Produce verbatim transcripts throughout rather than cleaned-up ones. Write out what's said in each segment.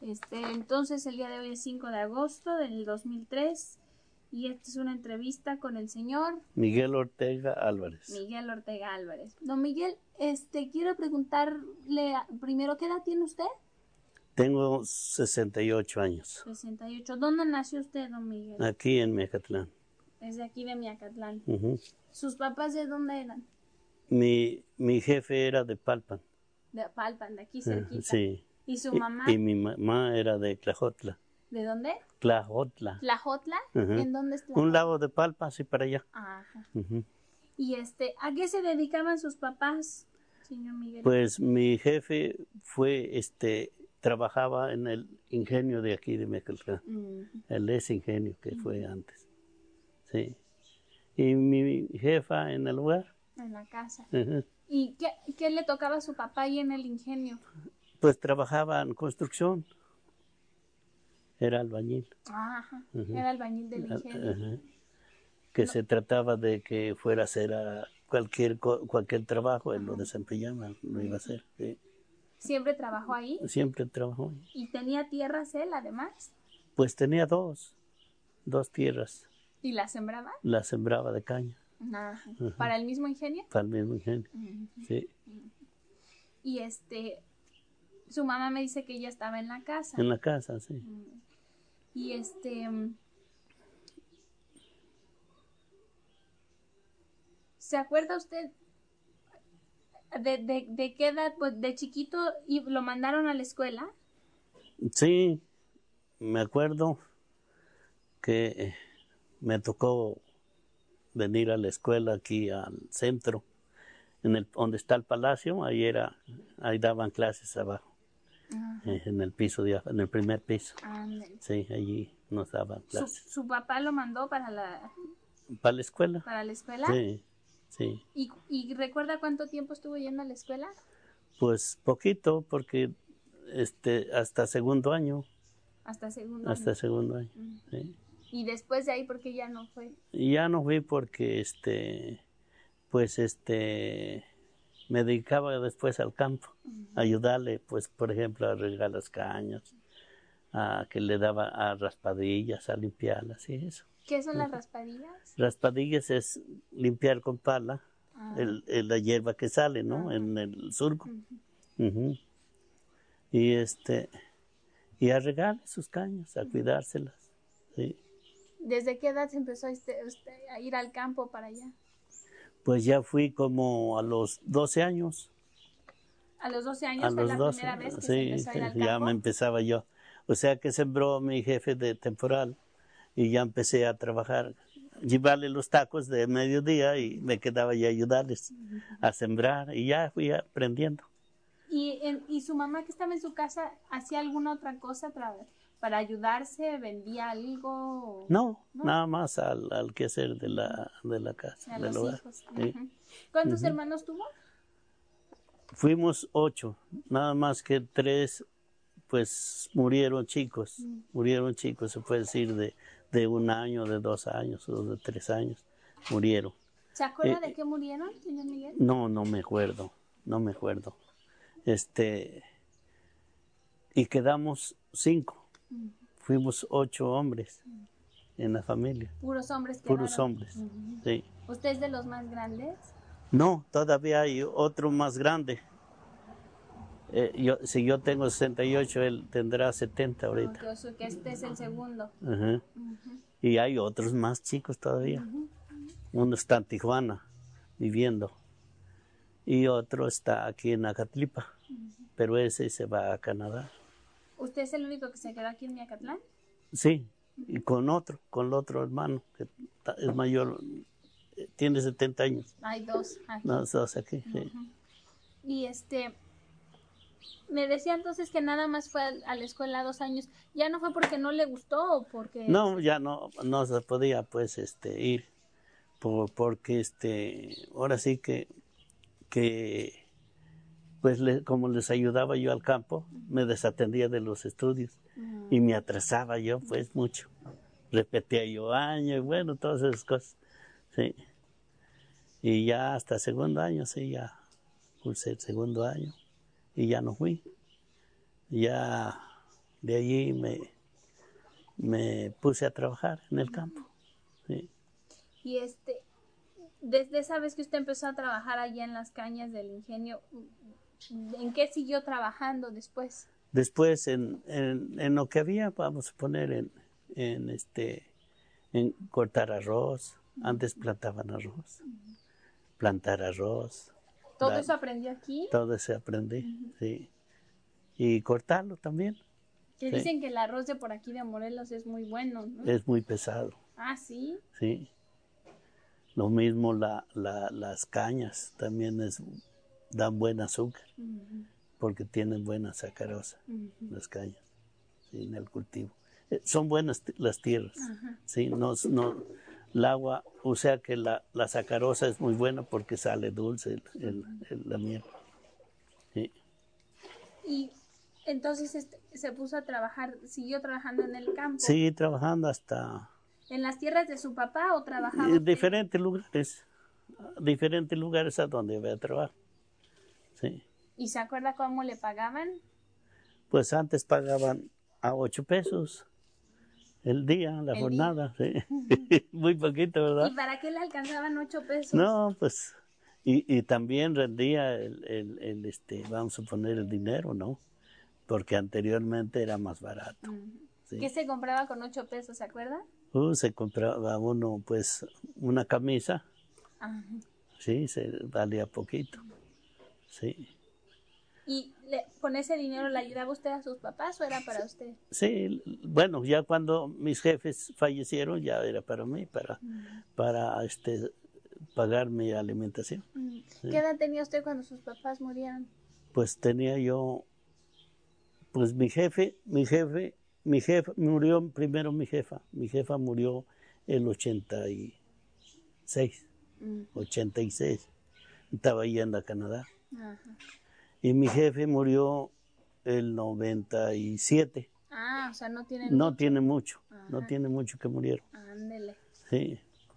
Este, entonces el día de hoy es cinco de agosto del dos mil tres y esta es una entrevista con el señor Miguel Ortega Álvarez. Miguel Ortega Álvarez. Don Miguel, este, quiero preguntarle primero, ¿qué edad tiene usted? Tengo sesenta y ocho años. sesenta y ocho. ¿Dónde nació usted, don Miguel? Aquí en Miacatlán. Es de aquí de Miacatlán. Uh-huh. ¿Sus papás de dónde eran? Mi, mi jefe era de Palpan. De Palpan, de aquí cerquita. Uh, sí. ¿Y su mamá? Y, y mi mamá era de Tlajotla. ¿De dónde? Tlajotla. ¿Tlajotla? Uh-huh. ¿En dónde es Tlajotla? Un lado de Palpa, así para allá. Ajá. Uh-huh. ¿Y este, a qué se dedicaban sus papás, señor Miguel? Pues mi jefe fue, este, trabajaba en el ingenio de aquí de Miacatlán. Uh-huh. El ese ingenio que uh-huh. fue antes. Sí. Y mi jefa en el lugar. En la casa. Uh-huh. ¿Y qué, qué le tocaba a su papá ahí en el ingenio? Pues trabajaba en construcción. Era albañil. Ajá. Uh-huh. Era albañil del ingenio. Uh-huh. Que no. Se trataba de que fuera a hacer a cualquier, cualquier trabajo, él uh-huh. lo desempeñaba, lo iba a hacer. Sí. ¿Siempre trabajó ahí? Siempre trabajó ahí. ¿Y tenía tierras él, además? Pues tenía dos, dos tierras. ¿Y las sembraba? Las sembraba de caña. Ajá. Uh-huh. ¿Para el mismo ingenio? Para el mismo ingenio, uh-huh. sí. Uh-huh. Y este, su mamá me dice que ella estaba en la casa. En la casa, sí. Uh-huh. Y este, ¿se acuerda usted de, de, de qué edad, pues de chiquito y lo mandaron a la escuela? Sí, me acuerdo que me tocó venir a la escuela aquí al centro, en el donde está el palacio, ahí era, ahí daban clases abajo, uh-huh. en el piso de, en el primer piso. Andale. Sí, allí nos daban clases. ¿Su, ¿Su papá lo mandó para la para la escuela? ¿Para la escuela? Sí, sí. ¿Y, y recuerda cuánto tiempo estuvo yendo a la escuela? Pues poquito, porque este hasta segundo año. Hasta segundo hasta año. segundo año. Uh-huh. Sí. Y después de ahí, ¿por qué ya no fue? Y ya no fui porque este pues este me dedicaba después al campo, uh-huh. a ayudarle, pues por ejemplo a regar las cañas, a que le daba a raspadillas, a limpiarlas y eso. ¿Qué son las raspadillas? Raspadillas es limpiar con pala uh-huh. el, el, la hierba que sale, ¿no? Uh-huh. En el surco. Uh-huh. Uh-huh. Y este y a regarle sus cañas, a uh-huh. cuidárselas. Sí. ¿Desde qué edad se empezó usted, usted a ir al campo para allá? Pues ya fui como a los doce años. ¿A los doce años a fue los la doce, primera vez que sí, se empezó a ir al sí, campo? Ya me empezaba yo. O sea que sembró mi jefe de temporal y ya empecé a trabajar, llevarle los tacos de mediodía y me quedaba ya ayudarles uh-huh. a sembrar y ya fui aprendiendo. ¿Y, en, ¿Y su mamá que estaba en su casa hacía alguna otra cosa para, para ayudarse? ¿Vendía algo? No, ¿no? Nada más al, al quehacer de la, de la casa, a del los hogar. hijos. Sí. Uh-huh. ¿Cuántos uh-huh. hermanos tuvo? Fuimos ocho, nada más que tres pues murieron chicos, uh-huh. murieron chicos, se puede decir de, de un año, de dos años o de tres años, murieron. ¿Se acuerda eh, de qué murieron, señor Miguel? No, no me acuerdo, no me acuerdo. Este, y quedamos cinco, uh-huh. fuimos ocho hombres uh-huh. en la familia. ¿Puros hombres quedaron? Puros hombres, uh-huh. sí. ¿Usted es de los más grandes? No, todavía hay otro más grande. Eh, yo, si yo tengo sesenta y ocho, él tendrá setenta ahorita. Okay, o sea que este es el segundo. Uh-huh. Uh-huh. Y hay otros más chicos todavía. Uh-huh. Uno está en Tijuana, viviendo. Y otro está aquí en Acatlipa. Uh-huh. Pero ese se va a Canadá. ¿Usted es el único que se quedó aquí en Miacatlán? Sí, uh-huh. y con otro, con el otro hermano, que es mayor, tiene setenta años. Hay dos aquí. No, dos aquí, uh-huh. sí. Y este... Me decía entonces que nada más fue a la escuela dos años. ¿Ya no fue porque no le gustó o porque...? No, ya no, no se podía pues este ir, por, porque este, ahora sí que, que pues le, como les ayudaba yo al campo, me desatendía de los estudios uh-huh. y me atrasaba yo pues mucho. Repetía yo año y bueno, todas esas cosas, sí. Y ya hasta segundo año, sí, ya cursé el segundo año. Y ya no fui. Ya de allí me, me puse a trabajar en el campo. Sí. Y este, desde esa vez que usted empezó a trabajar allá en las cañas del ingenio, ¿en qué siguió trabajando después? Después en, en, en lo que había, vamos a poner en, en este en cortar arroz. Antes plantaban arroz, plantar arroz. ¿Todo la, eso aprendió aquí? Todo eso aprendí, uh-huh. Sí. Y cortarlo también. Que sí. Dicen que el arroz de por aquí de Morelos es muy bueno, ¿no? Es muy pesado. Ah, ¿sí? Sí. Lo mismo la, la, las cañas también es, dan buen azúcar, uh-huh. Porque tienen buena sacarosa, uh-huh. Las cañas, sí, en el cultivo. Eh, son buenas las tierras, uh-huh. Sí, no, no, el agua, o sea que la, la sacarosa es muy buena porque sale dulce el, el, el, la miel. Sí. Y entonces este, se puso a trabajar, siguió trabajando en el campo. Sí, trabajando hasta... ¿En las tierras de su papá o trabajaba? En diferentes lugares, diferentes lugares a donde había trabajo. Sí. ¿Y se acuerda cómo le pagaban? Pues antes pagaban a ocho pesos el día, la el jornada, día. Sí. Muy poquito, ¿verdad? ¿Y para qué le alcanzaban ocho pesos? No, pues, y, y también rendía el, el, el, este, vamos a poner el dinero, ¿no? Porque anteriormente era más barato. Uh-huh. ¿Sí? ¿Qué se compraba con ocho pesos, se acuerda? Uh, se compraba uno, pues, una camisa. Uh-huh. Sí, se valía poquito. Sí. ¿Y le, con ese dinero le ayudaba usted a sus papás o era para usted? Sí, bueno, ya cuando mis jefes fallecieron ya era para mí, para, uh-huh. para este, pagar mi alimentación. Uh-huh. ¿Sí? ¿Qué edad tenía usted cuando sus papás murieron? Pues tenía yo, pues mi jefe, mi jefe, mi jefa, murió primero mi jefa, mi jefa murió el ochenta y seis, uh-huh. ochenta y seis, estaba yendo a Canadá. Uh-huh. Y mi jefe murió el noventa y siete. Ah, o sea, no tiene No mucho. tiene mucho, Ajá. no tiene mucho que murieron. Ándele. Sí.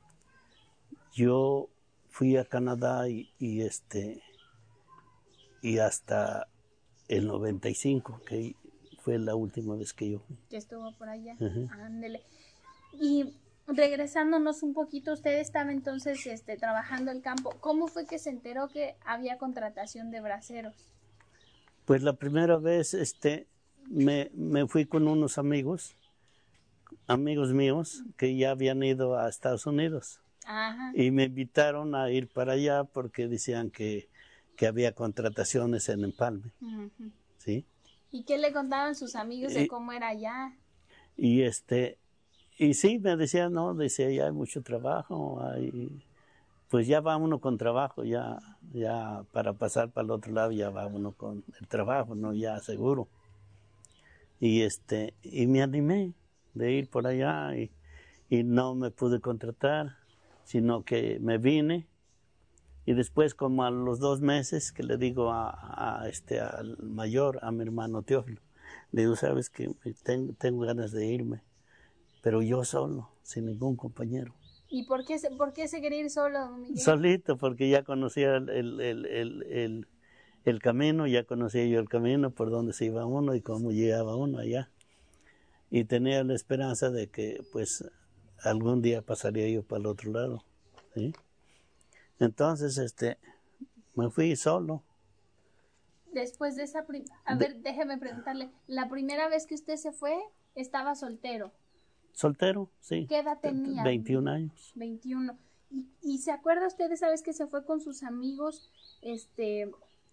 Yo fui a Canadá y, y este y hasta el noventa y cinco, que fue la última vez que yo fui. Que estuvo por allá. Uh-huh. Ándele. Y regresándonos un poquito, usted estaba entonces este, trabajando el campo. ¿Cómo fue que se enteró que había contratación de braceros? Pues la primera vez este, me, me fui con unos amigos, amigos míos, que ya habían ido a Estados Unidos. Ajá. Y me invitaron a ir para allá porque decían que, que había contrataciones en Empalme. Uh-huh. ¿Sí? ¿Y qué le contaban sus amigos de y, cómo era allá? Y este... Y sí, me decían, no, decía, ya hay mucho trabajo, hay, pues ya va uno con trabajo, ya, ya para pasar para el otro lado ya va uno con el trabajo, no, ya seguro. Y este, y me animé de ir por allá y, y no me pude contratar, sino que me vine y después como a los dos meses que le digo a, a este, al mayor, a mi hermano Teófilo, le digo, sabes que tengo, tengo ganas de irme. Pero yo solo, sin ningún compañero. ¿Y por qué, por qué se quería ir solo, don Miguel? Solito, porque ya conocía el, el, el, el, el, el camino, ya conocía yo el camino, por dónde se iba uno y cómo llegaba uno allá. Y tenía la esperanza de que, pues, algún día pasaría yo para el otro lado. ¿Sí? Entonces, este, me fui solo. Después de esa... Prim- A de- ver, déjeme preguntarle. La primera vez que usted se fue, estaba soltero. Soltero, sí. ¿Qué edad tenía? veintiún años. veintiuno. ¿Y, y se acuerda usted de esa vez que se fue con sus amigos? Este,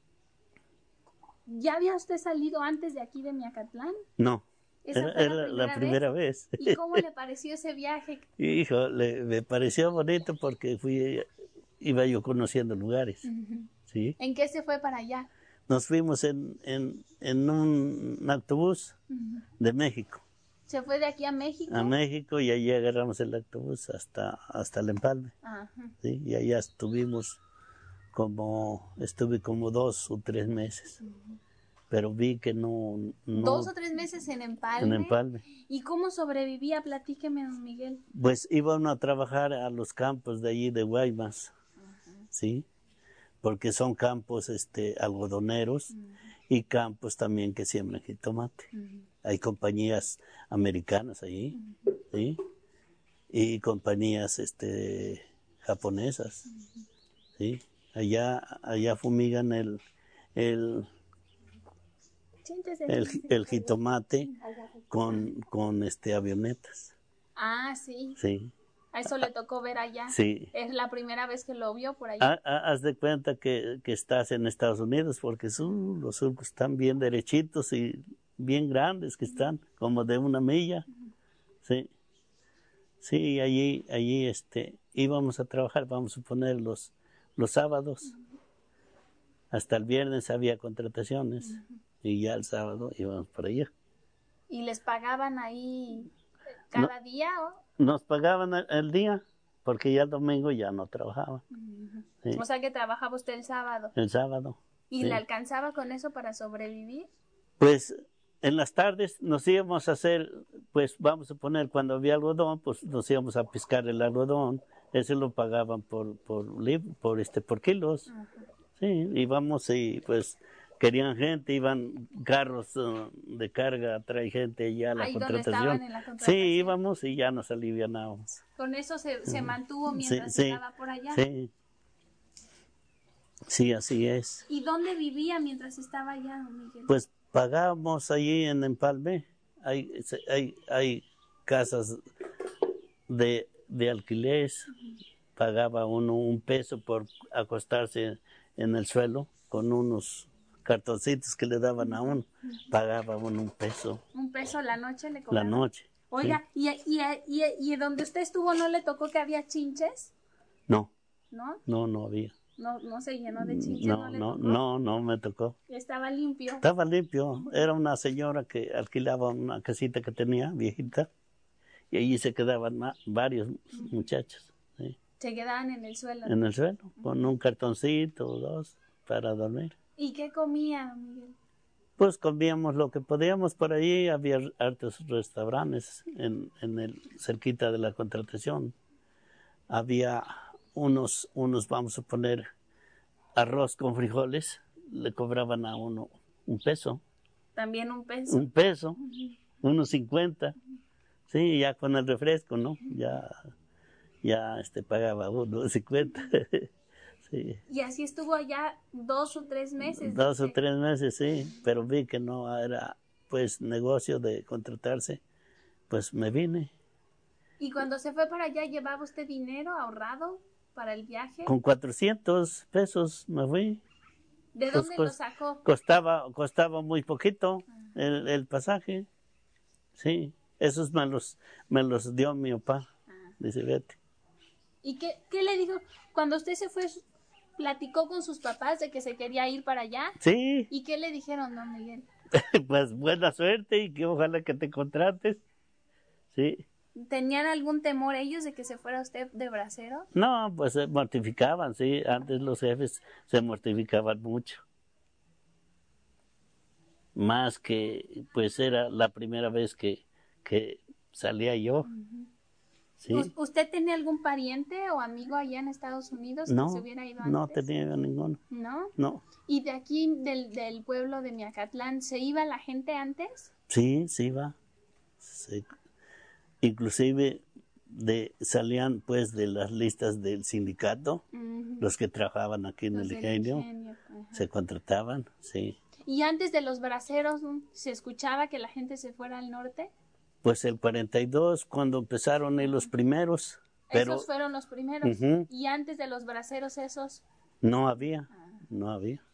¿ya había usted salido antes de aquí de Miacatlán? No. ¿Esa Era, fue era la primera, la primera vez? vez. ¿Y cómo le pareció ese viaje? Hijo, le, me pareció bonito porque fui, iba yo conociendo lugares. Uh-huh. ¿Sí? ¿En qué se fue para allá? Nos fuimos en, en, en un autobús uh-huh. de México. ¿Se fue de aquí a México? A México y allí agarramos el autobús hasta, hasta el Empalme. Uh-huh. ¿Sí? Y allá estuvimos como, estuve como dos o tres meses. Uh-huh. Pero vi que no, no... ¿Dos o tres meses en Empalme? En Empalme. ¿Y cómo sobrevivía? Platíqueme, don Miguel. Pues iban a trabajar a los campos de allí de Guaymas, uh-huh. ¿sí? Porque son campos este, algodoneros uh-huh. y campos también que siembran jitomate. Uh-huh. hay compañías americanas allí, ¿sí? Y compañías este, japonesas, ¿sí? Allá, allá fumigan el, el, Siéntese, el, siéntese. el jitomate con, con este, avionetas, Ah, sí. ¿sí? A eso le tocó ver allá. Sí. Es la primera vez que lo vio por allá. Ha- ha- Haz de cuenta que, que estás en Estados Unidos porque su- los surcos están bien derechitos y bien grandes que están, como de una milla. Sí, sí, allí, allí este, íbamos a trabajar, vamos a poner los, los sábados. Hasta el viernes había contrataciones y ya el sábado íbamos para allá. ¿Y les pagaban ahí No, cada día? ¿O? nos pagaban el, el día porque ya el domingo ya no trabajaban. Sí, O sea que trabajaba usted el sábado. el sábado. ¿Y Sí. le alcanzaba con eso para sobrevivir? Pues en las tardes nos íbamos a hacer, pues vamos a poner, cuando había algodón, pues nos íbamos a pescar el algodón, ese lo pagaban por por lib- por este por kilos. Ajá. Sí, íbamos y pues querían gente, iban carros uh, de carga, trae gente allá a la Ahí donde contratación. estaban en la contratación. Sí, íbamos y ya nos alivianábamos. Con eso se, se mantuvo Sí, mientras sí, estaba por allá. sí. Sí, así es. ¿Y dónde vivía mientras estaba allá, don Miguel? Pues pagamos allí en Empalme. Hay, hay, hay casas de, de alquiler. Pagaba uno un peso por acostarse en el suelo con unos cartoncitos que le daban a uno. Pagaba uno un peso Un peso la noche le la cobraban. noche. Oiga, ¿sí? ¿y, y, y, y donde usted estuvo no le tocó que había chinches? No, ¿No? no, no había. No, no se llenó de chinches, No, no, le no, tocó. no, no me tocó. Estaba limpio. Estaba limpio. Era una señora que alquilaba una casita que tenía, viejita, y allí se quedaban ma- varios muchachos, ¿sí? Se quedaban en el suelo. En el suelo, con un cartoncito o dos para dormir. ¿Y qué comía, don Miguel? Pues comíamos lo que podíamos por allí, había hartos restaurantes en, en el cerquita de la contratación. Había unos, unos, vamos a poner, arroz con frijoles, le cobraban a uno un peso. También un peso. Un peso, unos cincuenta. Sí, ya con el refresco, ¿no? Ya, ya este, pagaba uno cincuenta. Sí. Y así estuvo allá dos o tres meses. Dos dice. o tres meses, sí, pero vi que no era, pues, negocio de contratarse, pues me vine. ¿Y cuando se fue para allá, llevaba usted dinero ahorrado para el viaje? Con cuatrocientos pesos me fui. ¿De Pues, dónde pues, lo sacó? Costaba, costaba muy poquito el, el pasaje. Sí, esos me los, me los dio mi papá. Dice, vete. ¿Y qué, qué le dijo? Cuando usted se fue, platicó con sus papás de que se quería ir para allá. Sí, ¿Y qué le dijeron, don Miguel? pues buena suerte y que ojalá que te contrates. Sí. ¿Tenían algún temor ellos de que se fuera usted de bracero? No, pues se mortificaban, sí. Antes los jefes se mortificaban mucho. Más que, pues era la primera vez que, que salía yo. Sí. ¿U- ¿Usted tenía algún pariente o amigo allá en Estados Unidos que No, se hubiera ido antes? no tenía ninguno. ¿No? No. ¿Y de aquí, del, del pueblo de Miacatlán, se iba la gente antes? Sí, sí va. Sí. Inclusive de, salían pues de las listas del sindicato, Ujú. los que trabajaban aquí en Los el del ingenio, ingenio, ajá. se contrataban, sí. ¿Y antes de los braceros ¿no? se escuchaba que la gente se fuera al norte? Pues el cuarenta y dos, cuando empezaron ahí los primeros, pero Esos fueron los primeros. Ujú. Y antes de los braceros esos, no había, no había.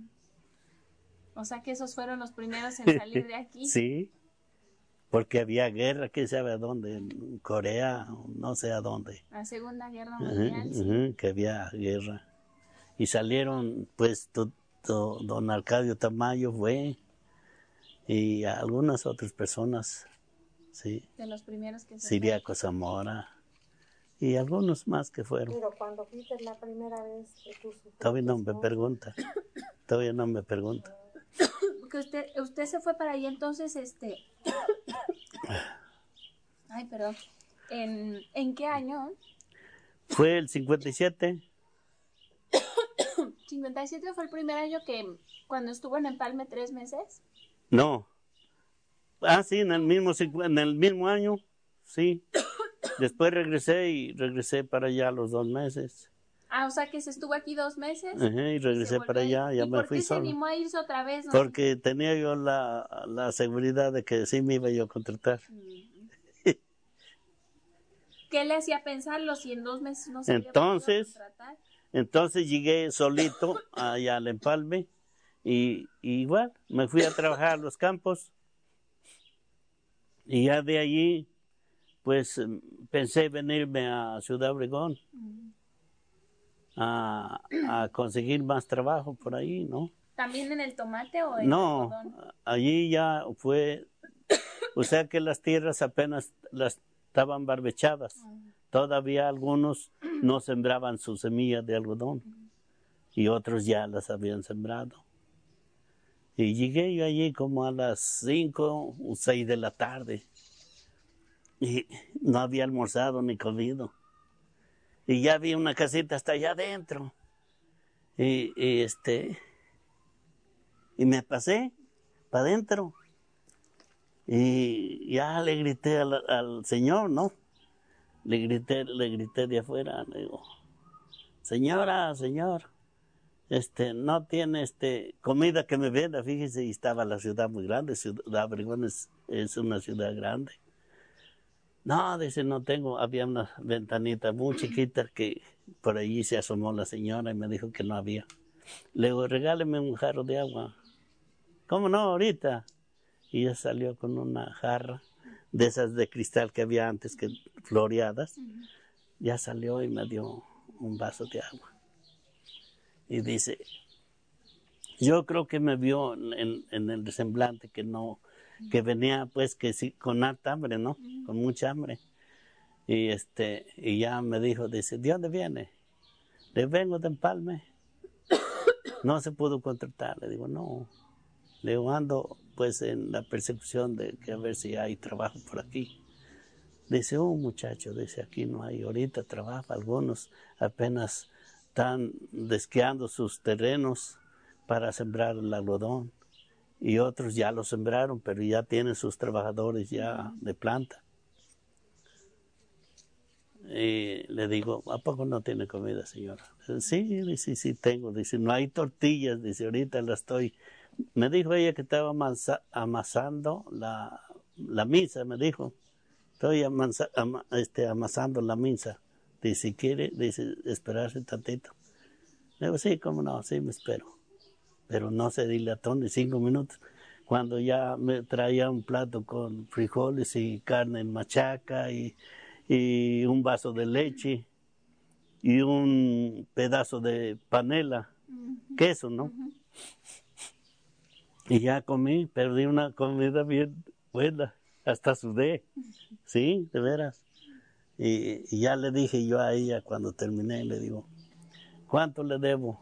o sea que esos fueron los primeros en salir de aquí. Sí, porque había guerra, quién sabe a dónde, en Corea, no sé a dónde. La Segunda Guerra Ujú, Mundial. sí. ujú, que había guerra. Y salieron, pues, to- to- don Arcadio Tamayo fue, y algunas otras personas, sí, De los primeros que se Siriaco Zamora, y algunos más que fueron. Pero cuando fuiste la primera vez que tú sufriste, Todavía no me ¿no? pregunta, todavía no me pregunta. Porque usted, usted se fue para allá entonces, este... Ay, perdón. ¿En, ¿en qué año? Fue el cincuenta y siete, cincuenta y siete fue el primer año que cuando estuvo en Empalme tres meses. no, Ah, sí, en el mismo, en el mismo año, sí. Después regresé y regresé para allá los dos meses. Ah, o sea que se estuvo aquí dos meses. Ajá, y regresé para allá, ya ¿Y me por fui qué se solo. animó a irse otra vez? ¿No? Porque tenía yo la, la seguridad de que sí me iba yo a contratar. ¿Qué le hacía pensarlo si en dos meses no se Entonces, había contratar? Entonces llegué solito allá al Empalme y, y igual me fui a trabajar a los campos y ya de allí pues pensé venirme a Ciudad Obregón a, a conseguir más trabajo por ahí, ¿no? ¿También en el tomate o en No, el algodón? allí ya fue, o sea que las tierras apenas las estaban barbechadas. Todavía algunos no sembraban sus semillas de algodón y otros ya las habían sembrado. Y llegué yo allí como a las cinco o seis de la tarde y no había almorzado ni comido. Y ya vi una casita hasta allá adentro. Y, y este, y me pasé para adentro. Y ya le grité al, al señor, ¿no? Le grité, le grité de afuera, le digo, señora, señor, este, no tiene este comida que me venda, fíjese, y estaba la ciudad muy grande, Ciudad Obregón es, es una ciudad grande. No, dice, no tengo, había una ventanita muy chiquita que por allí se asomó la señora y me dijo que no había. Le digo, regáleme un jarro de agua. ¿Cómo no, ahorita? Y ella salió con una jarra de esas de cristal que había antes, que floreadas. Ya salió y me dio un vaso de agua. Y dice, yo creo que me vio en, en el semblante que no, que venía pues que sí, con harta hambre, ¿no? Con mucha hambre. Y este, y ya me dijo, dice, ¿de dónde viene? Le vengo de Empalme. No se pudo contratar. Le digo, no. Le digo, ando pues en la persecución de que a ver si hay trabajo por aquí. Dice, oh muchacho, dice, aquí no hay ahorita trabajo. Algunos apenas están desqueando sus terrenos para sembrar el algodón. Y otros ya lo sembraron, pero ya tienen sus trabajadores ya de planta. Y le digo, ¿a poco no tiene comida, señora? Sí, dice, sí tengo. Dice, no hay tortillas. Dice, ahorita la estoy... Me dijo ella que estaba amasa, amasando la, la misa, me dijo. Estoy amasa, ama, este, amasando la misa. Dice, si quiere, dice, esperarse tantito. Le digo, sí, cómo no, sí me espero. Pero no se dilató ni cinco minutos. Cuando ya me traía un plato con frijoles y carne en machaca y... y un vaso de leche y un pedazo de panela, uh-huh. queso, ¿no? Uh-huh. Y ya comí, perdí una comida bien buena, hasta sudé, sí, de veras. Y, y ya le dije yo a ella cuando terminé, le digo, ¿cuánto le debo?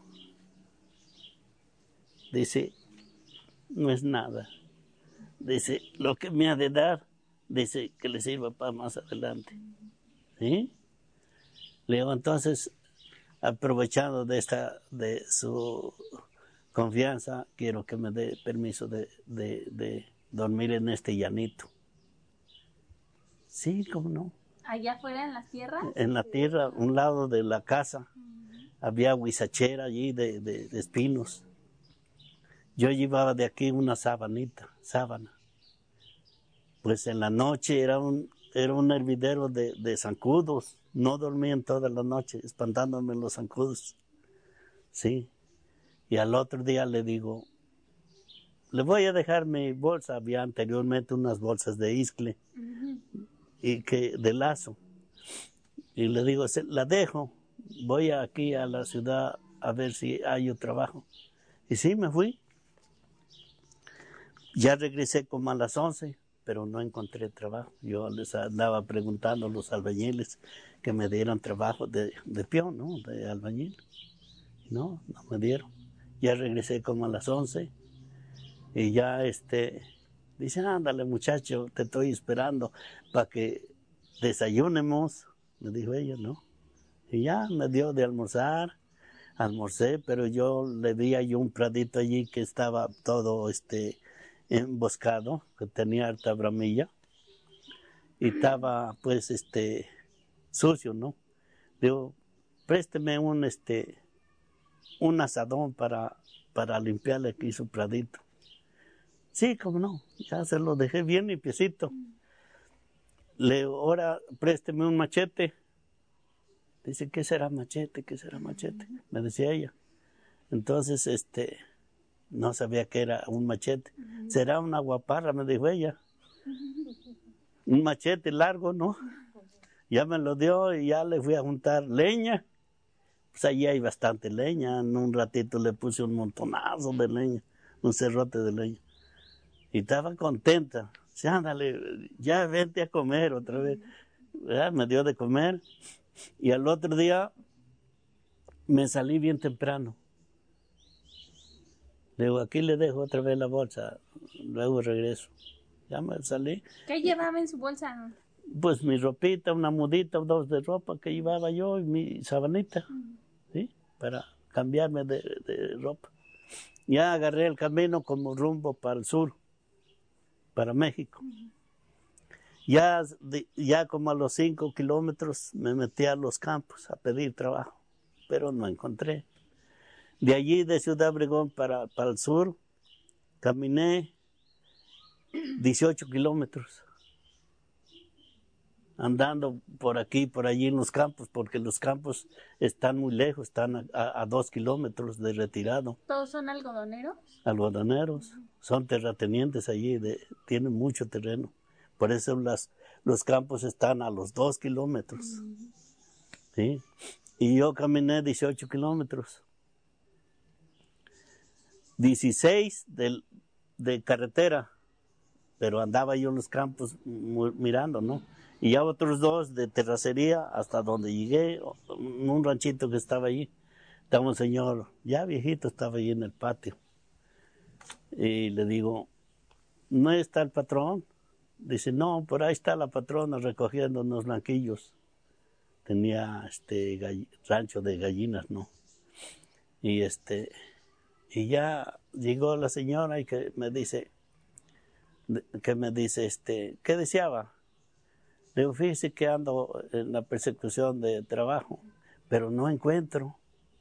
Dice, no es nada. Dice, lo que me ha de dar, dice que le sirva para más adelante. ¿Sí? Le digo, entonces, aprovechando de esta, de su confianza, quiero que me dé permiso de, de, de dormir en este llanito. Sí, cómo no. ¿Allá afuera en las tierras? En la tierra, un lado de la casa, uh-huh. había huizachera allí de, de, de espinos. Yo llevaba de aquí una sabanita, sábana. Pues en la noche era un, era un hervidero de, de zancudos. No dormían toda la noche, espantándome los zancudos. Sí. Y al otro día le digo, le voy a dejar mi bolsa. Había anteriormente unas bolsas de iscle uh-huh. y que de lazo. Y le digo, la dejo. Voy aquí a la ciudad a ver si hay un trabajo. Y sí, me fui. Ya regresé como a las once, pero no encontré trabajo. Yo les andaba preguntando a los albañiles que me dieran trabajo de, de peón, ¿no? De albañil. No, no me dieron. Ya regresé como a las once y ya este, dicen, ándale muchacho, te estoy esperando para que desayunemos, me dijo ella, ¿no? Y ya me dio de almorzar, almorcé, pero yo le di ahí un pradito allí que estaba todo este, emboscado, que tenía harta bramilla, y estaba pues este sucio, ¿no? Digo, présteme un este un asadón para, para limpiarle aquí su pradito. Sí, cómo no, ya se lo dejé bien limpiecito. Le digo, ahora présteme un machete. Dice, ¿qué será machete? ¿Qué será machete? Me decía ella. Entonces, este, no sabía que era un machete. Será una guaparra, me dijo ella. Un machete largo, ¿no? Ya me lo dio y ya le fui a juntar leña. Pues allí hay bastante leña. En un ratito le puse un montonazo de leña, un cerrote de leña. Y estaba contenta. Dice, ándale, ya vente a comer otra vez. Ya me dio de comer. Y al otro día me salí bien temprano. Le digo, aquí le dejo otra vez la bolsa, luego regreso. Ya me salí. ¿Qué llevaba en su bolsa? Pues mi ropita, una mudita o dos de ropa que llevaba yo y mi sabanita, uh-huh. ¿Sí? Para cambiarme de, de ropa. Ya agarré el camino como rumbo para el sur, para México. Uh-huh. Ya, ya como a los cinco kilómetros me metí a los campos a pedir trabajo, pero no encontré. De allí, de Ciudad Obregón para, para el sur, caminé dieciocho kilómetros, andando por aquí, por allí en los campos, porque los campos están muy lejos, están a, a, a dos kilómetros de retirado. ¿Todos son algodoneros? Algodoneros, uh-huh. Son terratenientes allí, de, tienen mucho terreno. Por eso las, los campos están a los dos kilómetros. Uh-huh. ¿Sí? Y yo caminé dieciocho kilómetros. dieciséis de, de carretera, pero andaba yo en los campos mirando, ¿no? Y ya otros dos de terracería hasta donde llegué, en un ranchito que estaba allí. Estaba un señor, ya viejito, estaba allí en el patio. Y le digo, ¿no está el patrón? Dice, no, por ahí está la patrona recogiendo unos blanquillos. Tenía este gall- rancho de gallinas, ¿no? Y este... Y ya llegó la señora y que me dice, que me dice, este, ¿qué deseaba? Le digo, fíjese que ando en la persecución de trabajo, pero no encuentro.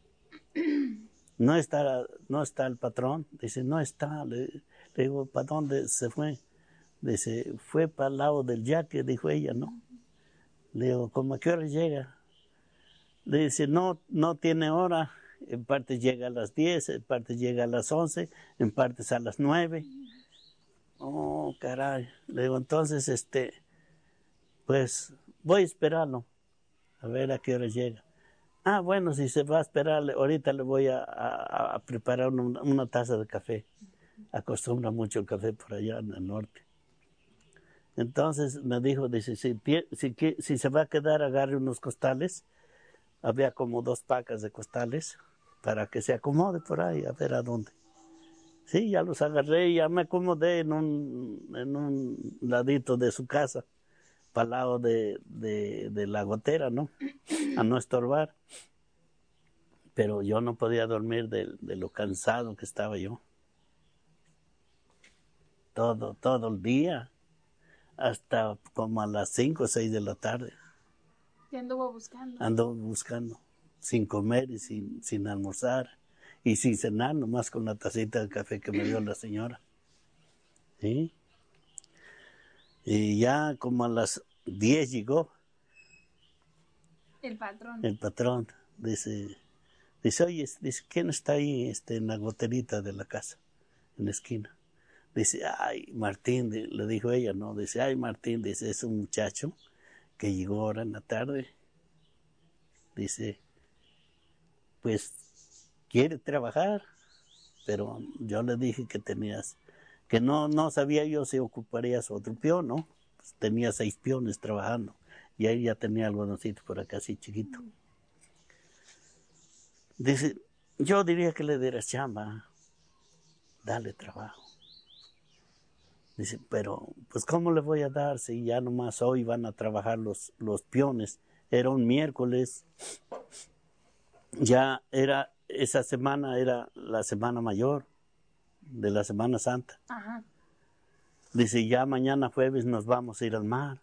No está, no está el patrón. Dice, no está. Le, le digo, ¿para dónde se fue? Dice, fue para el lado del yaque, dijo ella, ¿no? Le digo, ¿cómo a qué hora llega? Le dice, no, no tiene hora. En parte llega a las diez, en parte llega a las once, en partes a las nueve. Oh, caray. Le digo, entonces, este, pues, voy a esperarlo, a ver a qué hora llega. Ah, bueno, si se va a esperar, ahorita le voy a, a, a preparar una, una taza de café. Acostumbra mucho el café por allá en el norte. Entonces me dijo, dice, si, si, si se va a quedar, agarre unos costales. Había como dos pacas de costales para que se acomode por ahí, a ver a dónde. Sí, ya los agarré y ya me acomodé en un, en un ladito de su casa, para el lado de, de, de la gotera, ¿no? A no estorbar. Pero yo no podía dormir de, de lo cansado que estaba yo. Todo, todo el día, hasta como a las cinco o seis de la tarde. ¿Qué anduvo buscando? Ando buscando, sin comer y sin, sin almorzar y sin cenar, nomás con la tacita de café que me dio la señora. ¿Sí? Y ya como a las diez llegó. El patrón. El patrón, dice, dice, oye, dice, ¿quién está ahí este, en la goterita de la casa, en la esquina? Dice, ay, Martín, le dijo ella, no, dice, ay, Martín, dice, es un muchacho que llegó ahora en la tarde. Dice, pues quiere trabajar, pero yo le dije que tenías, que no, no sabía yo si ocuparías otro peón, ¿no? Pues tenía seis peones trabajando y ahí ya tenía algodoncito por acá así chiquito. Dice, yo diría que le dieras chamba, dale trabajo. Dice, pero pues ¿cómo le voy a dar si ya nomás hoy van a trabajar los, los peones? Era un miércoles, ya era, esa semana era la semana mayor de la Semana Santa. Ajá. Dice, ya mañana jueves nos vamos a ir al mar.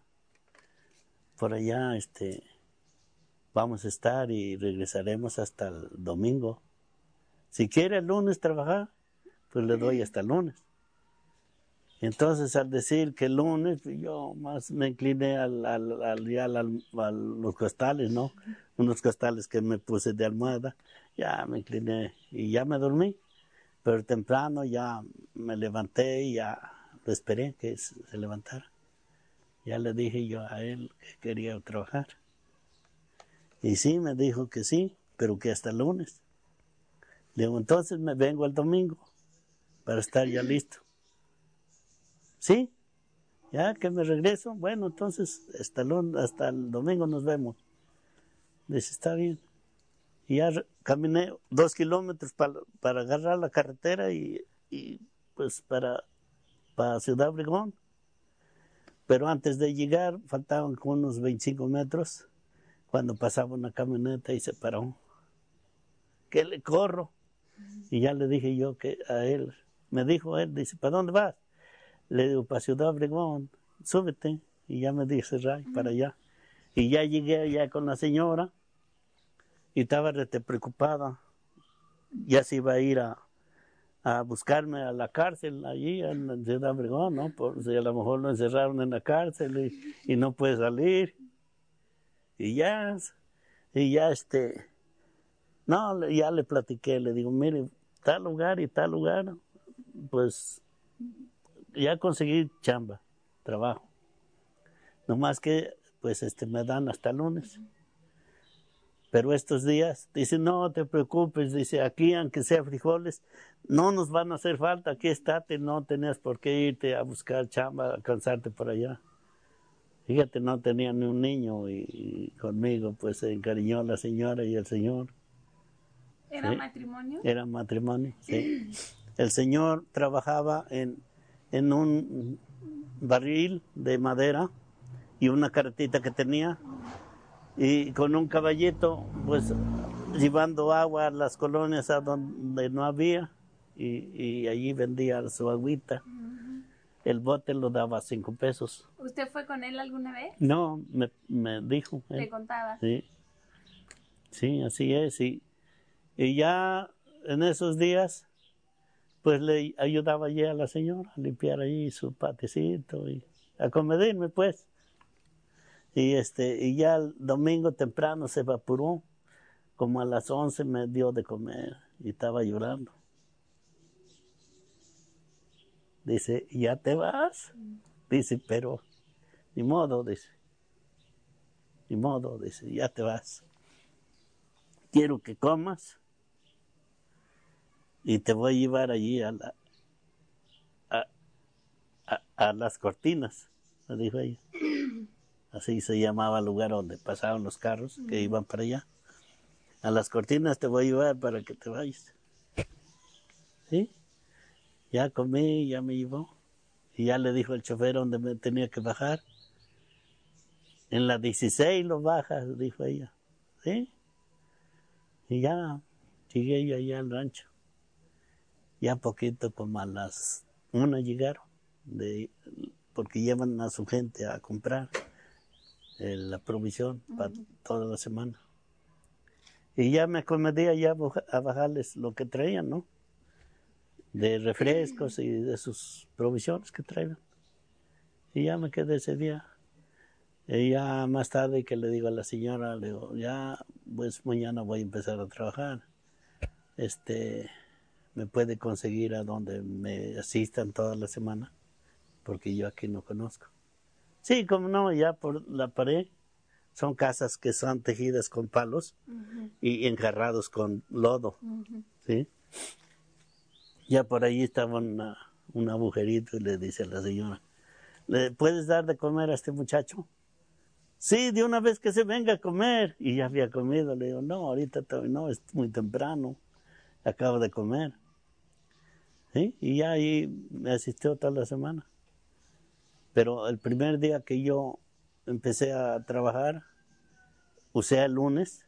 Por allá, este, vamos a estar y regresaremos hasta el domingo. Si quiere el lunes trabajar, pues le doy hasta el lunes. Entonces, al decir que el lunes, yo más me incliné al, al, al, ya al, al, a los costales, ¿no? Unos costales que me puse de almohada, ya me incliné y ya me dormí. Pero temprano ya me levanté y ya lo esperé que se levantara. Ya le dije yo a él que quería trabajar. Y sí, me dijo que sí, pero que hasta el lunes. Le digo, entonces me vengo el domingo para estar ya listo. ¿Sí? Ya que me regreso, bueno, entonces hasta el, hasta el domingo nos vemos. Dice, está bien. Y ya caminé dos kilómetros para, para agarrar la carretera y, y pues para, para Ciudad Obregón. Pero antes de llegar, faltaban como unos veinticinco metros, cuando pasaba una camioneta y se paró. ¿Qué le corro? Y ya le dije yo que a él, me dijo él, dice, ¿para dónde vas? Le digo, para Ciudad Obregón, súbete. Y ya me dice, Ray, para allá. Y ya llegué allá con la señora y estaba rete preocupada. Ya se iba a ir a, a buscarme a la cárcel allí en Ciudad Obregón, ¿no? Por si a lo mejor lo encerraron en la cárcel y, y no puede salir. Y ya, y ya este, no, ya le platiqué, le digo, mire, tal lugar y tal lugar, pues ya conseguí chamba, trabajo. Nomás que, pues, este, me dan hasta el lunes. Pero estos días, dice, no te preocupes, dice, aquí, aunque sea frijoles, no nos van a hacer falta, aquí estate, no tenías por qué irte a buscar chamba, a cansarte por allá. Fíjate, no tenía ni un niño y, y conmigo, pues, se encariñó la señora y el señor. ¿Era ¿Sí? matrimonio? Era matrimonio, sí. El señor trabajaba en, en un barril de madera y una carretita que tenía, y con un caballito, pues, llevando agua a las colonias a donde no había, y, y allí vendía su agüita. Uh-huh. El bote lo daba cinco pesos. ¿Usted fue con él alguna vez? No, me, me dijo. ¿Le contaba? Sí, sí, así es. Y, y ya en esos días, pues le ayudaba ya a la señora a limpiar ahí su patecito y a comerme, pues. Y este, y ya el domingo temprano se evaporó, como a las once me dio de comer y estaba llorando. Dice, ¿ya te vas? Dice, pero ni modo, dice. Ni modo, dice, ya te vas. Quiero que comas y te voy a llevar allí a la a, a, a las cortinas, me dijo ella. Así se llamaba el lugar donde pasaban los carros que uh-huh. iban para allá. A las cortinas te voy a llevar para que te vayas. ¿Sí? Ya comí, ya me llevó. Y ya le dijo el chofer dónde me tenía que bajar. En la dieciséis lo bajas, dijo ella. ¿Sí? Y ya llegué yo allá al rancho. Ya poquito, como a las una llegaron, de, porque llevan a su gente a comprar eh, la provisión uh-huh. para toda la semana. Y ya me acomodé allá a bajarles lo que traían, ¿no? De refrescos y de sus provisiones que traían. Y ya me quedé ese día. Y ya más tarde que le digo a la señora, le digo, ya, pues mañana voy a empezar a trabajar. Este, me puede conseguir a donde me asistan toda la semana, porque yo aquí no conozco. Sí, como no, ya por la pared. Son casas que son tejidas con palos uh-huh. y enjarrados con lodo, uh-huh. ¿sí? Ya por ahí estaba una, un agujerito y le dice a la señora, ¿le puedes dar de comer a este muchacho? Sí, de una vez que se venga a comer. Y ya había comido. Le digo, no, ahorita todavía no, es muy temprano. Acabo de comer. ¿Sí? Y ya ahí me asistió toda la semana. Pero el primer día que yo empecé a trabajar, o sea, el lunes,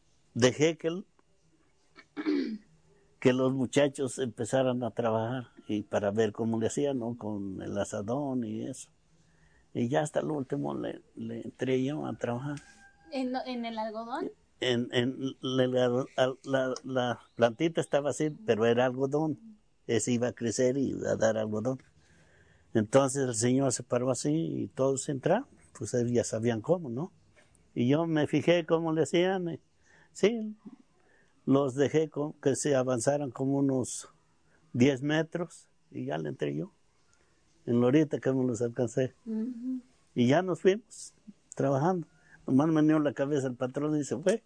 dejé que, el, que los muchachos empezaran a trabajar y para ver cómo le hacía, ¿no? Con el asadón y eso. Y ya hasta el último le, le entré yo a trabajar. ¿En, en el algodón? En, en la, la, la, la plantita estaba así, pero era algodón. Ese iba a crecer y iba a dar algodón. Entonces el señor se paró así y todos entraron. Pues ellos ya sabían cómo, ¿no? Y yo me fijé cómo le hacían. Y, sí, los dejé con, que se avanzaran como unos diez metros y ya le entré yo. En la horita que me los alcancé. Uh-huh. Y ya nos fuimos trabajando. Nomás me dio la cabeza el patrón y se fue.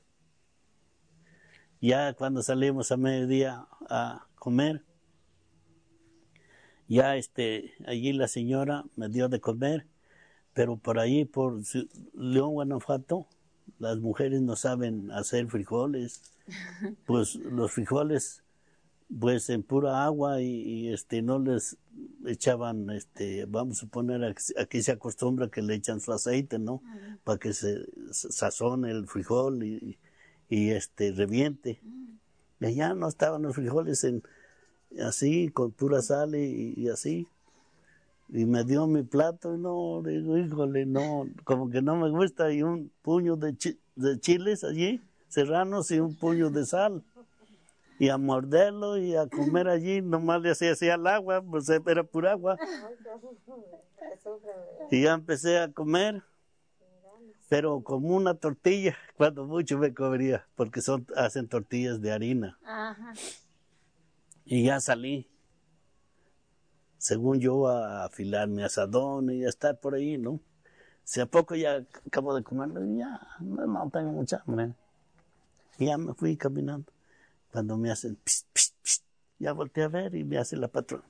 Ya cuando salimos a mediodía a comer, ya este, allí la señora me dio de comer, pero por ahí, por León, Guanajuato, las mujeres no saben hacer frijoles. Pues los frijoles, pues en pura agua y, y este, no les echaban, este, vamos a poner, aquí, aquí se acostumbra que le echan su aceite, ¿no? Uh-huh. Para que se sazone el frijol y, y este, reviente. Uh-huh. Y allá no estaban los frijoles en, así, con pura sal y, y así. Y me dio mi plato y no, digo, híjole, no, como que no me gusta. Y un puño de, chi, de chiles allí, serranos y un puño de sal. Y a morderlo y a comer allí, nomás le hacía así al agua, pues era pura agua. Y ya empecé a comer, pero como una tortilla, cuando mucho me comería, porque son, hacen tortillas de harina. Ajá. Y ya salí, según yo, a afilar mi asadón y a estar por ahí, ¿no? Si a poco ya acabo de comer, ya no, no tengo mucha hambre. Y ya me fui caminando. Cuando me hacen, pss, pss, pss, ya volteé a ver y me hace la patrona.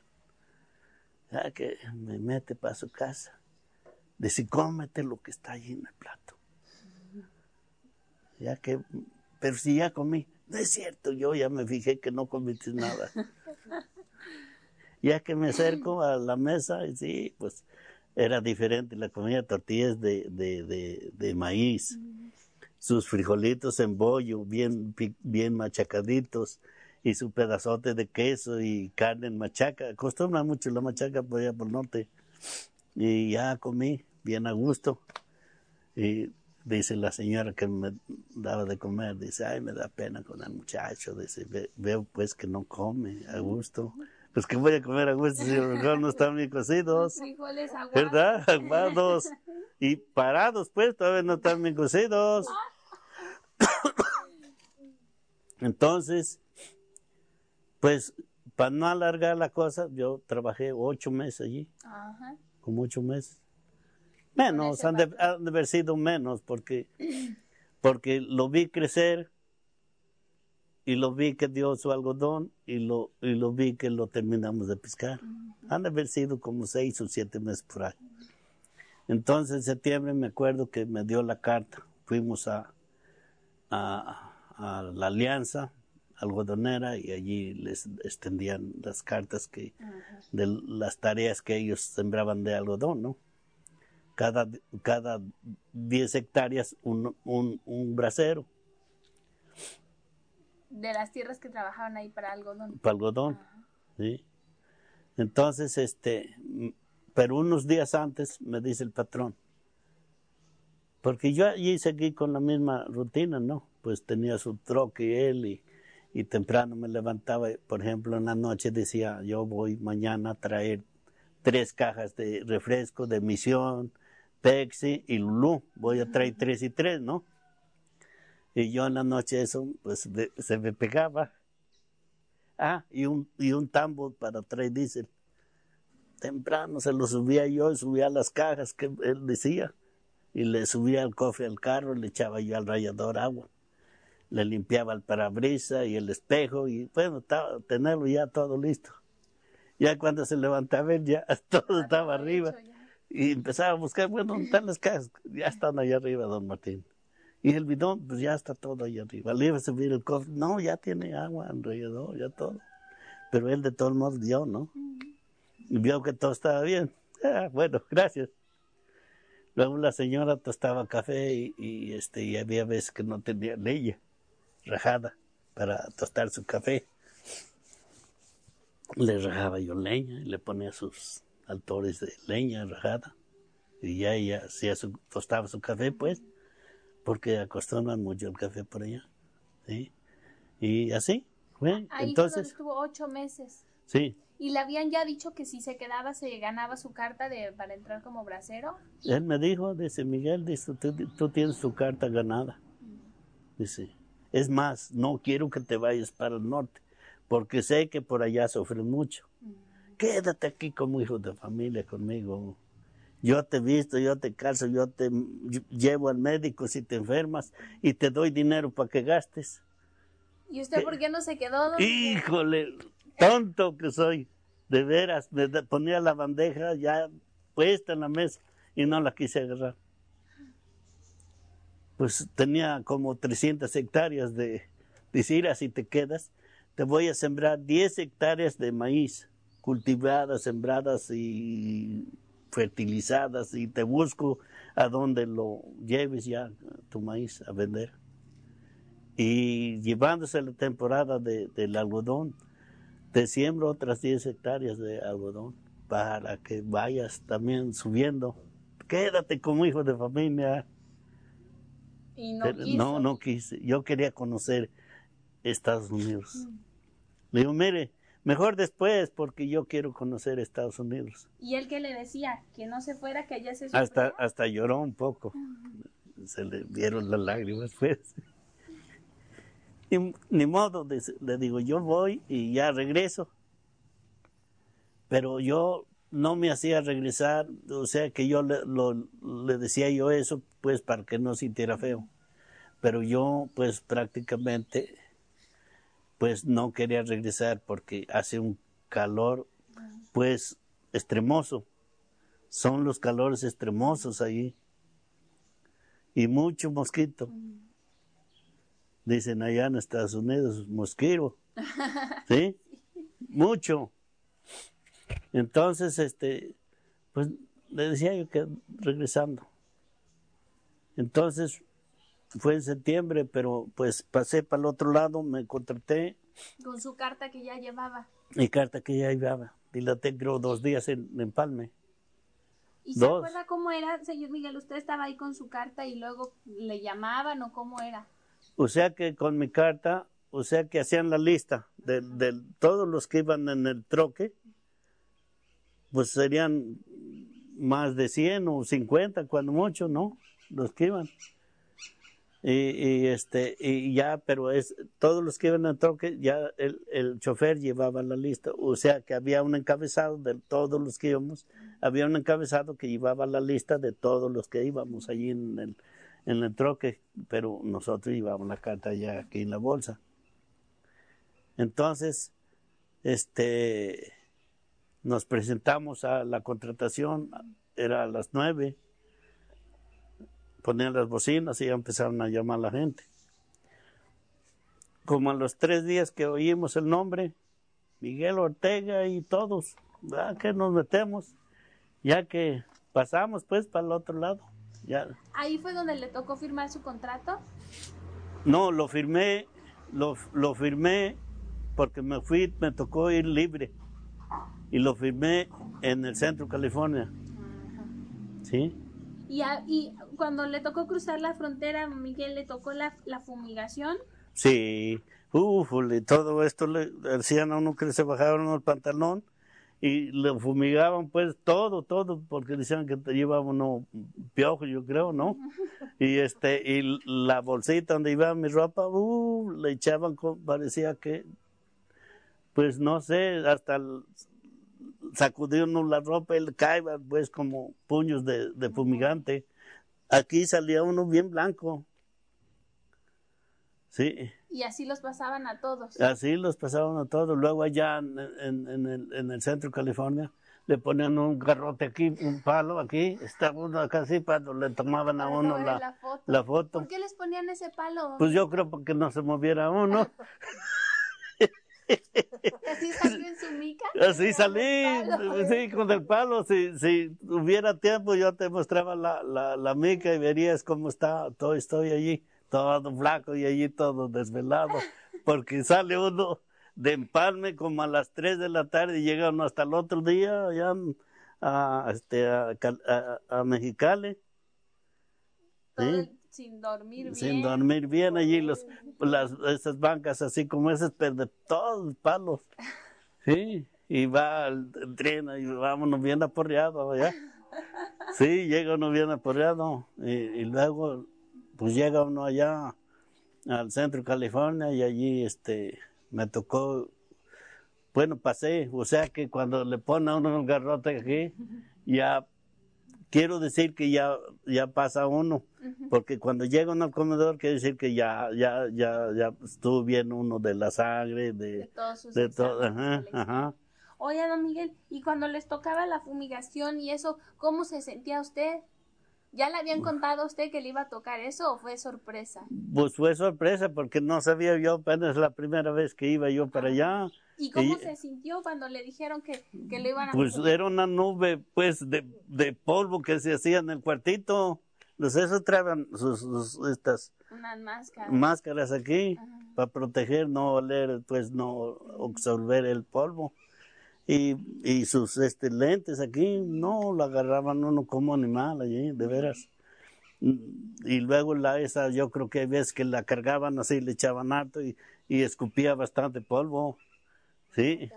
Ya que me mete para su casa. Dice, cómete lo que está ahí en el plato. Ya que, pero si ya comí. No es cierto, yo ya me fijé que no comiste nada. Ya que me acerco a la mesa, y sí, pues era diferente. La comida, tortillas de, de, de, de maíz. Sus frijolitos en bollo, bien, bien machacaditos, y su pedazote de queso y carne en machaca. Acostumbran mucho la machaca por allá por el norte. Y ya comí, bien a gusto. Y dice la señora que me daba de comer, dice, ay, me da pena con el muchacho. Dice, Ve, veo pues que no come a gusto. Pues que voy a comer a gusto si los frijoles no están bien cocidos. Frijoles aguados. ¿Verdad? Aguados. Y parados, pues, todavía no están bien cocidos. Entonces, pues, para no alargar la cosa, yo trabajé ocho meses allí. Ajá. Como ocho meses. Menos, han de, han de haber sido menos, porque, porque lo vi crecer y lo vi que dio su algodón y lo, y lo vi que lo terminamos de pescar. Uh-huh. Han de haber sido como seis o siete meses por ahí. Entonces, en septiembre me acuerdo que me dio la carta. Fuimos a, a, a la Alianza Algodonera y allí les extendían las cartas que, uh-huh. de las tareas que ellos sembraban de algodón, ¿no? Cada, cada diez hectáreas un, un, un bracero. De las tierras que trabajaban ahí para algodón. Para algodón, uh-huh. Sí. Entonces, este, pero unos días antes me dice el patrón, porque yo allí seguí con la misma rutina, ¿no? Pues tenía su troque y él y, y temprano me levantaba, por ejemplo, en la noche decía, yo voy mañana a traer tres cajas de refresco de Misión, Pepsi y Lulú, voy a traer tres y tres, ¿no? Y yo en la noche eso, pues de, se me pegaba. Ah, y un, y un tambo para traer diésel. Temprano se lo subía yo, subía las cajas que él decía, y le subía el cofre al carro, le echaba yo al rallador agua. Le limpiaba el parabrisas y el espejo, y bueno, estaba, tenerlo ya todo listo. Ya cuando se levantaba él, ya todo estaba arriba. Y empezaba a buscar, bueno, ¿dónde están las cajas? Ya están allá arriba, don Martín. Y el bidón, pues ya está todo allá arriba. Le iba a subir el cofre, no, ya tiene agua alrededor, ya todo. Pero él de todos modos dio, ¿no? Y vio que todo estaba bien. Ah, bueno, gracias. Luego la señora tostaba café y, y, este, y había veces que no tenía leña rajada para tostar su café. le rajaba yo leña y le ponía sus altores de leña rajada. Y ya ella hacía su, tostaba su café, pues, porque acostumbran mucho el café por allá. ¿Sí? Y así, fue. Ahí Entonces, fue donde estuvo ocho meses. Sí. ¿Y le habían ya dicho que si se quedaba se ganaba su carta de para entrar como bracero? Él me dijo, dice, Miguel, dice, tú, tú tienes tu carta ganada. Dice, es más, no quiero que te vayas para el norte, porque sé que por allá sufren mucho. Quédate aquí como hijo de familia conmigo. Yo te visto, yo te calzo, yo te llevo al médico si te enfermas y te doy dinero para que gastes. ¿Y usted por qué no se quedó? Don Híjole, tonto que soy, de veras, me ponía la bandeja ya puesta en la mesa y no la quise agarrar. Pues tenía como trescientas hectáreas de, decir, así te quedas, te voy a sembrar diez hectáreas de maíz, cultivadas, sembradas y fertilizadas, y te busco a donde lo lleves ya tu maíz a vender. Y llevándose la temporada de, del algodón, te siembro otras diez hectáreas de algodón para que vayas también subiendo. Quédate como hijo de familia. Y no Pero quiso. No, no quise. Yo quería conocer Estados Unidos. Mm. Le digo, mire, mejor después porque yo quiero conocer Estados Unidos. ¿Y él qué le decía? Que no se fuera, que allá se sufría. Hasta, sufría. hasta lloró un poco. Uh-huh. Se le vieron las lágrimas, pues. Y, ni modo, le digo, yo voy y ya regreso. Pero yo no me hacía regresar, o sea que yo le, lo, le decía yo eso, pues para que no sintiera feo. Pero yo, pues prácticamente, pues no quería regresar porque hace un calor, pues, extremoso. Son los calores extremosos allí. Y mucho mosquito. Dicen allá en Estados Unidos, mosquero. ¿Sí? Mucho. Entonces, este, pues le decía yo que regresando. Entonces, fue en septiembre, pero pues pasé para el otro lado, me contraté. Con su carta que ya llevaba. Mi carta que ya llevaba. Dilaté creo dos días en, en Empalme. ¿Y se dos. acuerda cómo era, señor Miguel? ¿Usted estaba ahí con su carta y luego le llamaban o cómo era? O sea que con mi carta, o sea que hacían la lista de, de todos los que iban en el troque, pues serían más de cien o cincuenta, cuando mucho, ¿no? Los que iban. Y, y este, y ya, pero es, todos los que iban en el troque, ya el, el chofer llevaba la lista. O sea que había un encabezado de todos los que íbamos, había un encabezado que llevaba la lista de todos los que íbamos allí en el, en el troque, pero nosotros llevábamos la carta ya aquí en la bolsa. Entonces, este, nos presentamos a la contratación, era a las nueve, ponían las bocinas y ya empezaron a llamar a la gente. Como a los tres días que oímos el nombre, Miguel Ortega y todos, ¿a qué nos metemos? Ya que pasamos pues para el otro lado. Ya. ¿Ahí fue donde le tocó firmar su contrato? No, lo firmé, lo, lo firmé porque me fui, me tocó ir libre. Y lo firmé en el centro California. Ajá. ¿Sí? Y, a, y cuando le tocó cruzar la frontera, Miguel, ¿le tocó la, la fumigación? Sí, uf, todo esto le decían a uno que se bajaban el pantalón y le fumigaban pues todo, todo, porque decían que te llevaba uno piojo, yo creo, ¿no? Y este, y la bolsita donde iba mi ropa, uh, le echaban, con, parecía que, pues no sé, hasta el, sacudió uno la ropa y le caía pues como puños de, de fumigante. Aquí salía uno bien blanco. Sí. Y así los pasaban a todos. Así los pasaban a todos. Luego allá en, en, en, el, en el centro de California le ponían un garrote aquí, un palo aquí, estaba uno acá así, para le tomaban a uno la, la, foto. la foto. ¿Por qué les ponían ese palo? Pues yo creo porque no se moviera uno. ¿Así salió en su mica? Así salí, sí, con el palo. Si, si hubiera tiempo, yo te mostraba la, la, la mica y verías cómo está. Todo estoy allí, todo flaco y allí todo desvelado. Porque sale uno de Empalme como a las tres de la tarde y llega uno hasta el otro día allá a, este, a, a, a Mexicali. Todo ¿Sí? el- sin dormir bien. Sin dormir bien allí, los, las, esas bancas así como esas, pero de todos los palos. Sí, y va el, el tren y vámonos bien aporreado allá. Sí, llega uno bien aporreado y, y luego pues llega uno allá al centro de California y allí este me tocó, bueno, pasé, o sea que cuando le pone a uno el garrote aquí, ya quiero decir que ya, ya pasa uno, Ujú. porque cuando llega uno al comedor quiere decir que ya, ya, ya, ya estuvo bien uno de la sangre, De de, todos sus de todo, exámenes ajá, que le hicieron. ajá. Oye, don Miguel, y cuando les tocaba la fumigación y eso, ¿cómo se sentía usted? ¿Ya le habían contado a usted que le iba a tocar eso o fue sorpresa? Pues fue sorpresa porque no sabía yo, apenas la primera vez que iba yo para allá. ¿Y cómo Y, se sintió cuando le dijeron que, que lo iban a pues fumigar? era una nube pues de, de polvo que se hacía en el cuartito. Los esos traían sus, sus estas Unas máscaras. máscaras aquí Ajá. para proteger, no oler, pues no absorber el polvo. Y, y sus este, lentes aquí, no, lo agarraban uno como animal allí, de veras. Y luego la esa, yo creo que hay veces que la cargaban así, le echaban harto y, y escupía bastante polvo. Sí.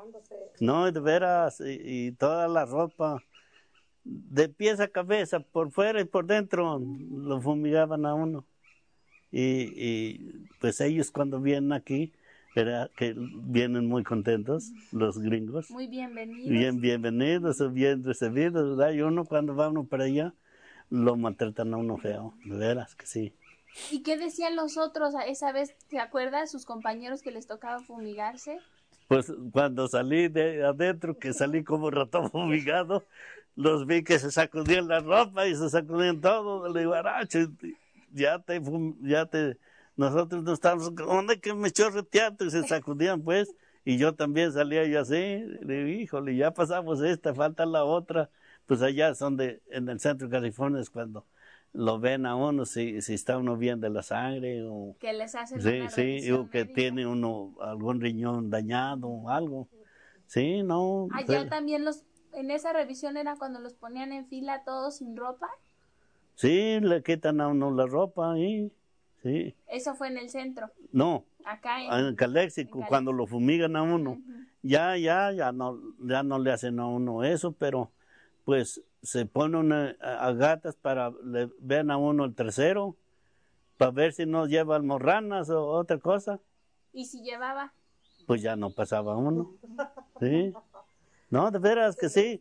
No, de veras, y, y toda la ropa, de pies a cabeza, por fuera y por dentro, lo fumigaban a uno. Y, y pues ellos cuando vienen aquí, ¿verdad? Que vienen muy contentos, los gringos. Muy bienvenidos. Bien, bienvenidos o bien recibidos, ¿verdad? Y uno cuando va uno para allá, lo maltratan a uno feo, de veras que sí. ¿Y qué decían los otros a esa vez? ¿Se acuerdan sus compañeros que les tocaba fumigarse? Pues cuando salí de adentro, que salí como ratón fumigado, los vi que se sacudían la ropa y se sacudían todo. Le digo, Aracho, ya te, fum- ya te, nosotros no estamos, ¿dónde que me echó reteato? Y se sacudían pues, y yo también salía yo así. Le digo, híjole, ya pasamos esta, falta la otra. Pues allá son de, en el centro de California es cuando lo ven a uno, si, si está uno bien de la sangre o... Que les hacen Sí, una sí, revisión o que médica. tiene uno algún riñón dañado o algo. Sí, no. Allá pues, también los, en esa revisión era cuando los ponían en fila todos sin ropa. sí, le quitan a uno la ropa ahí. Sí. Eso fue en el centro, No, acá en, en Caléxico, en cuando lo fumigan a uno. Ujú. Ya, ya, ya no, ya no le hacen a uno eso, pero pues se ponen a, a gatas para le vean a uno el tercero, para ver si no lleva almorranas o otra cosa. Y si llevaba, Pues ya no pasaba uno. Sí. No, de veras que sí.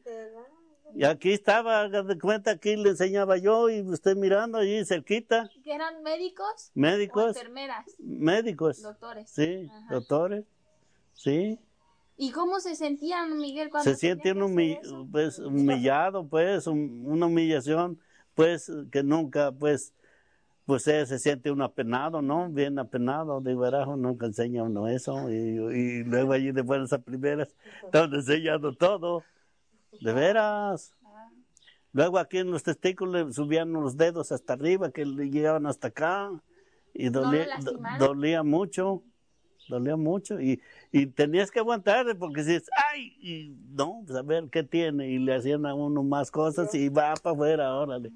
Y aquí estaba, haga de cuenta, aquí le enseñaba yo y usted mirando allí cerquita. que eran médicos o Médicos, enfermeras, médicos. doctores. Sí, Ajá. doctores. Sí. ¿Y cómo se sentían, Miguel, cuando Se siente tenían uno que humi- hacer eso? pues, humillado, pues, un- una humillación, pues, que nunca, pues, pues eh, se siente uno apenado, ¿no? Bien apenado, de barajo, nunca enseña uno eso. Y, y luego allí de buenas a primeras, están enseñando todo. De veras. Ah. Luego aquí en los testículos le subían los dedos hasta arriba, que le llegaban hasta acá. Y ¿No lo dolía, do- lastimaron? dolía mucho, dolía mucho. Y, y tenías que aguantar, porque si es, ¡ay! Y no, pues a ver qué tiene. Y le hacían a uno más cosas y va para afuera, órale.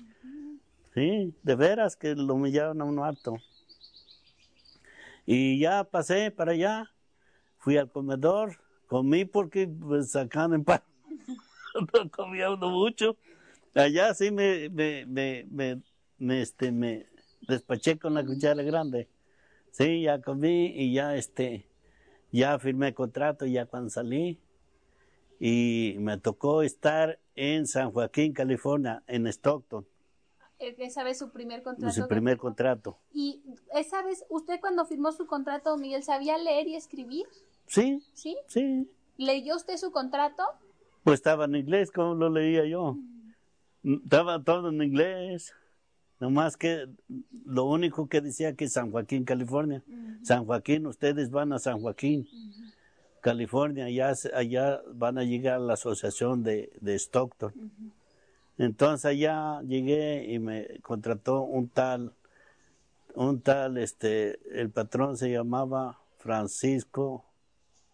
Sí, de veras que lo humillaban a uno harto. Y ya pasé para allá, fui al comedor, comí porque pues sacaban en paz. No comía uno mucho. Allá sí me, me, me, me, me, este, me despaché con la cuchara grande. Sí, ya comí y ya, este, ya firmé contrato ya cuando salí. Y me tocó estar en San Joaquín, California, en Stockton, Eh, Esa vez su primer contrato. su que primer firmó. contrato. Y esa vez, ¿usted cuando firmó su contrato, Miguel, sabía leer y escribir? Sí, ¿Sí? sí. ¿Leyó usted su contrato? Pues estaba en inglés, como lo leía yo. Estaba todo en inglés. Nomás que lo único que decía que San Joaquín, California. Ujú. San Joaquín, ustedes van a San Joaquín, Ujú. California. Allá, se- allá van a llegar a la asociación de, de Stockton. Ujú. Entonces allá llegué y me contrató un tal, un tal, este, el patrón se llamaba Francisco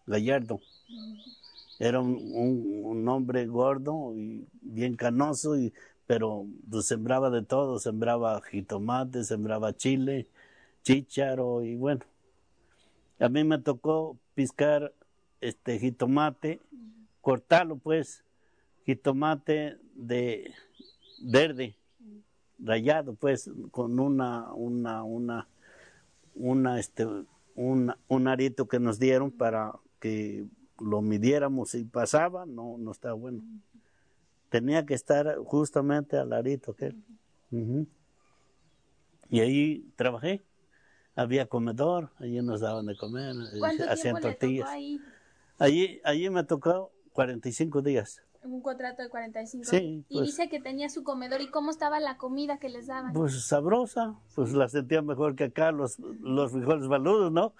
Gallardo. Era un, un, un hombre gordo y bien canoso, y, pero pues, sembraba de todo, sembraba jitomate, sembraba chile, chícharo y bueno. A mí me tocó piscar este jitomate, cortarlo pues, jitomate de verde, rayado pues, con una, una, una, una, este, un, un arito que nos dieron para que lo midiéramos y pasaba, no, no estaba bueno. Tenía que estar justamente al arito aquel. Uh-huh. Y ahí trabajé. Había comedor, allí nos daban de comer, ¿Cuánto hacían tiempo tortillas. le tocó ahí? Allí, allí me tocó cuarenta y cinco días. Un contrato de cuarenta y cinco. Sí, y pues, dice que tenía su comedor. ¿Y cómo estaba la comida que les daban? Pues sabrosa, pues la sentía mejor que acá los, los frijoles baludos, ¿no?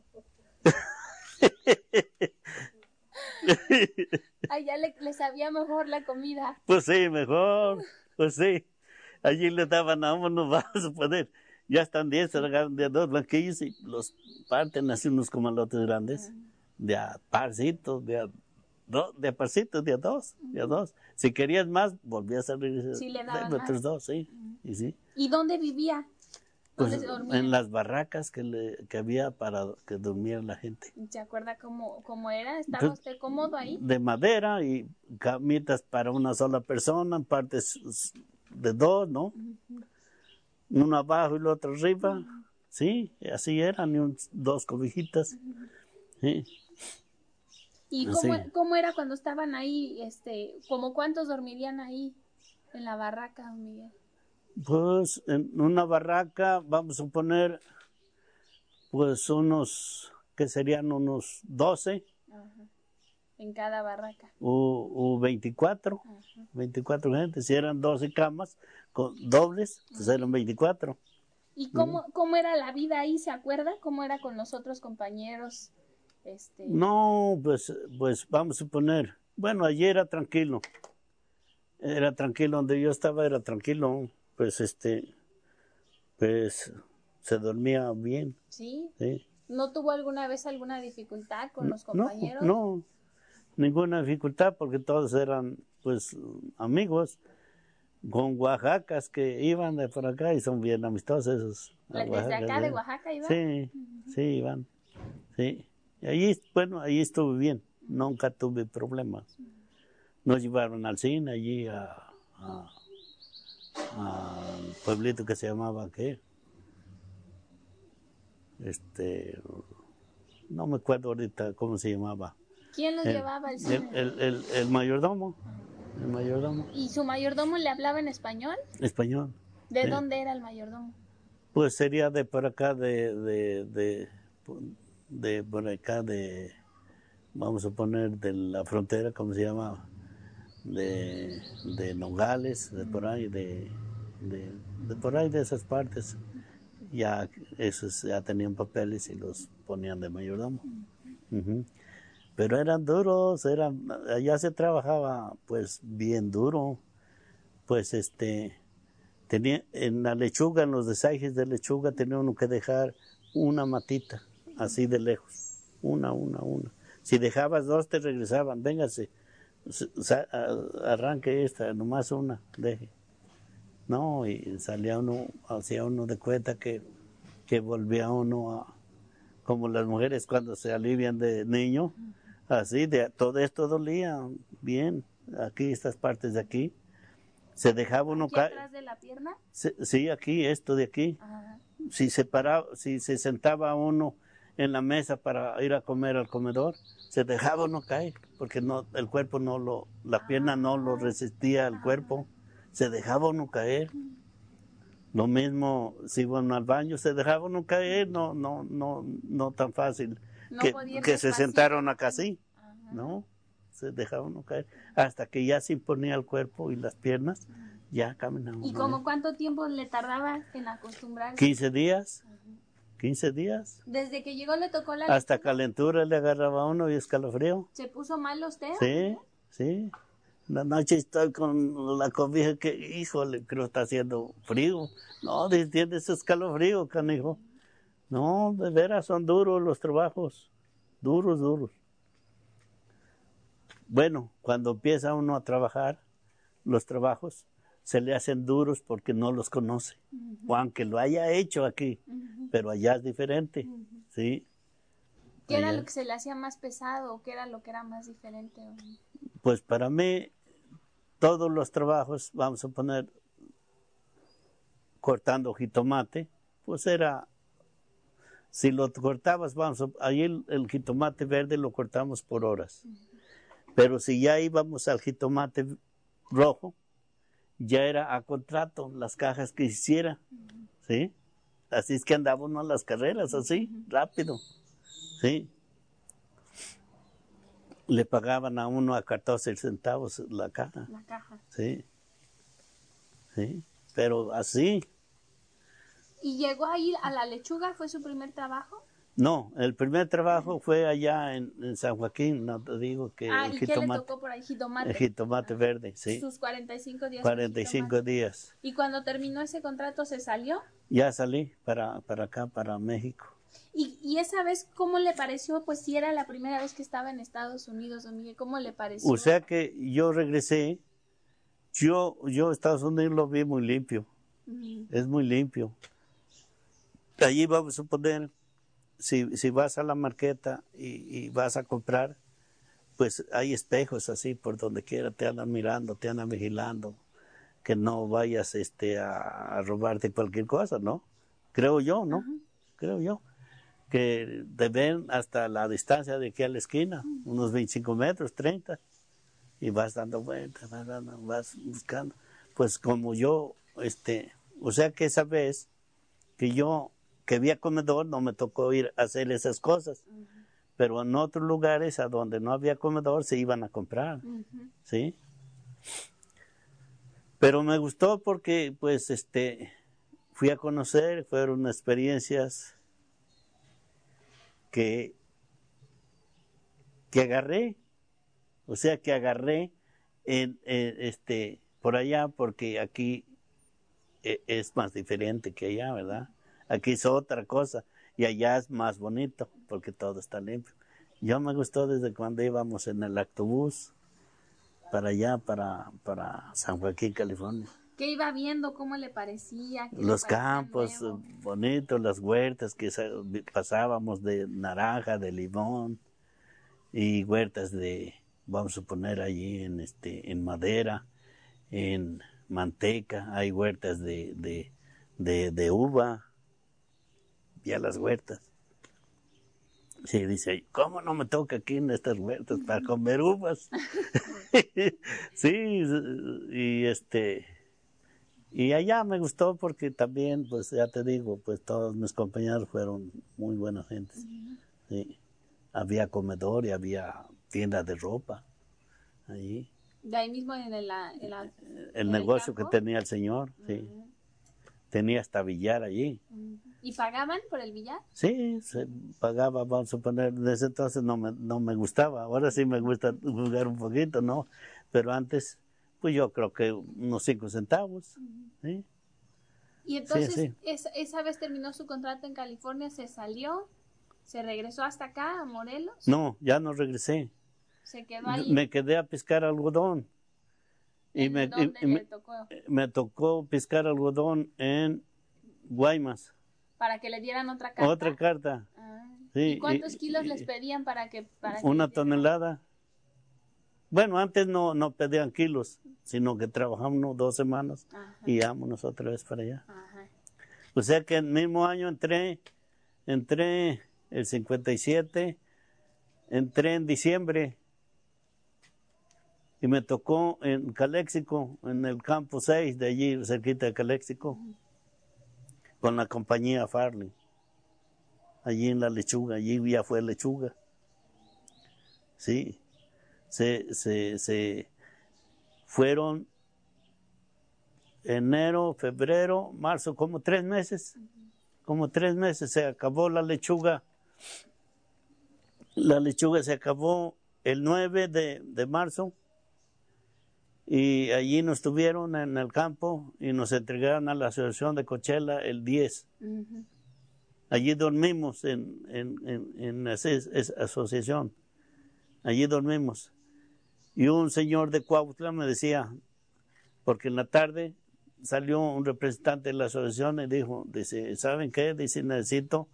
Allá le, le sabía mejor la comida. Pues sí, mejor, pues sí. Allí le daban a uno, vamos a poner, ya están diez, agarran de a dos blanquillos y los parten así unos comalotes grandes, de a parcitos, de a dos, de a parcitos, de a dos, de a dos. Si querías más, volvías a salir. Sí, le daban de otros más. dos, sí, y sí. ¿Y dónde vivía? ¿Dónde Pues se dormía? en las barracas que, le, que había para que durmiera la gente. ¿Se acuerda cómo, cómo era? ¿Estaba Pues, usted cómodo ahí? De madera y camitas para una sola persona, partes de dos, ¿no? Uh-huh. Uno abajo y el otro arriba. Uh-huh. Sí, así eran, y un, dos cobijitas. Uh-huh. Sí. ¿Y cómo, cómo era cuando estaban ahí? Este, ¿Cómo cuántos dormirían ahí en la barraca, don Miguel? Pues en una barraca, vamos a poner, pues unos, que serían unos doce. Uh-huh. En cada barraca. O, o veinticuatro, uh-huh. veinticuatro gente. Si eran doce camas con dobles, pues uh-huh. eran veinticuatro. ¿Y cómo, uh-huh. cómo era la vida ahí? ¿Se acuerda? ¿Cómo era con los otros compañeros? Este... No, pues, pues vamos a poner, bueno, allí era tranquilo. Era tranquilo, donde yo estaba era tranquilo. Pues este, pues se dormía bien. ¿Sí? Sí. ¿No tuvo alguna vez alguna dificultad con los compañeros? No, no, ninguna dificultad porque todos eran pues amigos con oaxacas que iban de por acá y son bien amistosos esos. ¿Desde Oaxaca, acá de Oaxaca iban? Sí, uh-huh. sí, iban. Sí. Y allí, bueno, allí estuve bien, uh-huh. nunca tuve problemas. Uh-huh. Nos llevaron al cine allí a... a al pueblito que se llamaba, ¿qué? Este, no me acuerdo ahorita cómo se llamaba. ¿Quién los el, llevaba al cine? El, el, el, el mayordomo, el mayordomo. ¿Y su mayordomo le hablaba en español? Español. ¿De sí. dónde era el mayordomo? Pues sería de por acá, de, de, de, de por acá, de, vamos a poner, de la frontera, ¿cómo se llama? De, de Nogales, de por ahí, de... De, de por ahí de esas partes ya esos ya tenían papeles y los ponían de mayordomo. Uh-huh. Pero eran duros, eran allá se trabajaba pues bien duro, pues este tenía en la lechuga, en los desajes de lechuga tenía uno que dejar una matita así de lejos, una, una, una. Si dejabas dos te regresaban, véngase, arranque esta, nomás una, deje. No, y salía uno, hacía uno de cuenta que, que volvía uno a, como las mujeres cuando se alivian de niño, así, de todo esto dolía bien, aquí, estas partes de aquí, se dejaba uno caer. ¿Atrás de la pierna? Se, sí, aquí, esto de aquí. Ajá. Si se paraba, si se sentaba uno en la mesa para ir a comer al comedor, se dejaba uno caer, porque no, el cuerpo no lo, la pierna no lo resistía al cuerpo. Se dejaba uno caer. Lo mismo si iban al baño, se dejaba uno caer, no, no, no, no tan fácil no que, que se sentaron acá así, ajá. No, se dejaba uno caer hasta que ya se imponía el cuerpo y las piernas, ya caminaban. ¿Y como cuánto tiempo le tardaba en acostumbrarse? quince días, quince días. Desde que llegó le tocó la hasta lechuga. Calentura le agarraba a uno y escalofrío. ¿Se puso mal usted? Sí, sí. La noche estoy con la cobija que, híjole, creo que está haciendo frío. No, tiene ese escalofrío, canijo. No, de veras, son duros los trabajos. Duros, duros. bueno, cuando empieza uno a trabajar, los trabajos se le hacen duros porque no los conoce. Uh-huh. O aunque lo haya hecho aquí, uh-huh. pero allá es diferente, uh-huh. ¿sí? ¿Qué allá. Era lo que se le hacía más pesado o qué era lo que era más diferente? Pues para mí, todos los trabajos, vamos a poner, cortando jitomate, pues era, si lo cortabas, vamos, a, ahí el, el jitomate verde lo cortamos por horas. Uh-huh. Pero si ya íbamos al jitomate rojo, ya era a contrato las cajas que hiciera, uh-huh. ¿sí? Así es que andábamos las carreras así, uh-huh. rápido, ¿sí? Le pagaban a uno a catorce centavos la caja. La caja. Sí, sí, pero así. ¿Y llegó a ir a la lechuga? ¿Fue su primer trabajo? No, el primer trabajo fue allá en, en San Joaquín, no te digo que ah, el ¿y jitomate, qué le tocó por ahí? ¿Jitomate? El jitomate ah, verde, sí. Sus cuarenta y cinco días. cuarenta y cinco días. ¿Y cuando terminó ese contrato se salió? Ya salí para, para acá, para México. ¿Y, y esa vez cómo le pareció? Pues si era la primera vez que estaba en Estados Unidos, don Miguel, ¿cómo le pareció? O sea que yo regresé, yo, yo Estados Unidos lo vi muy limpio, uh-huh. es muy limpio. Allí vamos a poner, si, si vas a la marqueta y, y vas a comprar, pues hay espejos así por donde quiera, te andan mirando, te andan vigilando, que no vayas este, a, a robarte cualquier cosa, ¿no? Creo yo, ¿no? Uh-huh. Creo yo. Que te ven hasta la distancia de aquí a la esquina, uh-huh. unos veinticinco metros, treinta, y vas dando vueltas, vas, dando, vas buscando. Pues como yo, este, o sea que esa vez que yo, que había comedor, no me tocó ir a hacer esas cosas, uh-huh. pero en otros lugares a donde no había comedor se iban a comprar, uh-huh. ¿sí? Pero me gustó porque, pues, este, fui a conocer, fueron experiencias que, que agarré, o sea que agarré en, en, este, por allá, porque aquí es más diferente que allá, ¿verdad? Aquí es otra cosa y allá es más bonito porque todo está limpio. Yo me gustó desde cuando íbamos en el autobús para allá, para, para San Joaquín, California. ¿Qué iba viendo? ¿Cómo le parecía? Los campos nuevo? bonitos, las huertas que pasábamos de naranja, de limón y huertas de, vamos a poner allí en este, en madera, en manteca, hay huertas de, de, de, de uva, ya las huertas. Sí, dice, ¿cómo no me toca aquí en estas huertas para comer uvas? Sí, y este... Y allá me gustó porque también, pues ya te digo, pues todos mis compañeros fueron muy buenas gentes. Uh-huh. Sí. Había comedor y había tienda de ropa allí. De ahí mismo en el, en la, el en negocio el que tenía el señor, uh-huh. sí. Tenía hasta billar allí. Uh-huh. ¿Y pagaban por el billar? Sí, se pagaba, vamos a poner, desde entonces no me, no me gustaba. Ahora sí me gusta jugar un poquito, ¿no? Pero antes... Pues yo creo que unos cinco centavos. ¿Sí? Y entonces, sí, sí. Esa, esa vez terminó su contrato en California, se salió, se regresó hasta acá, a Morelos. No, ya no regresé. Se quedó ahí. Me quedé a pescar algodón. Y ¿En me, dónde y, le me, tocó? Me tocó pescar algodón en Guaymas. ¿Para que le dieran otra carta? Otra carta. Ah. Sí, ¿Y cuántos y, kilos y, les pedían para que...? Para una que tonelada. Bueno, antes no, no pedían kilos, sino que trabajamos dos semanas. Ajá. Y vámonos otra vez para allá. Ajá. O sea que el mismo año entré, entré el cincuenta y siete, entré en diciembre y me tocó en Calexico, en el campo seis de allí, cerquita de Calexico, uh-huh. con la compañía Farley. Allí en la lechuga, allí ya fue lechuga. Sí. Se, se, se fueron enero, febrero, marzo, como tres meses, como tres meses se acabó la lechuga. La lechuga se acabó el nueve de, de marzo y allí nos tuvieron en el campo y nos entregaron a la asociación de Coachella el diez. Uh-huh. Allí dormimos en, en, en, en esa, esa asociación, allí dormimos. Y un señor de Cuautla me decía, porque en la tarde salió un representante de la asociación y dijo, dice, ¿saben qué? Dice, necesito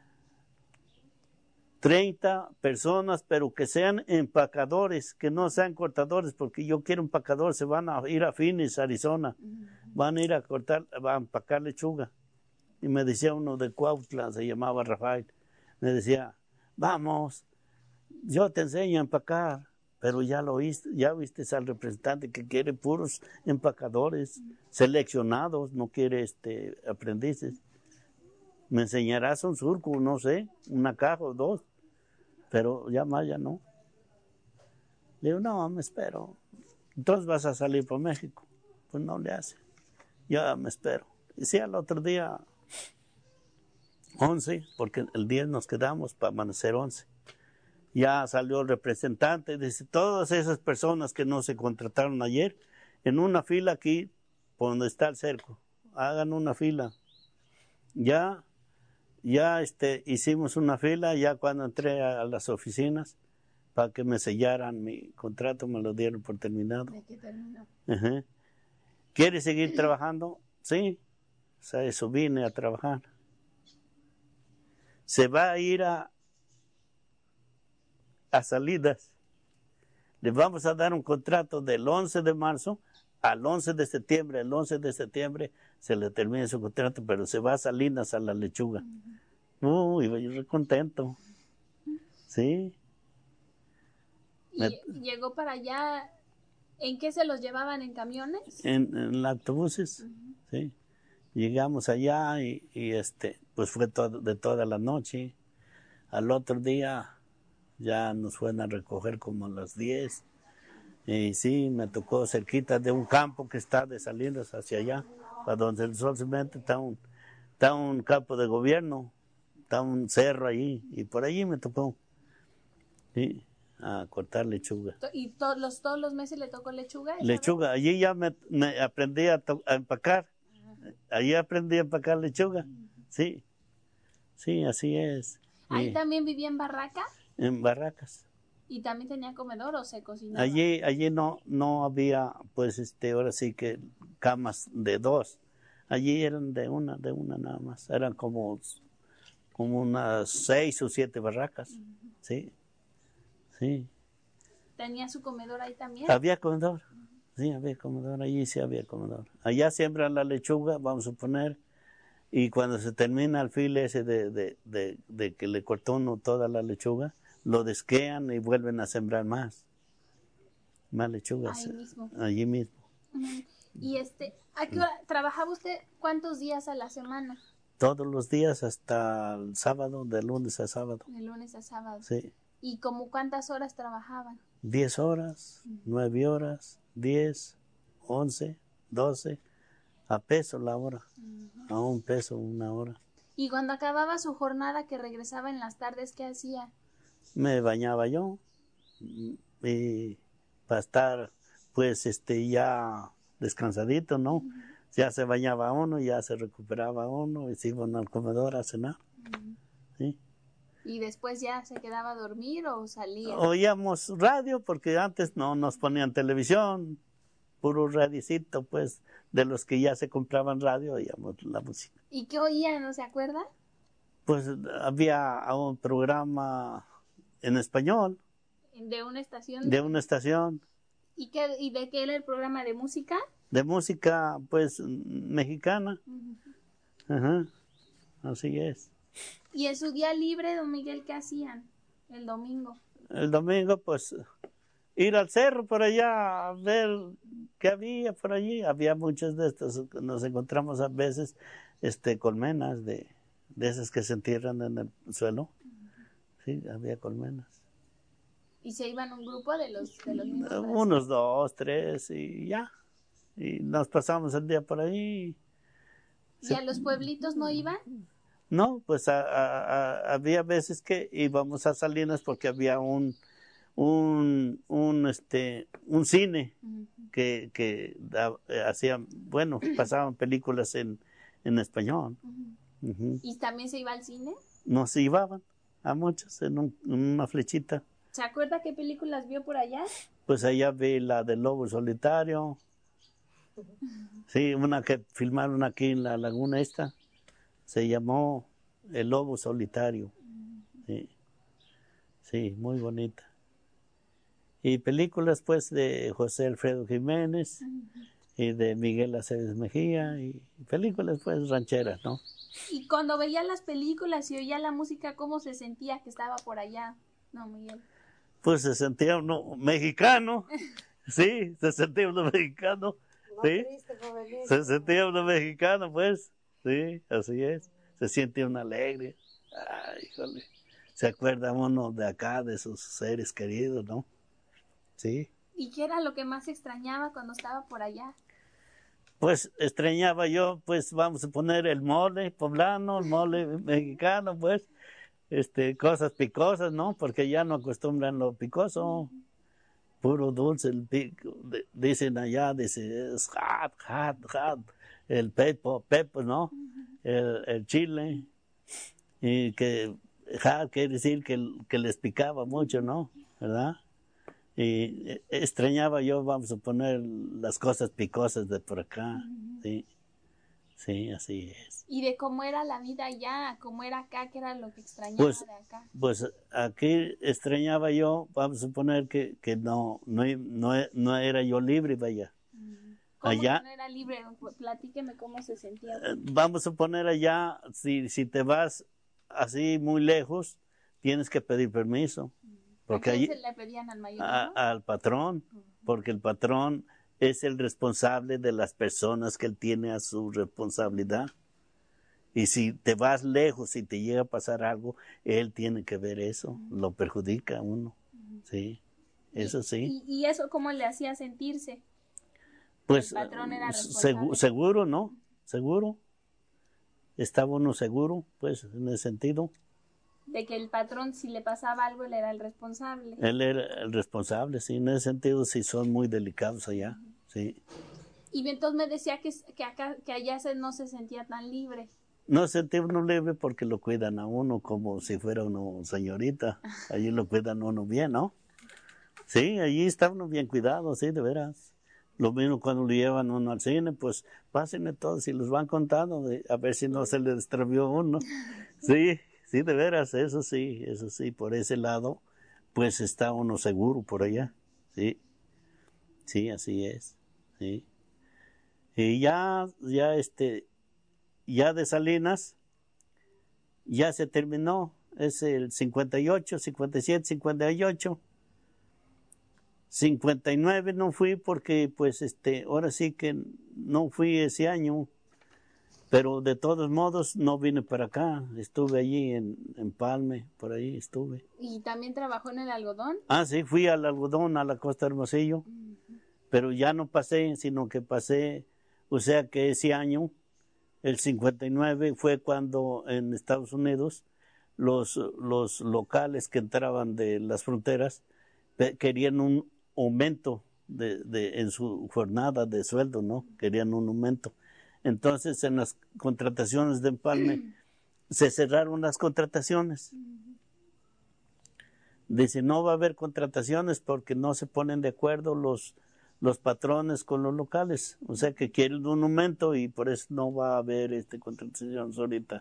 treinta personas, pero que sean empacadores, que no sean cortadores, porque yo quiero empacadores, se van a ir a Phoenix, Arizona, van a ir a cortar, van a empacar lechuga. Y me decía uno de Cuautla, se llamaba Rafael, me decía, vamos, yo te enseño a empacar, pero ya lo viste, ya viste al representante que quiere puros empacadores, seleccionados, no quiere este aprendices. Me enseñarás un surco, no sé, una caja o dos, pero ya más ya no. Le digo, no, me espero. Entonces vas a salir para México. Pues no le hace. Ya me espero. Y sí, al otro día, once, porque el diez nos quedamos para amanecer once. Ya salió el representante, dice, todas esas personas que no se contrataron ayer, en una fila aquí, por donde está el cerco, hagan una fila. Ya, ya este, hicimos una fila, ya cuando entré a, a las oficinas, para que me sellaran mi contrato, me lo dieron por terminado. ¿De qué terminó? Uh-huh. ¿Quiere seguir trabajando? Sí, o sea, eso vine a trabajar. Se va a ir a a salidas. Le vamos a dar un contrato del once de marzo al once de septiembre. El once de septiembre se le termina su contrato, pero se va a Salinas a la lechuga. Uh-huh. Uy, yo estoy contento. Sí. ¿Y Me... llegó para allá? ¿En qué se los llevaban? ¿En camiones? En, en autobuses, uh-huh. Sí. Llegamos allá y, y este, pues fue todo, de toda la noche. Al otro día ya nos fueron a recoger como a las diez. Y sí, me tocó cerquita de un campo que está de Salinas hacia allá, para donde el sol se mete, está un, está un campo de gobierno, está un cerro allí, y por allí me tocó, sí, a cortar lechuga. ¿Y to los, todos los meses le tocó lechuga? Lechuga, vez? Allí ya me, me aprendí a, a empacar, uh-huh. Allí aprendí a empacar lechuga, uh-huh. Sí, sí, así es. ¿Ahí sí. También vivía en barraca? En barracas. ¿Y también tenía comedor o se cocinaba? Allí, allí no, no había, pues, este, ahora sí que camas de dos. Allí eran de una, de una nada más. Eran como, como unas seis o siete barracas. Uh-huh. Sí, sí. ¿Tenía su comedor ahí también? Había comedor. Uh-huh. Sí, había comedor. Allí sí había comedor. Allá siembran la lechuga, vamos a suponer, y cuando se termina el file ese de, de, de, de que le cortó uno toda la lechuga, lo desquean y vuelven a sembrar más. Más lechugas. Ahí mismo. Allí mismo. Uh-huh. Y este, ¿a qué hora trabajaba usted? ¿Cuántos días a la semana? Todos los días hasta el sábado, de lunes a sábado. De lunes a sábado. Sí. ¿Y como cuántas horas trabajaban? Diez horas, uh-huh. Nueve horas, diez, once, doce, a peso la hora. Uh-huh. A un peso una hora. ¿Y cuando acababa su jornada que regresaba en las tardes, qué hacía? Me bañaba yo y para estar pues este ya descansadito, ¿no? Uh-huh. Ya se bañaba uno, ya se recuperaba uno y se iban al comedor a cenar. Uh-huh. ¿Sí? ¿Y después ya se quedaba a dormir o salía? Oíamos radio porque antes no nos ponían televisión, puro radicito pues, de los que ya se compraban radio, oíamos la música. ¿Y qué oían, no se acuerda? Pues había un programa en español. ¿De una estación? De una estación. ¿Y, qué, ¿Y de qué era el programa? ¿De música? De música, pues, mexicana. Uh-huh. Ajá, así es. ¿Y en su día libre, don Miguel, qué hacían el domingo? El domingo, pues, ir al cerro por allá a ver qué había por allí. Había muchas de estas, nos encontramos a veces este, colmenas de, de esas que se entierran en el suelo. Uh-huh. Sí, había colmenas. ¿Y se iban un grupo de los, de los mismos? Unos dos, tres y ya. Y nos pasamos el día por ahí. ¿Y a los pueblitos no iban? No, pues a, a, a, había veces que íbamos a Salinas porque había un un un este un cine uh-huh. que que da, hacían, bueno, pasaban películas en en español. Uh-huh. Uh-huh. ¿Y también se iba al cine? Nos llevaban a muchos en, un, en una flechita. ¿Se acuerda qué películas vio por allá? pues allá vi la del lobo solitario. Sí, una que filmaron aquí en la laguna esta, se llamó El lobo solitario. Sí, sí, muy bonita. Y películas pues de José Alfredo Jiménez y de Miguel Aceves Mejía y películas pues rancheras, ¿no? Y cuando veía las películas y oía la música, ¿cómo se sentía que estaba por allá? No, Miguel. Pues se sentía uno mexicano, sí, se sentía uno mexicano, No sí, triste, jovencito. se sentía uno mexicano, pues, sí, así es, se siente uno alegre, ay, híjole, se acuerda uno de acá, de sus seres queridos, ¿no? Sí. ¿Y qué era lo que más extrañaba cuando estaba por allá? Pues extrañaba yo, pues vamos a poner el mole poblano, el mole mexicano, pues, este, cosas picosas, ¿no? Porque ya no acostumbran lo picoso, puro dulce, el pico, de- dicen allá, dice, es hot, hot, hot, el pepo, pepo, ¿no? El, el chile, y que hot quiere decir que, que les picaba mucho, ¿no? ¿Verdad? Y eh, extrañaba yo, vamos a poner las cosas picosas de por acá, sí, sí, así es. Y de cómo era la vida allá, cómo era acá, qué era lo que extrañaba Pues, de acá. pues aquí extrañaba yo, vamos a suponer que, que no, no, no, no era yo libre, vaya. ¿Cómo Allá, que no era libre? Platíqueme cómo se sentía. eh, vamos a suponer allá, si, si te vas así muy lejos, tienes que pedir permiso. Porque ¿A quién allí, se le pedían al a- mayordomo? al patrón, porque el patrón es el responsable de las personas que él tiene a su responsabilidad. Y si te vas lejos y te llega a pasar algo, él tiene que ver eso, lo perjudica a uno. Sí, eso sí. ¿Y, y eso cómo le hacía sentirse? Pues El patrón era segu- responsable. seguro, ¿no? Seguro. Estaba uno seguro, pues, en ese sentido. De que el patrón, si le pasaba algo, él era el responsable. Él era el responsable, sí. En ese sentido, sí son muy delicados allá, sí. Y entonces me decía que, que acá, que allá se, no se sentía tan libre. No se sentía uno libre porque lo cuidan a uno como si fuera uno señorita. Allí lo cuidan a uno bien, ¿no? Sí, allí está uno bien cuidado, sí, de veras. Lo mismo cuando lo llevan uno al cine, pues pásenle todos y los van contando de- a ver si no se le extravió a uno. Sí, sí, de veras, eso sí, eso sí, por ese lado, pues está uno seguro por allá. Sí, sí, así es. Sí. Y ya, ya este, ya de Salinas, ya se terminó, es el cincuenta y ocho, cincuenta y siete, cincuenta y ocho. cincuenta y nueve no fui porque pues este, ahora sí que no fui ese año, pero de todos modos no vine para acá, estuve allí en, en Palme, por ahí estuve. ¿Y también trabajó en el algodón? Ah, sí, fui al algodón, a la Costa Hermosillo, pero ya no pasé, sino que pasé, o sea que ese año, el cincuenta y nueve, fue cuando en Estados Unidos los, los locales que entraban de las fronteras pe- querían un aumento de, de, en su jornada de sueldo, ¿no? Querían un aumento. Entonces, en las contrataciones de empalme, se cerraron las contrataciones. Dice, no va a haber contrataciones porque no se ponen de acuerdo los, los patrones con los locales. O sea, que quieren un aumento y por eso no va a haber este contrataciones ahorita.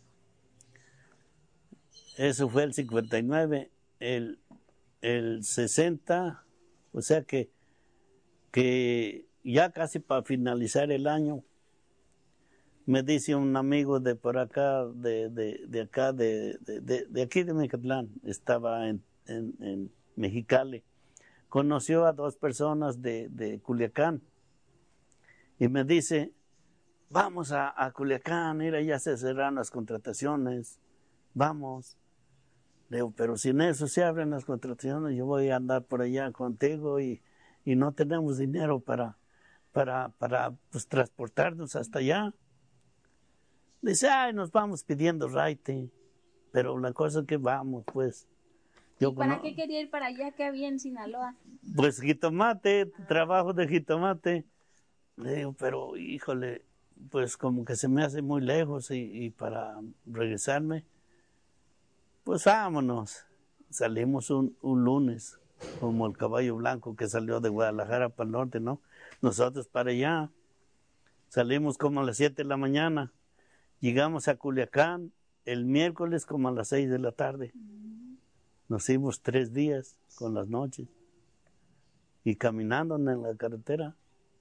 Eso fue el cincuenta y nueve. El, el sesenta, o sea que, que ya casi para finalizar el año, me dice un amigo de por acá, de, de, de acá, de, de, de, de aquí de Mecatlán, estaba en, en, en Mexicali, conoció a dos personas de, de Culiacán y me dice, vamos a, a Culiacán, mira, ya se cerraron las contrataciones, vamos. Le digo, pero si en eso se abren las contrataciones, yo voy a andar por allá contigo y, y no tenemos dinero para, para, para pues, transportarnos hasta allá. Dice, ay, nos vamos pidiendo raite, pero la cosa es que vamos, pues. Yo ¿Y para cono- qué quería ir para allá? ¿Qué había en Sinaloa? Pues jitomate, trabajo de jitomate. Le digo, pero híjole, pues como que se me hace muy lejos y, y para regresarme, pues vámonos. Salimos un, un lunes como el caballo blanco que salió de Guadalajara para el norte, ¿no? Nosotros para allá salimos como a las siete de la mañana, llegamos a Culiacán el miércoles como a las seis de la tarde. Nos fuimos tres días con las noches y caminando en la carretera.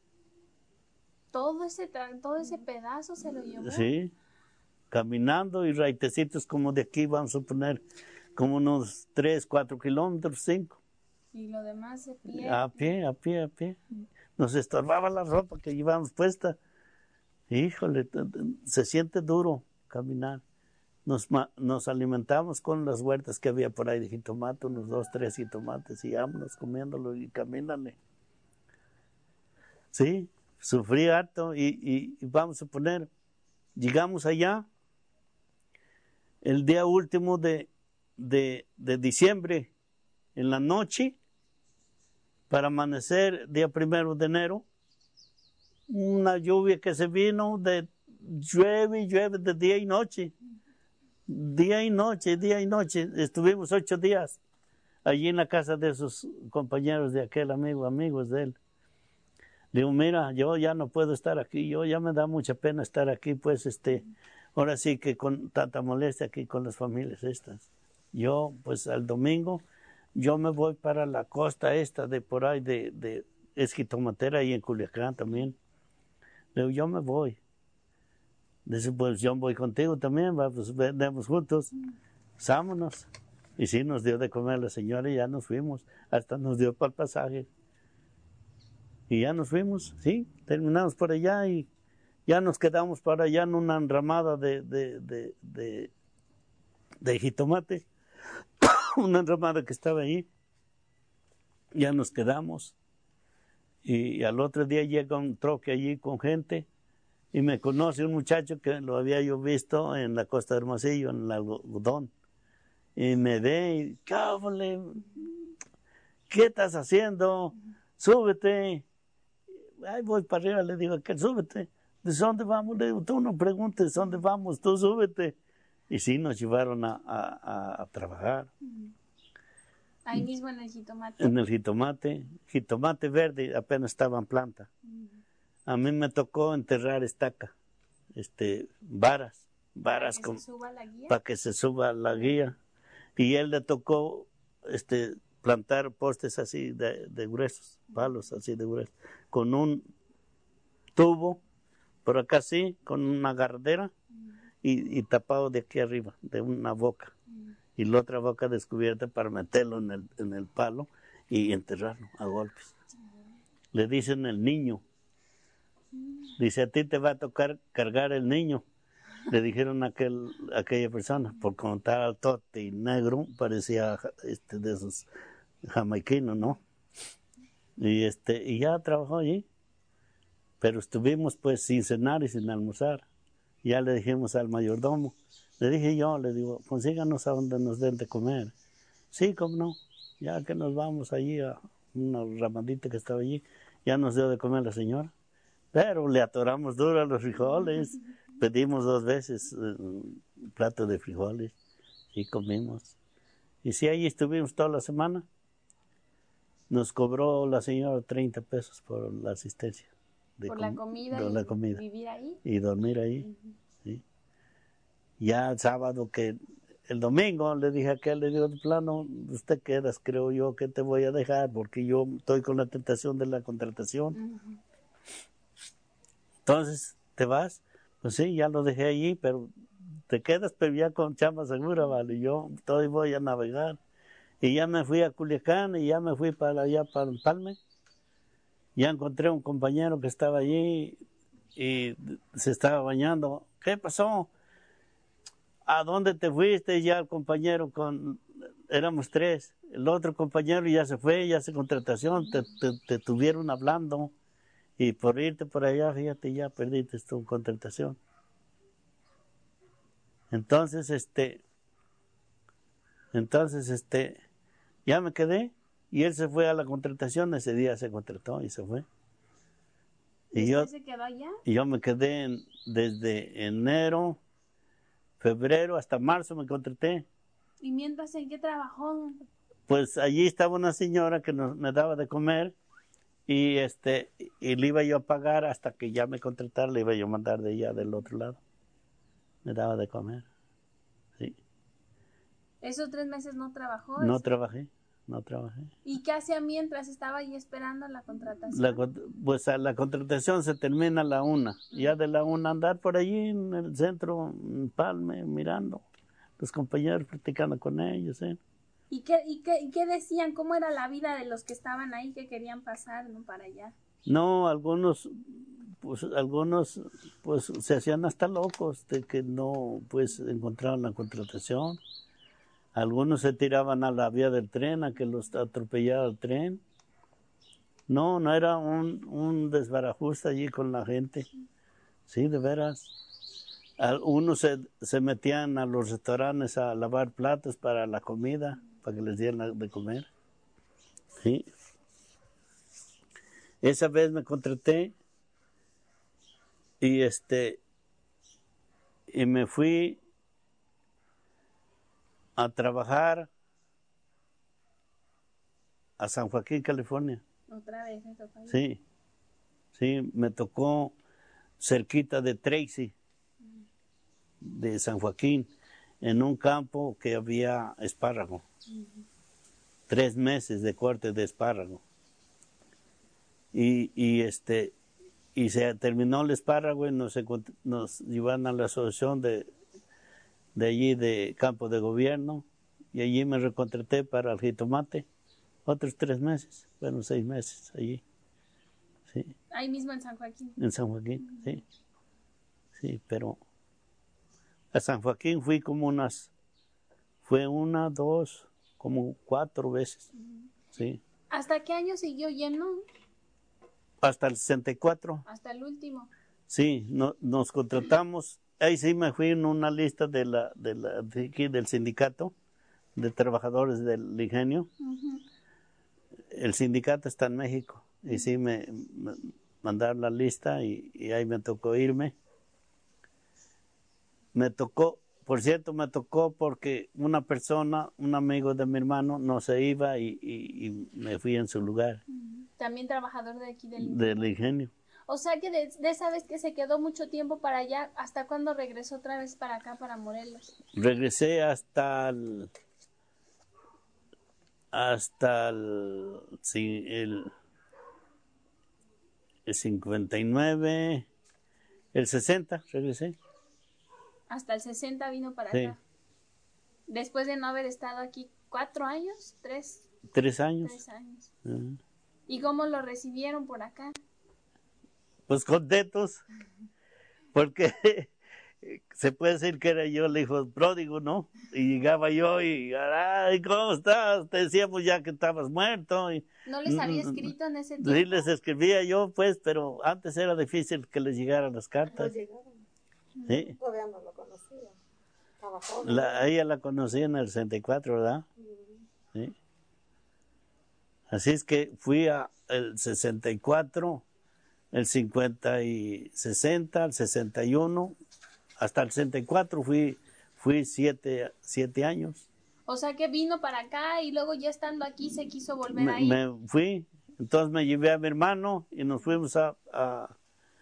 Todo ese, todo ese pedazo se lo llevó. Sí, caminando y raitecitos como de aquí, vamos a poner como unos tres, cuatro kilómetros, cinco. Y lo demás de pie. A pie, a pie, a pie. Nos estorbaba la ropa que llevábamos puesta. Híjole, se siente duro caminar. Nos, nos alimentamos con las huertas que había por ahí de jitomate, unos dos, tres jitomates, y vámonos comiéndolo y camínale. Sí, sufrí harto y, y, y vamos a poner, llegamos allá el día último de, de, de diciembre, en la noche, para amanecer día primero de enero, una lluvia que se vino de llueve y llueve de día y noche. Día y noche, día y noche. Estuvimos ocho días allí en la casa de sus compañeros de aquel amigo, amigos de él. Le digo, mira, yo ya no puedo estar aquí, yo ya me da mucha pena estar aquí, pues este, ahora sí que con tanta molestia aquí con las familias estas. Yo, pues al domingo, yo me voy para la costa esta de por ahí de, de Esquitomatera y en Culiacán también. Le digo, yo me voy. Dice, pues yo voy contigo también, vamos, vendemos juntos, vámonos. Y sí, nos dio de comer la señora y ya nos fuimos, hasta nos dio para el pasaje. Y ya nos fuimos, sí, terminamos por allá y ya nos quedamos para allá en una enramada de, de, de, de, de jitomate, una enramada que estaba ahí. Ya nos quedamos y al otro día llega un troque allí con gente. Y me conoce un muchacho que lo había yo visto en la Costa de Hermosillo, en el algodón. Y me ve y, cábole, ¿qué estás haciendo? Súbete. Ahí voy para arriba, le digo, ¿qué? Súbete. ¿De dónde vamos? Le digo, tú no preguntes dónde vamos, tú súbete. Y sí, nos llevaron a, a, a trabajar. Ahí mismo en el jitomate. En el jitomate. Jitomate verde, apenas estaba en planta. A mí me tocó enterrar estaca, este, varas, varas ¿Para que con, se suba la guía? para que se suba la guía. Y él le tocó este, plantar postes así de, de gruesos, palos así de gruesos, con un tubo, por acá así, con una agarradera y, y tapado de aquí arriba, de una boca. Y la otra boca descubierta para meterlo en el, en el palo y enterrarlo a golpes. Le dicen el niño. Dice, a ti te va a tocar cargar el niño. Le dijeron a, aquel, a aquella persona, por contar al tote y negro, parecía este, de esos jamaiquinos, ¿no? Y, este, y ya trabajó allí. Pero estuvimos pues sin cenar y sin almorzar. Ya le dijimos al mayordomo, le dije yo, le digo, consíganos a donde nos den de comer. Sí, cómo no, ya que nos vamos allí a una ramadita que estaba allí, ya nos dio de comer la señora. Pero le atoramos duro a los frijoles. Pedimos dos veces un plato de frijoles y comimos. Y sí, ahí estuvimos toda la semana. Nos cobró la señora treinta pesos por la asistencia. De por la comida, de y la comida. vivir ahí. Y dormir ahí. Uh-huh. ¿Sí? Ya el sábado que... El domingo le dije a aquel, le digo, de plano, usted quedas, creo yo, que te voy a dejar, porque yo estoy con la tentación de la contratación. Uh-huh. Entonces, ¿te vas? Pues sí, ya lo dejé allí, pero te quedas, pero ya con chamba segura, vale. Yo todavía voy a navegar. Y ya me fui a Culiacán y ya me fui para allá, para Empalme. Ya encontré un compañero que estaba allí y se estaba bañando. ¿Qué pasó? ¿A dónde te fuiste? Ya el compañero con... Éramos tres. El otro compañero ya se fue, ya se contratación, te, te, te tuvieron hablando. Y por irte por allá, fíjate, ya perdiste tu contratación. Entonces, este, entonces, este, ya me quedé y él se fue a la contratación, ese día se contrató y se fue. ¿Y, ¿Y yo, se quedó allá? Y yo me quedé en, desde enero, febrero hasta marzo me contraté. ¿Y mientras en qué trabajó? pues allí estaba una señora que nos, me daba de comer y este y le iba yo a pagar hasta que ya me contratara, le iba yo a mandar de allá del otro lado. Me daba de comer, sí. ¿Esos tres meses no trabajó? No ¿Eso? trabajé, no trabajé. ¿Y qué hacía mientras estaba ahí esperando la contratación? La, pues la contratación se termina a la una. Uh-huh. Ya de la una andar por allí en el centro, en Palme, mirando. Los compañeros platicando con ellos, ¿eh? ¿Y qué, y, qué, ¿Y qué decían? ¿Cómo era la vida de los que estaban ahí que querían pasar, ¿no? Para allá? No, algunos, pues algunos, pues se hacían hasta locos de que no, pues encontraban la contratación. Algunos se tiraban a la vía del tren, a que los atropellara el tren. No, no era un, un desbarajuste allí con la gente. Sí, de veras. Unos se, se metían a los restaurantes a lavar platos para la comida, para que les dieran de comer. Sí. Esa vez me contraté y este y me fui a trabajar a San Joaquín, California. ¿Otra vez en tu país? Sí, sí, me tocó cerquita de Tracy, de San Joaquín, en un campo que había espárrago. Uh-huh. Tres meses de corte de espárrago. Y, y este y se terminó el espárrago y nos, nos llevaron a la asociación de, de allí de campo de gobierno y allí me recontraté para el jitomate. Otros tres meses, bueno, seis meses allí. Sí. Ahí mismo en San Joaquín. En San Joaquín, uh-huh. Sí. Sí, pero a San Joaquín fui como unas, fue una, dos, como cuatro veces. Uh-huh. Sí. ¿Hasta qué año siguió yendo? Hasta el sesenta y cuatro. Hasta el último. Sí, no, nos contratamos. Ahí sí me fui en una lista de la, de la, de aquí del sindicato de trabajadores del ingenio. Uh-huh. El sindicato está en México. Uh-huh. Y sí me, me mandaron la lista y, y ahí me tocó irme. Me tocó, por cierto, me tocó porque una persona, un amigo de mi hermano, no se iba y, y, y me fui en su lugar. Uh-huh. También trabajador de aquí del ingenio. Del ingenio. O sea que de, de esa vez que se quedó mucho tiempo para allá, ¿hasta cuándo regresó otra vez para acá, para Morelos? Regresé hasta el, hasta el, sí, el, el cincuenta y nueve, el sesenta, regresé. Hasta el sesenta vino para sí. Acá. Después de no haber estado aquí cuatro años, tres. Tres años. Tres años. Uh-huh. ¿Y cómo lo recibieron por acá? Pues contentos, porque se puede decir que era yo el hijo pródigo, ¿no? Y llegaba yo y, ay, ¿cómo estás? Te decíamos ya que estabas muerto. Y, ¿No les había escrito en ese tiempo? Sí, les escribía yo, pues, pero antes era difícil que les llegaran las cartas. No llegaron. Sí. Todavía no lo conocía. Estaba joven. La, ella la conocí en el sesenta y cuatro, ¿verdad? Uh-huh. Sí. Así es que fui a el sesenta y cuatro, el cincuenta y sesenta, el sesenta y uno, hasta el sesenta y cuatro fui, fui siete, siete años. O sea que vino para acá y luego ya estando aquí se quiso volver me, a ir. Me fui, entonces me llevé a mi hermano y nos fuimos a, a,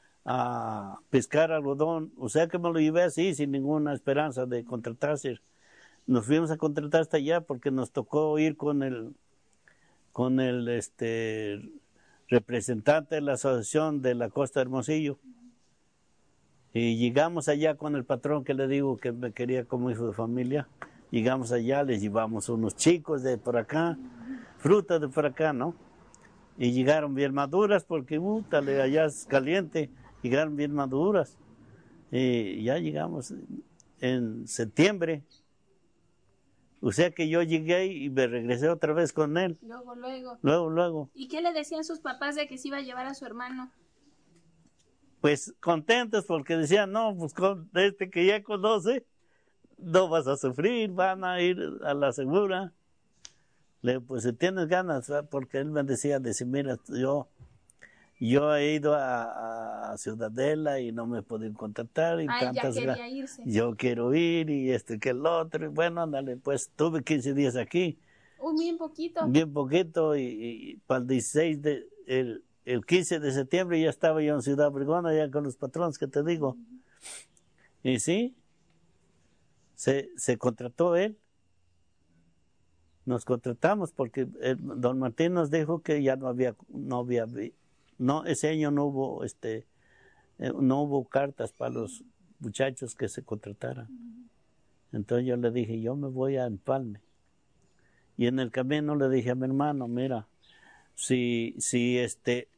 a pescar algodón. O sea que me lo llevé así, sin ninguna esperanza de contratarse. Nos fuimos a contratar hasta allá porque nos tocó ir con el con el este representante de la asociación de la Costa de Hermosillo. Y llegamos allá con el patrón que le digo que me quería como hijo de familia. Llegamos allá, les llevamos unos chicos de por acá, frutas de por acá, ¿no? Y llegaron bien maduras porque, uh, tale, allá es caliente, llegaron bien maduras. Y ya llegamos en septiembre. O sea que yo llegué y me regresé otra vez con él. Luego, luego. Luego, luego. ¿Y qué le decían sus papás de que se iba a llevar a su hermano? Pues contentos porque decían, no, pues con este que ya conoce, no vas a sufrir, van a ir a la segura. Le digo, pues si tienes ganas, ¿verdad? Porque él me decía, decir, mira, yo, yo he ido a, a Ciudadela y no me he podido contratar. Y Ay, tantas ya quería irse. Yo quiero ir y este que el otro. Y bueno, ándale, pues tuve quince días aquí. Un bien poquito. Bien poquito y, y para el dieciséis de, el, el quince de septiembre ya estaba yo en Ciudad Obregón, allá con los patrones que te digo. Uh-huh. Y sí, se, se contrató él. Nos contratamos porque el, don Martín nos dijo que ya no había, no había, no, ese año no hubo, este, no hubo cartas para los muchachos que se contrataran. Entonces yo le dije, yo me voy a Empalme. Y en el camino le dije a mi hermano, mira, si, si este,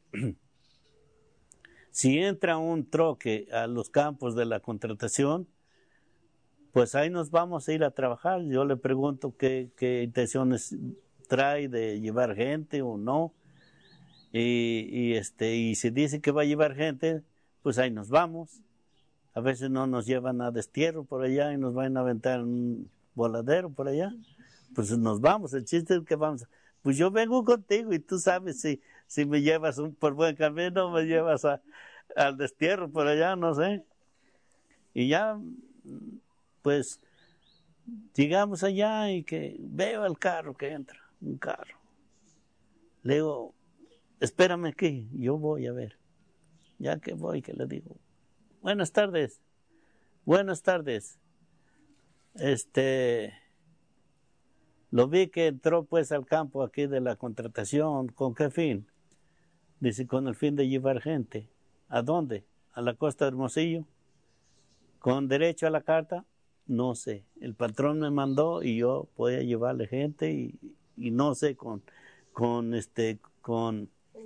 si entra un troque a los campos de la contratación, pues ahí nos vamos a ir a trabajar. Yo le pregunto qué, qué intenciones trae de llevar gente o no. Y, y, este, y si dice que va a llevar gente, pues ahí nos vamos. A veces no nos llevan a destierro por allá y nos van a aventar un voladero por allá. Pues nos vamos. El chiste es que vamos. Pues yo vengo contigo y tú sabes si, si me llevas un, por buen camino o me llevas a, al destierro por allá, no sé. Y ya... pues llegamos allá y que veo el carro que entra, un carro. Le digo, espérame aquí, yo voy a ver. Ya que voy, que le digo, buenas tardes, buenas tardes. Este, lo vi que entró pues al campo aquí de la contratación, ¿con qué fin? Dice, con el fin de llevar gente. ¿A dónde? A la costa de Hermosillo. ¿Con derecho a la carta? No sé, el patrón me mandó y yo voy a llevarle gente y, y no sé con, con este, con,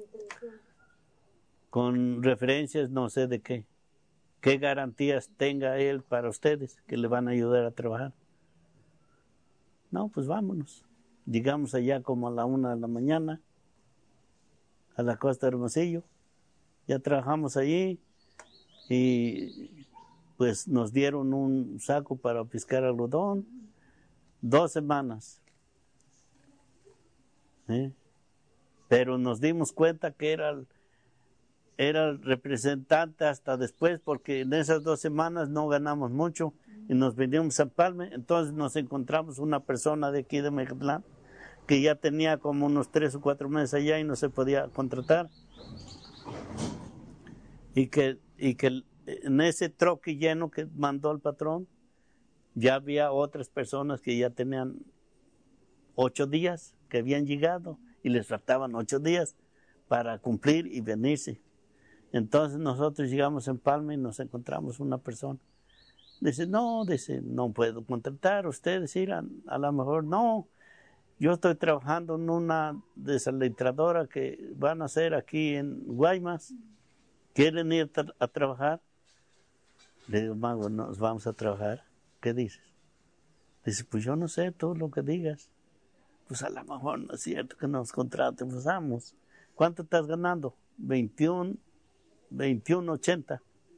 con referencias, no sé de qué, qué garantías tenga él para ustedes que le van a ayudar a trabajar. No, pues vámonos. Llegamos allá como a la una de la mañana a la costa de Hermosillo, ya trabajamos allí y pues nos dieron un saco para piscar algodón, dos semanas. ¿Eh? Pero nos dimos cuenta que era el, era el representante hasta después, porque en esas dos semanas no ganamos mucho y nos vinimos a Empalme. Entonces nos encontramos una persona de aquí de Mecatlán que ya tenía como unos tres o cuatro meses allá y no se podía contratar. Y que, y que en ese troque lleno que mandó el patrón, ya había otras personas que ya tenían ocho días que habían llegado y les faltaban ocho días para cumplir y venirse. Entonces nosotros llegamos a Empalme y nos encontramos una persona. Dice, no, dice, no puedo contratar, ustedes irán, a lo mejor no. Yo estoy trabajando en una desalentradora que van a hacer aquí en Guaymas. ¿Quieren ir a, a trabajar? Le digo, Mago, nos vamos a trabajar. ¿Qué dices? Dice, pues yo no sé, tú lo que digas. Pues a lo mejor no es cierto que nos contraten, pues vamos. ¿Cuánto estás ganando? veintiuno, veintiuno ochenta.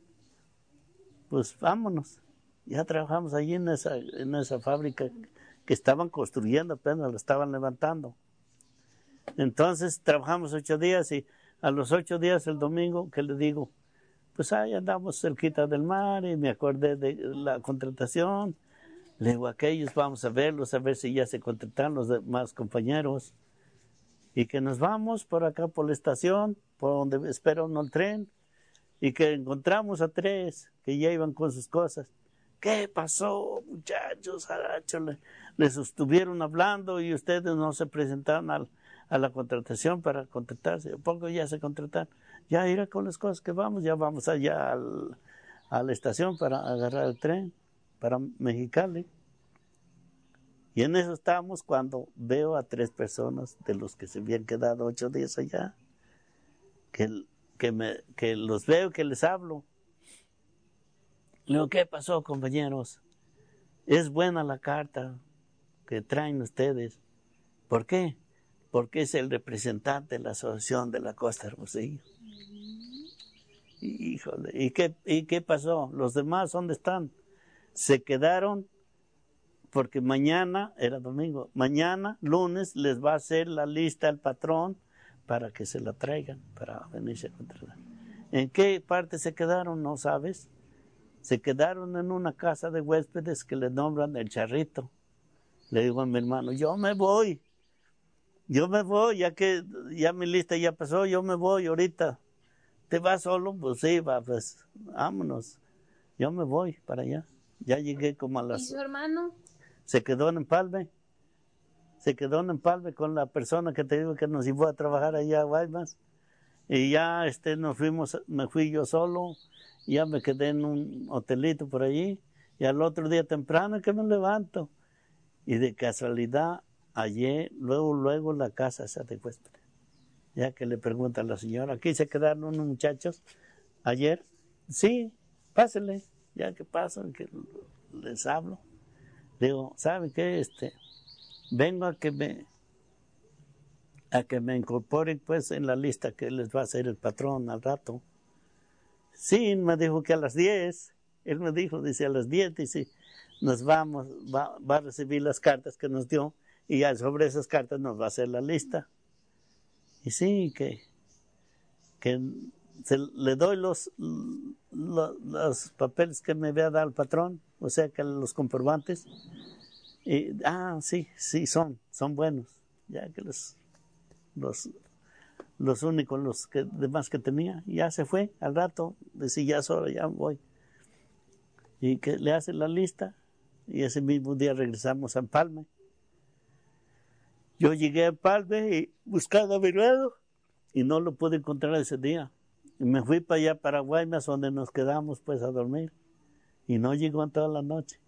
Pues vámonos. Ya trabajamos allí en esa, en esa fábrica que estaban construyendo, apenas la estaban levantando. Entonces trabajamos ocho días y a los ocho días el domingo que le digo, pues ahí andamos cerquita del mar y me acordé de la contratación. Le digo, aquellos vamos a verlos, a ver si ya se contrataron los demás compañeros. Y que nos vamos por acá por la estación, por donde espera uno el tren, y que encontramos a tres que ya iban con sus cosas. ¿Qué pasó, muchachos? Aracho, le, les estuvieron hablando y ustedes no se presentaron al, a la contratación para contratarse. ¿A poco ya se contrataron? Ya irá con las cosas que vamos, ya vamos allá al, a la estación para agarrar el tren para Mexicali. Y en eso estábamos cuando veo a tres personas de los que se habían quedado ocho días allá, que, que, me, que los veo, que les hablo. Le digo, ¿qué pasó, compañeros? Es buena la carta que traen ustedes. ¿Por qué? Porque es el representante de la Asociación de la Costa Hermosillo. Híjole, ¿y qué, ¿y qué pasó? ¿Los demás dónde están? Se quedaron porque mañana, era domingo, mañana, lunes, les va a hacer la lista al patrón para que se la traigan, para venirse a contratar. ¿En qué parte se quedaron? No sabes. Se quedaron en una casa de huéspedes que le nombran el Charrito. Le digo a mi hermano, yo me voy. yo me voy, ya que ya mi lista ya pasó, yo me voy ahorita. ¿Te vas solo? Pues sí, va, pues vámonos. Yo me voy para allá. Ya llegué como a las... ¿Y su hermano? Se quedó en Empalme. Se quedó en Empalme con la persona que te digo que nos llevó a trabajar allá a Guaymas. Y ya este, nos fuimos, me fui yo solo, ya me quedé en un hotelito por allí. Y al otro día temprano que me levanto. Y de casualidad, hallé luego, luego la casa esa de huéspedes. Ya que le pregunta a la señora, ¿aquí se quedaron unos muchachos ayer? Sí, pásenle, ya que pasan, que les hablo. Digo, ¿saben qué? Este, vengo a que me a que me incorporen pues en la lista que les va a hacer el patrón al rato. Sí, me dijo que a las diez, él me dijo, dice a las diez, dice, nos vamos, va, va a recibir las cartas que nos dio y ya sobre esas cartas nos va a hacer la lista. Y sí, que, que se, le doy los, los, los papeles que me había dado el patrón, o sea, que los comprobantes. Y, ah, sí, sí, son, son buenos. Ya que los, los, los únicos, los que, demás que tenía, ya se fue al rato, decía ya solo, ya voy. Y que le hacen la lista, y ese mismo día regresamos a Empalme. Yo llegué a Empalme y buscaba a mi hermano y no lo pude encontrar ese día. Y me fui para allá, para Guaymas, donde nos quedamos pues a dormir. Y no llegó en toda la noche.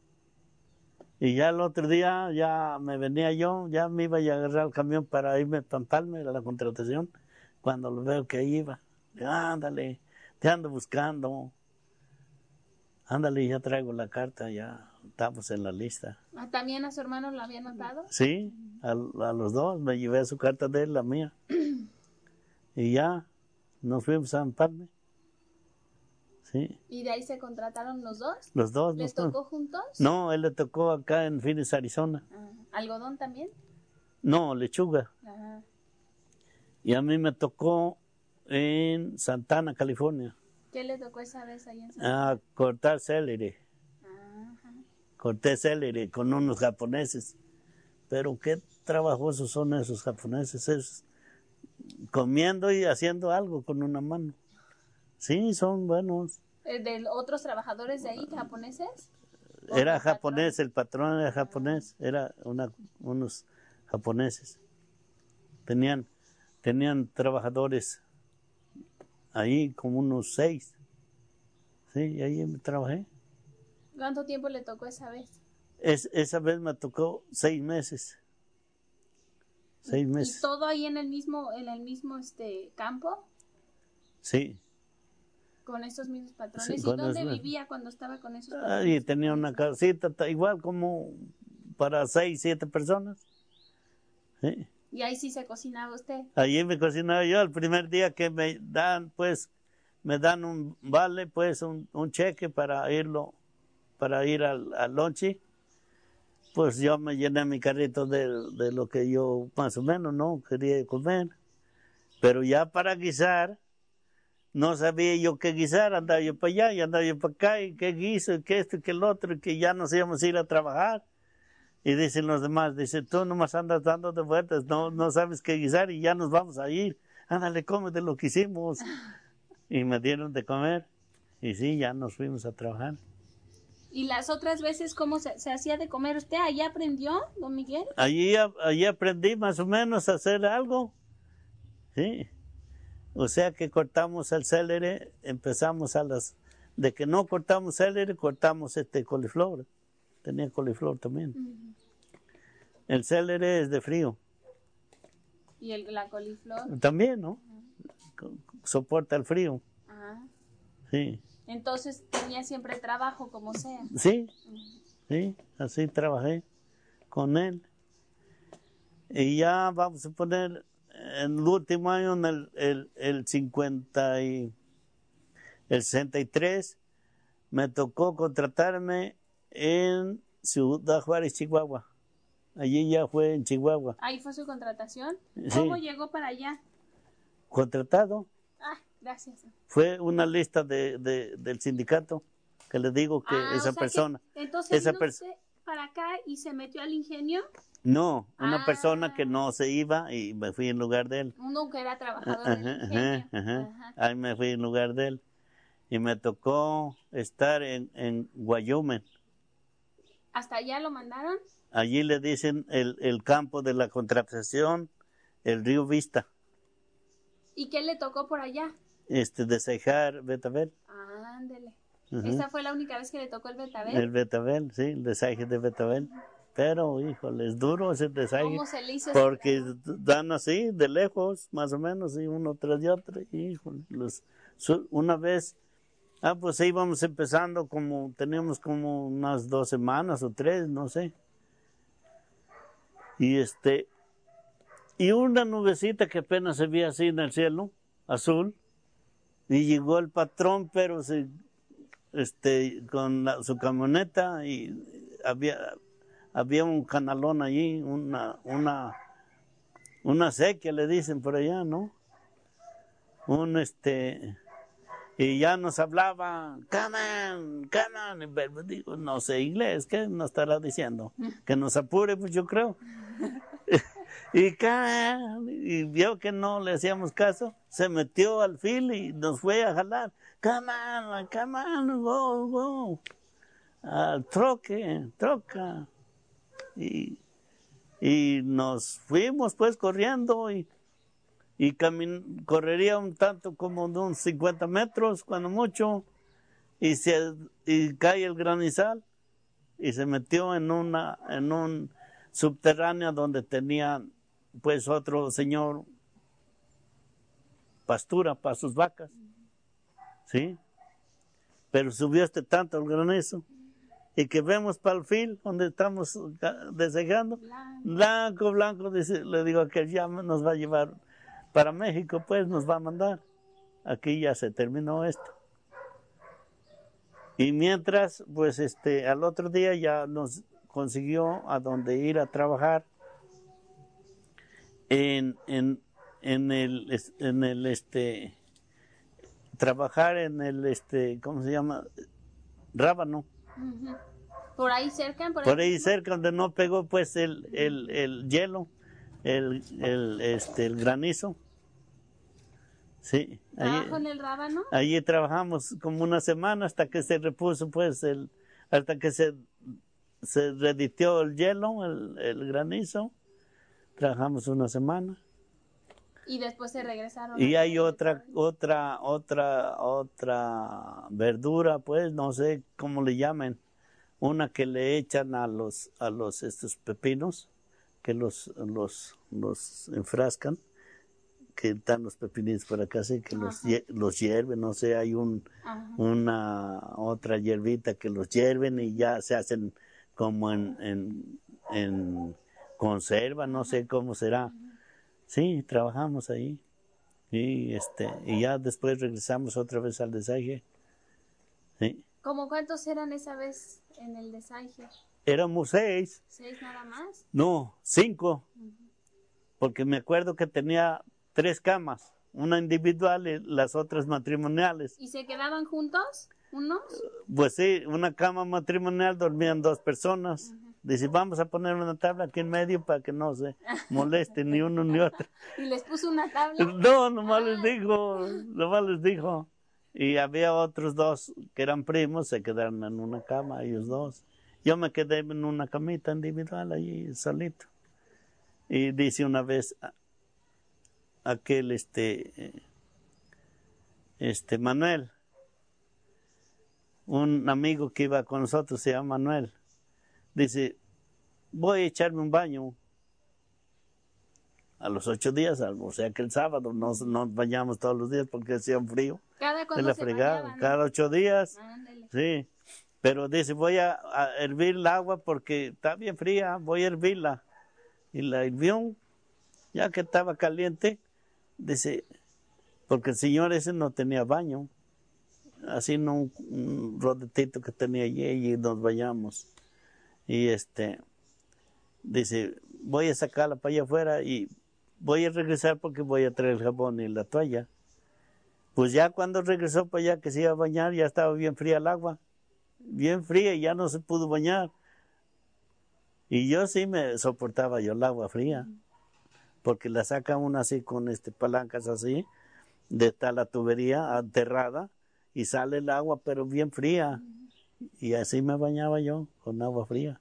Y ya el otro día, ya me venía yo, ya me iba a agarrar el camión para irme a Empalme, a la contratación, cuando lo veo que ahí iba. Ándale, te ando buscando. Ándale, ya traigo la carta, ya estamos en la lista. ¿También a su hermano lo había notado? Sí, a, a los dos, me llevé su carta de él, la mía. Y ya nos fuimos a Empalme. Sí. ¿Y de ahí se contrataron los dos? Los dos. ¿Les no, tocó juntos? No, él le tocó acá en Phoenix, Arizona. Ah, ¿algodón también? No, lechuga. Ajá. Y a mí me tocó en Santana, California. ¿Qué le tocó esa vez ahí en Santana? A cortar celery. Ajá. Corté celery con unos japoneses. Pero qué trabajosos son esos japoneses. Es comiendo y haciendo algo con una mano. Sí, son buenos. ¿De otros trabajadores de ahí, japoneses? Era japonés, patrón? El patrón era japonés, era una, unos japoneses. Tenían, tenían trabajadores ahí como unos seis. Sí, ahí me trabajé. ¿Cuánto tiempo le tocó esa vez? Es, esa vez me tocó seis meses. Seis ¿Y, meses. ¿Y todo ahí en el mismo, en el mismo este campo? Sí. Con esos mismos patrones. Sí, ¿Y dónde esos, vivía cuando estaba con esos patrones? Ahí tenía una casita igual como para seis, siete personas. Sí. ¿Y ahí sí se cocinaba usted? Allí me cocinaba yo. El primer día que me dan, pues, me dan un vale, pues, un, un cheque para irlo, para ir al, al lonche. Pues yo me llené mi carrito de, de lo que yo más o menos no quería comer. Pero ya para guisar, no sabía yo qué guisar, andaba yo para allá y andaba yo para acá, y qué guiso, y qué esto, y qué el otro, y que ya nos íbamos a ir a trabajar. Y dicen los demás, dice, tú nomás andas dando de vueltas, no, no sabes qué guisar y ya nos vamos a ir. Ándale, cómete lo que hicimos. Y me dieron de comer. Y sí, ya nos fuimos a trabajar. ¿Y las otras veces cómo se, se hacía de comer? ¿Usted allá aprendió, don Miguel? Allí, allí aprendí más o menos a hacer algo. Sí. O sea que cortamos el celery, empezamos a las... De que no cortamos celery, cortamos este coliflor. Tenía coliflor también. Uh-huh. El celery es de frío. ¿Y el, la coliflor? También, ¿no? Uh-huh. Soporta el frío. Uh-huh. Sí. Entonces tenía siempre trabajo, como sea. Sí, uh-huh. Sí, así trabajé con él. Y ya vamos a poner, en el último año, en el, el, el cincuenta y el sesenta y tres, me tocó contratarme en Ciudad Juárez, Chihuahua. Allí ya fue en Chihuahua. ¿Ahí fue su contratación? Sí. ¿Cómo llegó para allá? Contratado. Ah, gracias. Fue una lista de, de, del sindicato que le digo que ah, esa o sea persona. Que, entonces esa no persona. usted... para acá y se metió al ingenio. No, una Ah. persona que no se iba y me fui en lugar de él. Uno que era trabajador Ajá, del ingenio. ajá, ajá. Ajá. Ahí me fui en lugar de él. Y me tocó estar en, en Wyoming. ¿Hasta allá lo mandaron? Allí le dicen el, el campo de la contratación, el río Vista. ¿Y qué le tocó por allá? Este, de Cejar, Betabel. Ándele. Ujú. ¿Esa fue la única vez que le tocó el betabel? El Betabel, sí, el desaje de Betabel. Pero, híjole, es duro ese desaje. ¿Cómo se le hizo ese Porque trabajo? dan así, de lejos, más o menos, y uno tras de otro. Híjole, los, su- una vez, ah, pues íbamos empezando como, teníamos como unas dos semanas o tres, no sé. Y este, y una nubecita que apenas se veía así en el cielo, azul, y llegó el patrón, pero se, este, con la- su camioneta, y había, había un canalón allí, una, una, una sequía le dicen por allá, ¿no? Un este, y ya nos hablaba, come on, come on, y pero digo, no sé inglés, ¿qué nos estará diciendo? Que nos apure, pues yo creo. Y, ca- y vio que no le hacíamos caso, se metió al fil y nos fue a jalar. Come on, come on, go, go. Al troque, troca. Y, y nos fuimos pues corriendo y, y camin- correría un tanto como de unos cincuenta metros, cuando mucho, y, se, y cae el granizal y se metió en, una, en un subterráneo donde tenía pues otro señor pastura para sus vacas, ¿sí? Pero subió este tanto el granizo y que vemos para el fil donde estamos desejando, Blanco. blanco, blanco, dice, le digo que ya nos va a llevar para México, pues nos va a mandar. Aquí ya se terminó esto. Y mientras, pues este, al otro día ya nos consiguió a donde ir a trabajar en, en, en el, en el, este, trabajar en el, este, ¿cómo se llama? Rábano. Ujú. ¿Por ahí cerca? Por ahí, Por ahí mismo? cerca donde no pegó pues el, el, el hielo, el, el, este, el granizo. Sí, ¿Trabajo allí, en el rábano? allí trabajamos como una semana hasta que se repuso pues el, hasta que se, se reditió el hielo, el, el granizo. Trabajamos una semana. Y después se regresaron. Y a hay otra, trabajar. otra, otra, otra verdura, pues, no sé cómo le llaman, una que le echan a los, a los estos pepinos, que los, los, los enfrascan, que están los pepinitos por acá, sí, que los, Ajá. hie- los hierven, no sé, hay un, Ajá. una otra hierbita que los hierven y ya se hacen como en, en, en conserva, no sé cómo será. Sí, trabajamos ahí. Y este, y ya después regresamos otra vez al desaje. Sí. ¿Cómo cuántos eran esa vez en el desaje? Éramos seis, ¿Seis nada más? no, cinco, porque me acuerdo que tenía tres camas, una individual y las otras matrimoniales. ¿Y se quedaban juntos? ¿Unos? Pues sí, una cama matrimonial dormían dos personas. Dice, vamos a poner una tabla aquí en medio para que no se moleste ni uno ni otro. ¿Y les puso una tabla? No, nomás Ah. les dijo, nomás les dijo. Y había otros dos que eran primos, se quedaron en una cama, ellos dos. Yo me quedé en una camita individual allí, solito. Y dice una vez a- aquel, este, eh, este Manuel, un amigo que iba con nosotros, se llama Manuel, dice, voy a echarme un baño. A los ocho días, o sea que el sábado no nos bañamos todos los días porque hacía un frío. ¿Cada De cuando la se fregada, bañaban? cada ocho días. Ándale. Sí, pero dice, voy a, a hervir el agua porque está bien fría, voy a hervirla. Y la hirvió, ya que estaba caliente, dice, porque el señor ese no tenía baño, así no un, un rodetito que tenía allí y nos bañamos. Y este, dice, voy a sacarla para allá afuera y voy a regresar porque voy a traer el jabón y la toalla. Pues ya cuando regresó para allá que se iba a bañar, ya estaba bien fría el agua. Bien fría y ya no se pudo bañar. Y yo sí me soportaba yo el agua fría, porque la saca uno así con este palancas así, de está la tubería aterrada, y sale el agua pero bien fría. Y así me bañaba yo, con agua fría.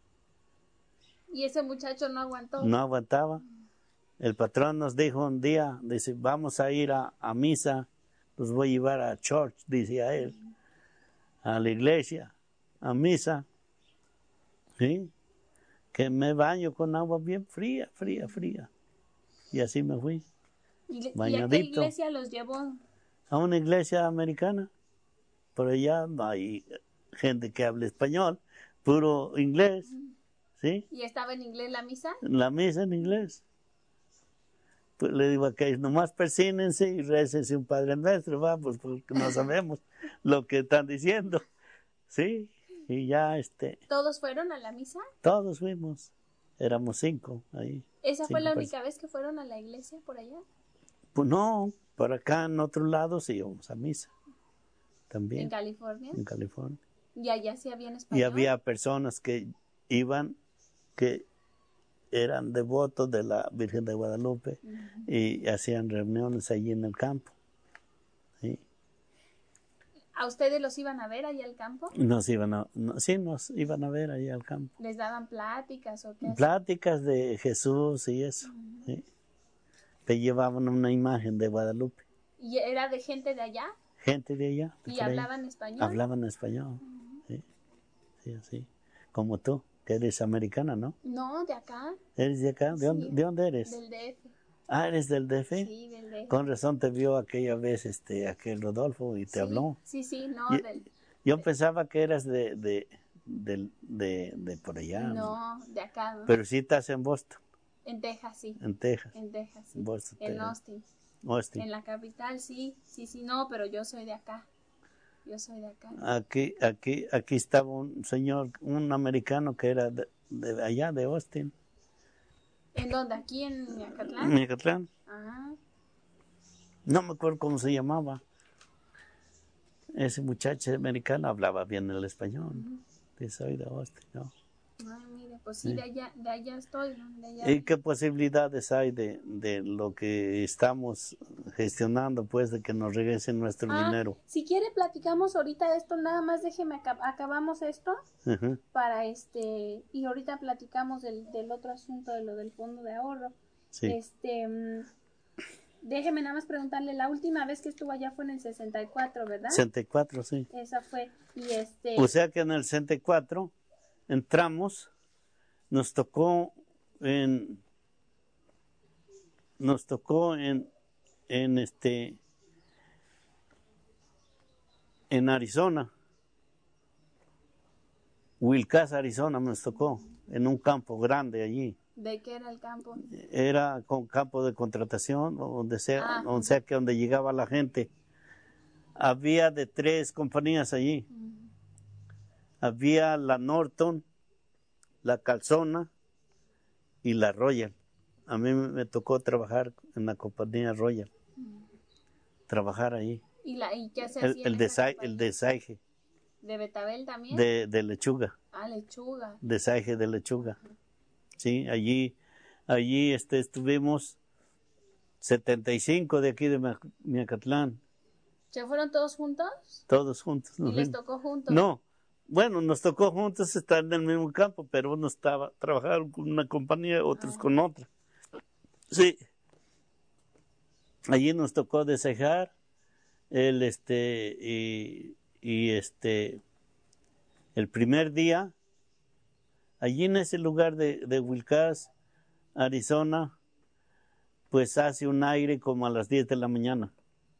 Y ese muchacho no aguantó. No aguantaba. El patrón nos dijo un día, dice, vamos a ir a, a misa, los voy a llevar a church, decía él, a la iglesia, a misa, ¿sí? Que me baño con agua bien fría, fría, fría. Y así me fui, ¿Y, le- y a qué bañadito, iglesia los llevó? a una iglesia americana. Por allá no hay gente que hable español, puro inglés, ¿sí? ¿Y estaba en inglés la misa? La misa en inglés. Pues le digo a aquellos, nomás persínense y récense un Padre Nuestro, va, pues porque no sabemos lo que están diciendo, ¿sí? Y ya, este, ¿Todos fueron a la misa? todos fuimos, éramos cinco ahí. ¿Esa fue cinco la personas. única vez que fueron a la iglesia por allá? Pues no, por acá en otro lado sí íbamos a misa, ¿En también, California? en California. ¿Y allá sí había en Y español? había personas que iban, que eran devotos de la Virgen de Guadalupe uh-huh. y hacían reuniones allí en el campo. ¿Sí? ¿A ustedes los iban a ver allá al campo? Nos iban a, no, sí, nos iban a ver allá al campo. ¿Les daban pláticas o qué? Pláticas de Jesús y eso. Uh-huh. ¿Sí? Te llevaban una imagen de Guadalupe. ¿Y era de gente de allá? Gente de allá. De ¿Y hablaban allá. español? Hablaban español. Uh-huh. Sí, sí, así. Como tú, que eres americana, ¿no? No, de acá. ¿Eres de acá? ¿De, sí, dónde, ¿de dónde eres? Del D F. Ah, ¿eres del D F? Sí, del D F. Con razón te vio aquella vez este aquel Rodolfo y te sí, habló. Sí, sí, no. Y, del, yo de, pensaba que eras de, de, de, de, de por allá. No, de acá. ¿No? Pero sí estás en Boston. En Texas, sí. En Texas. En Texas, sí. Boston, en Texas. Austin. Austin. En la capital, sí. Sí, sí, no, pero yo soy de acá. Yo soy de acá. Aquí, aquí, aquí estaba un señor, un americano que era de, de allá, de Austin. ¿En dónde? ¿Aquí en Miacatlán? En Miacatlán. Ajá. No me acuerdo cómo se llamaba. Ese muchacho americano hablaba bien el español. Uh-huh. Dice, soy de Austin, ¿no? Ah, mira, pues sí, sí, de allá, de allá estoy, ¿no? De allá. ¿Y qué posibilidades hay de, de lo que estamos gestionando, pues, de que nos regresen nuestro ah, dinero? Si quiere, platicamos ahorita de esto, nada más déjeme, acab acabamos esto, uh-huh. para este, y ahorita platicamos del, del otro asunto, de lo del fondo de ahorro. Sí. Este, déjeme nada más preguntarle, la última vez que estuvo allá fue en el sesenta y cuatro, ¿verdad? sesenta y cuatro, sí. Esa fue, y este... O sea que en el sesenta y cuatro... entramos, nos tocó en, nos tocó en, en este, en Arizona, Wilcas, Arizona, nos tocó, en un campo grande allí. ¿De qué era el campo? Era con campo de contratación, donde sea, ah, donde sea que donde llegaba la gente. Había de tres compañías allí. Uh-huh. Había la Norton, la Calzona y la Royal. A mí me tocó trabajar en la compañía Royal. Mm. Trabajar ahí. ¿Y, la, y qué se el, hacía el, en desaje, el desaje. ¿De betabel también? De, de lechuga. Ah, lechuga. Desaje de lechuga. Uh-huh. Sí, allí, allí este, estuvimos setenta y cinco de aquí de Miacatlán. ¿Se fueron todos juntos? Todos juntos. ¿Y les tocó juntos? No. Bueno, nos tocó juntos estar en el mismo campo, pero uno estaba trabajando con una compañía, otros ah. con otra. Sí. Allí nos tocó desejar el este y, y este el primer día allí en ese lugar de, de Wilcas, Arizona, pues hace un aire como a las diez de la mañana.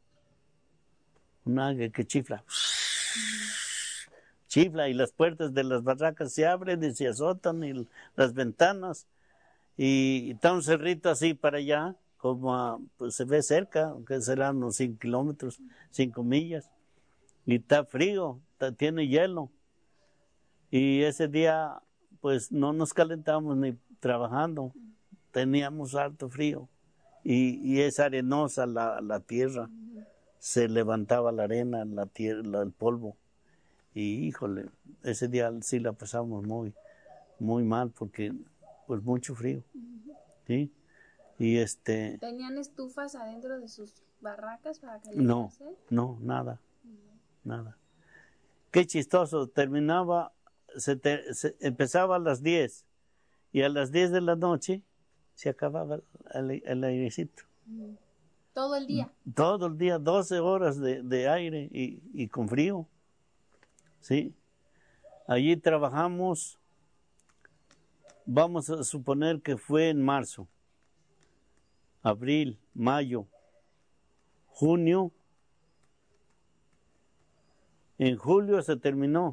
Un aire que chifla. Chifla y las puertas de las barracas se abren y se azotan y las ventanas y está un cerrito así para allá como a, pues se ve cerca, que serán unos cinco kilómetros, cinco millas y está frío, está, tiene hielo y ese día pues no nos calentamos ni trabajando, teníamos harto frío y, y es arenosa la, la tierra, se levantaba la arena, la tierra, la, el polvo. Y híjole, ese día sí la pasamos muy, muy mal porque pues mucho frío, ¿sí? Y este... ¿Tenían estufas adentro de sus barracas para que No, no, nada, nada. Qué chistoso, terminaba, se, te, se empezaba a las diez y a las diez de la noche se acababa el, el airecito. ¿Todo el día? Todo el día, doce horas de, de aire y, y con frío, ¿sí? Allí trabajamos, vamos a suponer que fue en marzo, abril, mayo, junio. En julio se terminó,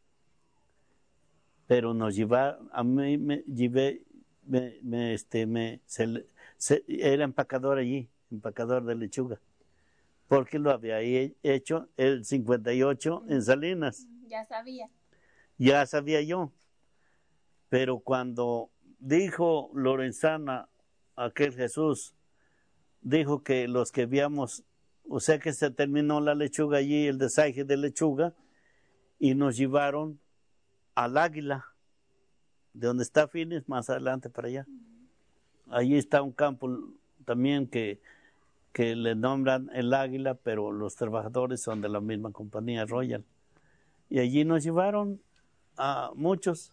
pero nos lleva, a mí me llevé, me, me, este, me, se, se, era empacador allí, empacador de lechuga, porque lo había hecho el cincuenta y ocho en Salinas. Ya sabía. Ya sabía yo, pero cuando dijo Lorenzana, aquel Jesús, dijo que los que habíamos, o sea que se terminó la lechuga allí, el desaje de lechuga, y nos llevaron al Águila, de donde está Fines, más adelante para allá. Allí está un campo también que, que le nombran el Águila, pero los trabajadores son de la misma compañía Royal. Y allí nos llevaron a muchos.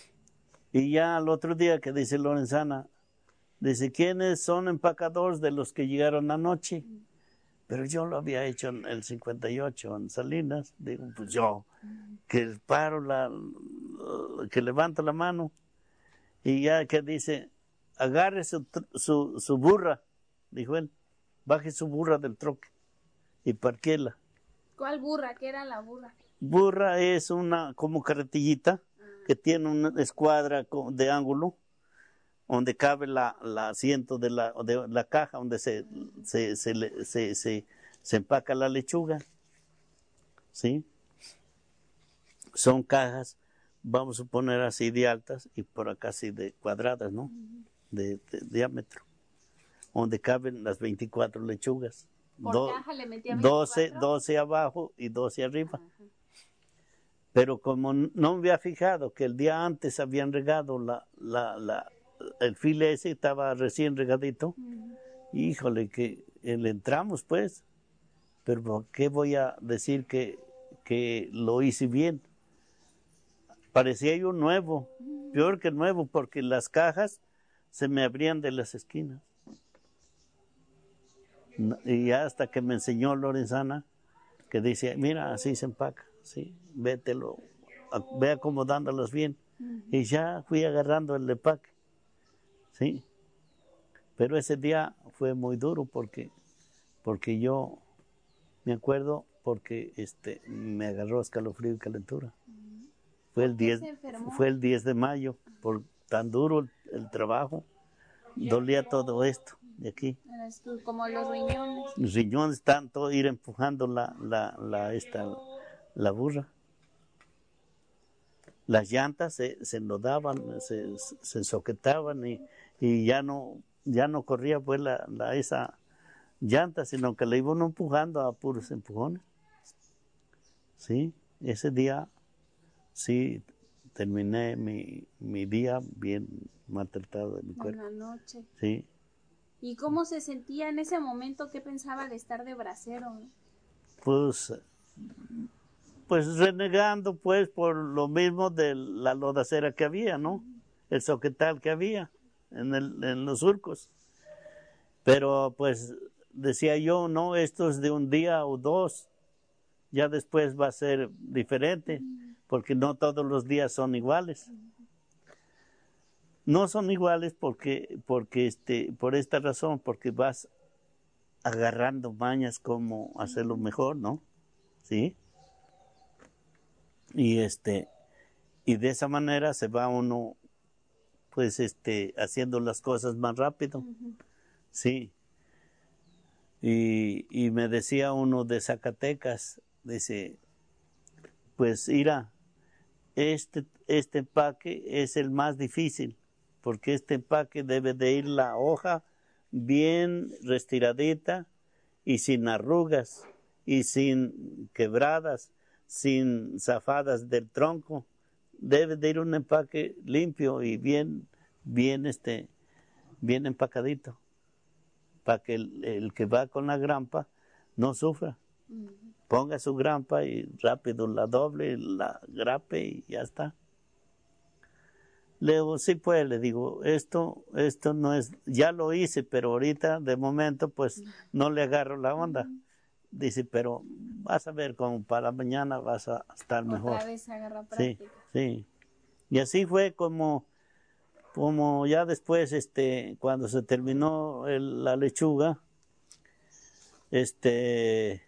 Y ya al otro día que dice Lorenzana, dice, ¿quiénes son empacadores de los que llegaron anoche? Pero yo lo había hecho en el cincuenta y ocho en Salinas. Digo, pues yo, que paro la, que levanto la mano. Y ya que dice, agarre su, su, su burra, dijo él, baje su burra del troque y parquéla. ¿Cuál burra? ¿Qué era la burra? Burra es una como carretillita que tiene una escuadra de ángulo donde cabe la, la asiento de la, de la caja donde se, se, se, se, se, se empaca la lechuga. ¿Sí? Son cajas, vamos a poner así de altas y por acá así de cuadradas, ¿no? De, de, de diámetro, donde caben las veinticuatro lechugas. Por Do, caja le metía veinticuatro. doce, doce abajo y doce arriba. Ajá. Pero como no me había fijado que el día antes habían regado la, la, la, el file ese, estaba recién regadito, uh-huh. Híjole, que le entramos pues, pero ¿por qué voy a decir que, que lo hice bien? Parecía yo nuevo, uh-huh. Peor que nuevo, porque las cajas se me abrían de las esquinas. Y hasta que me enseñó Lorenzana, que dice, mira, así se empaca, sí, vételo, ve acomodándolos bien. Uh-huh. Y ya fui agarrando el empaque, sí. Pero ese día fue muy duro porque, porque yo me acuerdo porque este, me agarró escalofrío y calentura. Uh-huh. Fue el diez, fue el diez de mayo, por tan duro el, el trabajo, dolía todo esto de aquí. Como los riñones. Los riñones, tanto ir empujando la, la, la, esta, la burra. Las llantas se, se enlodaban, se, se ensoquetaban y, y ya no, ya no corría pues la, la, esa llanta, sino que la iban empujando a puros empujones. Sí, ese día sí terminé mi, mi día bien maltratado de mi cuerpo. En la noche. Sí. ¿Y cómo se sentía en ese momento? ¿Qué pensaba de estar de bracero? Pues, pues renegando pues por lo mismo de la lodacera que había, ¿no? El soquetal que había en, el, en los surcos. Pero pues decía yo, no, esto es de un día o dos, ya después va a ser diferente, porque no todos los días son iguales. No son iguales porque, porque este, por esta razón, porque vas agarrando mañas como hacerlo mejor, ¿no? ¿Sí? Y este, y de esa manera se va uno, pues este, haciendo las cosas más rápido, uh-huh. Sí. Y, y me decía uno de Zacatecas, dice, pues mira, este, este empaque es el más difícil, porque este empaque debe de ir la hoja bien restiradita y sin arrugas y sin quebradas, sin zafadas del tronco. Debe de ir un empaque limpio y bien, bien, este, bien empacadito, para que el, el que va con la grampa no sufra. Uh-huh. Ponga su grampa y rápido la doble, la grape y ya está. Le digo, sí pues, le digo, esto, esto no es, ya lo hice, pero ahorita de momento pues no le agarro la onda. Uh-huh. Dice, pero vas a ver como para mañana vas a estar Otra mejor. Otra vez agarra práctica. Sí, sí. Y así fue como, como ya después, este, cuando se terminó el, la lechuga, este,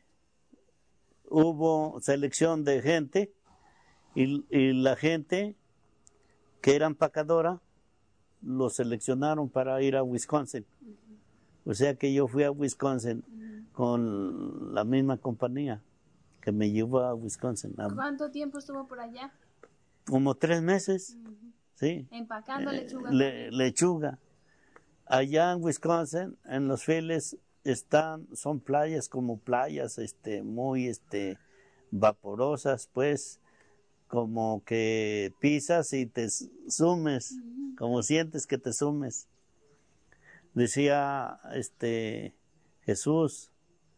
hubo selección de gente y, y la gente que era empacadora lo seleccionaron para ir a Wisconsin. Uh-huh. O sea que yo fui a Wisconsin uh-huh. con la misma compañía que me llevó a Wisconsin. ¿Cuánto tiempo estuvo por allá? Como tres meses, uh-huh. sí. Empacando eh, lechuga. Le, lechuga. Allá en Wisconsin, en los files, están, son playas como playas, este, muy, este, vaporosas, pues, como que pisas y te sumes, uh-huh. como sientes que te sumes. Decía, este, Jesús,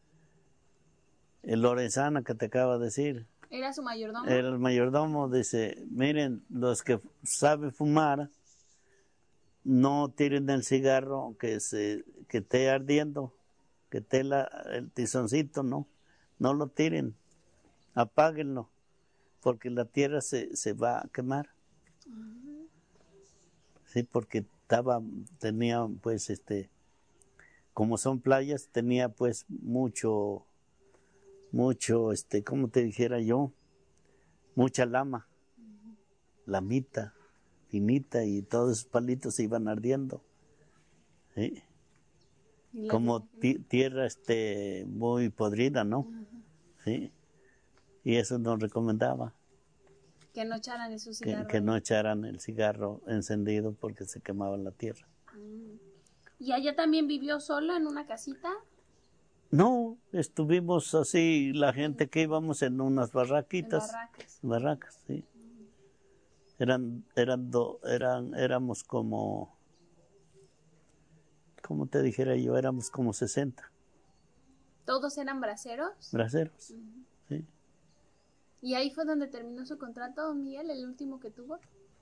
el Lorenzana que te acaba de decir. ¿Era su mayordomo? El mayordomo dice, miren, los que saben fumar, no tiren el cigarro que se, que esté ardiendo, que esté la, el tizoncito, no, no lo tiren, apáguenlo, porque la tierra se, se va a quemar. Uh-huh. Sí, porque estaba, tenía pues este, como son playas, tenía pues mucho, mucho, este, ¿cómo te dijera yo? Mucha lama, uh-huh. lamita, finita, y todos esos palitos se iban ardiendo. ¿Sí? Como ti- tierra este, muy podrida, ¿no? Uh-huh. Sí. Y eso nos recomendaba. Que no echaran esos cigarros. Que, que no echaran el cigarro encendido porque se quemaba la tierra. Mm. ¿Y allá también vivió sola en una casita? No, estuvimos así, la gente que íbamos en unas barraquitas. En barracas. Barracas, sí. Eran, eran, do, eran, éramos como, como te dijera yo, éramos como sesenta. ¿Todos eran braceros? Braceros, uh-huh. sí. ¿Y ahí fue donde terminó su contrato, don Miguel, el último que tuvo?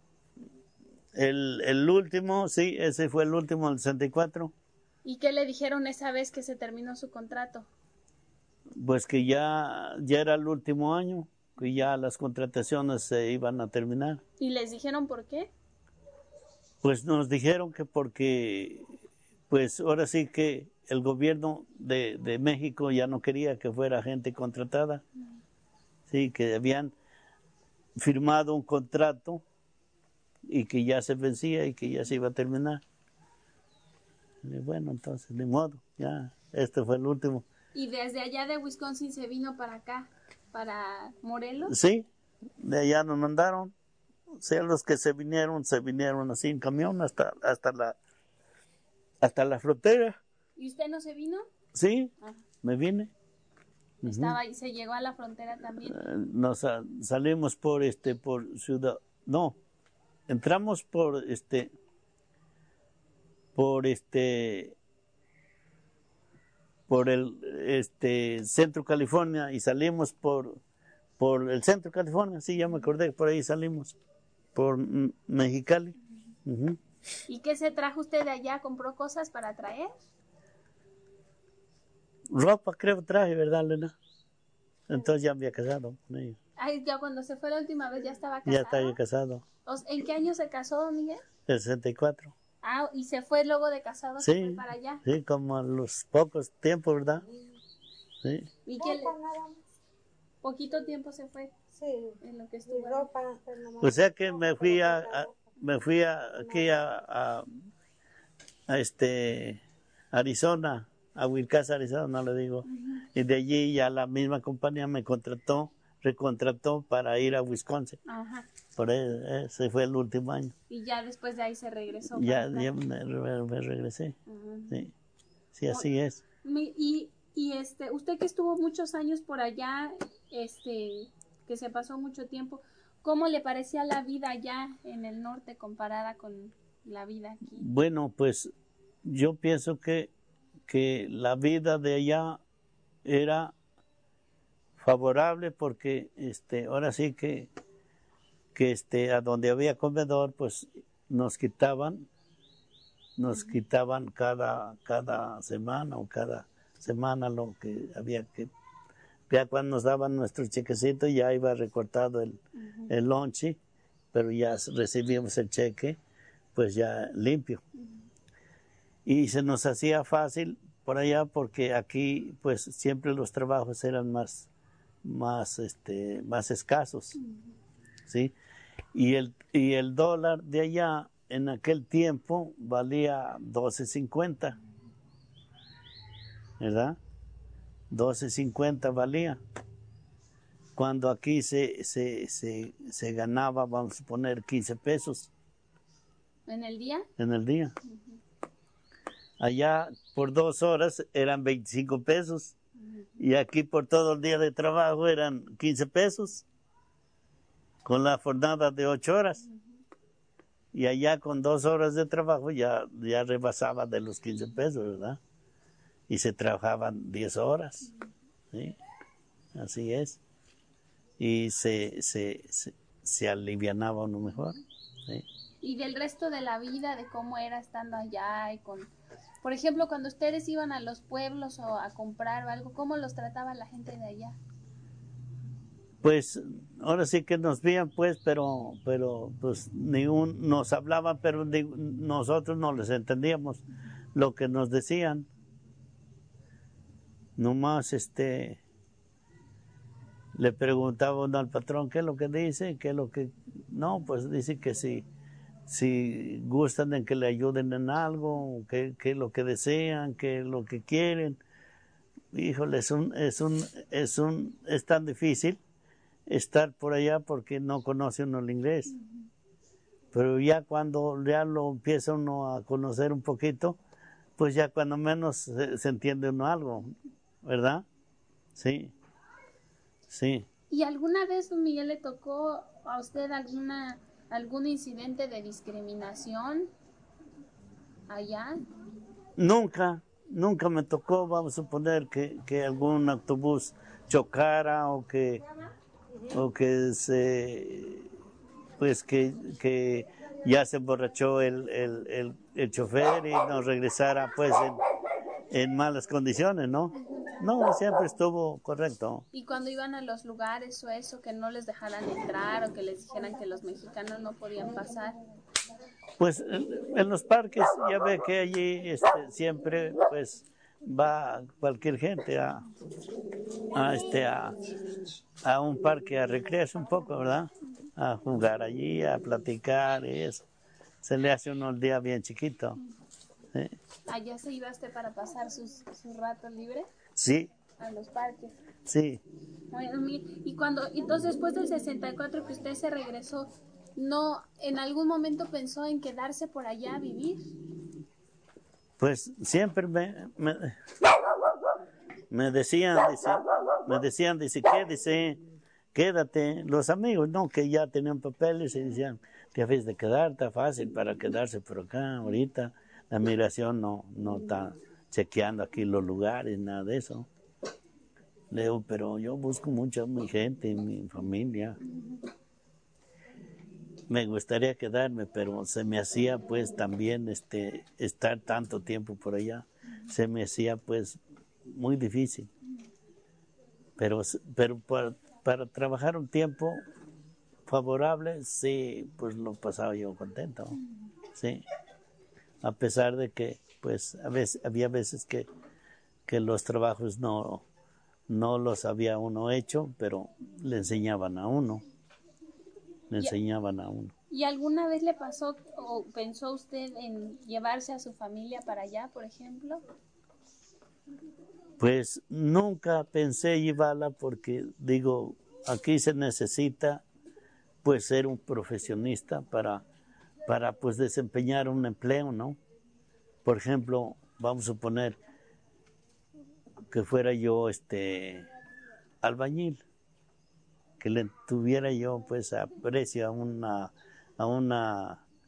El, el último, sí, ese fue el último, el sesenta y cuatro. ¿Y qué le dijeron esa vez que se terminó su contrato? Pues que ya, ya era el último año, que ya las contrataciones se iban a terminar. ¿Y les dijeron por qué? Pues nos dijeron que porque, pues ahora sí que el gobierno de, de México ya no quería que fuera gente contratada. Mm. Sí, que habían firmado un contrato y que ya se vencía y que ya se iba a terminar. Y bueno, entonces, de modo, ya, este fue el último. ¿Y desde allá de Wisconsin se vino para acá, para Morelos? Sí, de allá nos mandaron. O sea, los que se vinieron, se vinieron así en camión hasta, hasta, la, hasta la frontera. ¿Y usted no se vino? Sí, ah. me vine. Estaba ahí, uh-huh. Se llegó a la frontera también. Nos uh, salimos por este, por ciudad, no, entramos por este, por este, por el este centro California y salimos por, por el centro California, sí, ya me acordé, por ahí salimos, por mm, Mexicali. Uh-huh. ¿Y qué se trajo usted de allá? ¿Compró cosas para traer? Ropa creo traje, ¿verdad, Elena? Entonces ya me había casado con ellos. Ay, ya cuando se fue la última vez ya estaba casado. Ya estaba casado. ¿En qué año se casó, don Miguel? El sesenta y cuatro. Ah, ¿y se fue luego de casado? Sí, ¿Se fue para allá? Sí, como a los pocos tiempos, ¿verdad? Sí. ¿Y qué le... ¿Poquito tiempo se fue? Sí. En lo que estuvo. Ropa, o sea que me fui a, a me fui a, aquí a, a, a este Arizona, a Wilcasa, Arizona, le digo. Uh-huh. Y de allí ya la misma compañía me contrató, recontrató para ir a Wisconsin. Ajá. Por eso, ese fue el último año. Y ya después de ahí se regresó. Ya, ya me, me regresé. Uh-huh. Sí, sí, así es. Y, y este, usted que estuvo muchos años por allá, este, que se pasó mucho tiempo, ¿cómo le parecía la vida allá en el norte comparada con la vida aquí? Bueno, pues yo pienso que, que la vida de allá era favorable porque este, ahora sí que, que este, a donde había comedor, pues nos quitaban, nos uh-huh. quitaban cada, cada semana o cada semana lo que había que, ya cuando nos daban nuestro chequecito ya iba recortado el, uh-huh. el lonche, pero ya recibíamos el cheque pues ya limpio. Uh-huh. Y se nos hacía fácil por allá porque aquí pues siempre los trabajos eran más, más, este, más escasos, uh-huh. ¿sí? Y el, y el dólar de allá en aquel tiempo valía doce cincuenta, ¿verdad? doce cincuenta valía. Cuando aquí se, se, se, se ganaba, vamos a poner, quince pesos. ¿En el día? En el día. Uh-huh. Allá por dos horas eran veinticinco pesos. Uh-huh. Y aquí por todo el día de trabajo eran quince pesos. Con la jornada de ocho horas. Uh-huh. Y allá con dos horas de trabajo ya, ya rebasaba de los quince pesos, ¿verdad? Y se trabajaban diez horas. Uh-huh. ¿Sí? Así es. Y se, se, se, se alivianaba uno mejor. ¿Sí? Y del resto de la vida, de cómo era estando allá y con... Por ejemplo, cuando ustedes iban a los pueblos o a comprar o algo, ¿cómo los trataba la gente de allá? Pues ahora sí que nos veían pues, pero, pero pues ni un, nos hablaban, pero ni, nosotros no les entendíamos lo que nos decían. Nomás este... le preguntaba uno al patrón qué es lo que dice, qué es lo que... No, pues dice que si, si gustan en que le ayuden en algo, qué es lo que desean, qué es lo que quieren. Híjole, es un, es un, es un, es tan difícil estar por allá porque no conoce uno el inglés. Pero ya cuando ya lo empieza uno a conocer un poquito, pues ya cuando menos se, se entiende uno algo, ¿verdad? Sí. Sí. ¿Y alguna vez, don Miguel, le tocó a usted alguna algún incidente de discriminación allá? Nunca, nunca me tocó, vamos a suponer que, que algún autobús chocara o que o que se pues que, que ya se emborrachó el, el, el, el chofer y nos regresara pues en, en malas condiciones, ¿no? No, siempre estuvo correcto. ¿Y cuando iban a los lugares o eso, que no les dejaran entrar o que les dijeran que los mexicanos no podían pasar? Pues en, en los parques ya ve que allí este, siempre pues va cualquier gente a, a, este, a, a un parque a recrearse un poco, ¿verdad? A jugar allí, a platicar y eso. Se le hace uno el día bien chiquito. ¿Sí? ¿Allá se iba usted para pasar sus, sus ratos libres? Sí. A los parques. Sí. Y cuando, entonces después del sesenta y cuatro que usted se regresó, ¿no en algún momento pensó en quedarse por allá a vivir? Pues siempre me, me, me decían, dice, me decían, dice, ¿qué? Dice, quédate. Los amigos, no, que ya tenían papeles y decían, te habéis de quedar, está fácil para quedarse por acá ahorita. La migración no, no está chequeando aquí los lugares, nada de eso. Le digo, pero yo busco mucho a mi gente, mi familia. Me gustaría quedarme, pero se me hacía pues también este estar tanto tiempo por allá. Se me hacía pues muy difícil. Pero, pero para, para trabajar un tiempo favorable, sí, pues lo pasaba yo contento. Sí. A pesar de que pues a veces, había veces que, que los trabajos no... no los había uno hecho, pero le enseñaban a uno, le enseñaban a uno. ¿Y alguna vez le pasó o pensó usted en llevarse a su familia para allá, por ejemplo? Pues nunca pensé llevarla porque, digo, aquí se necesita pues ser un profesionista para, para pues desempeñar un empleo, ¿no? Por ejemplo, vamos a suponer que fuera yo este albañil, que le tuviera yo pues aprecio a una a una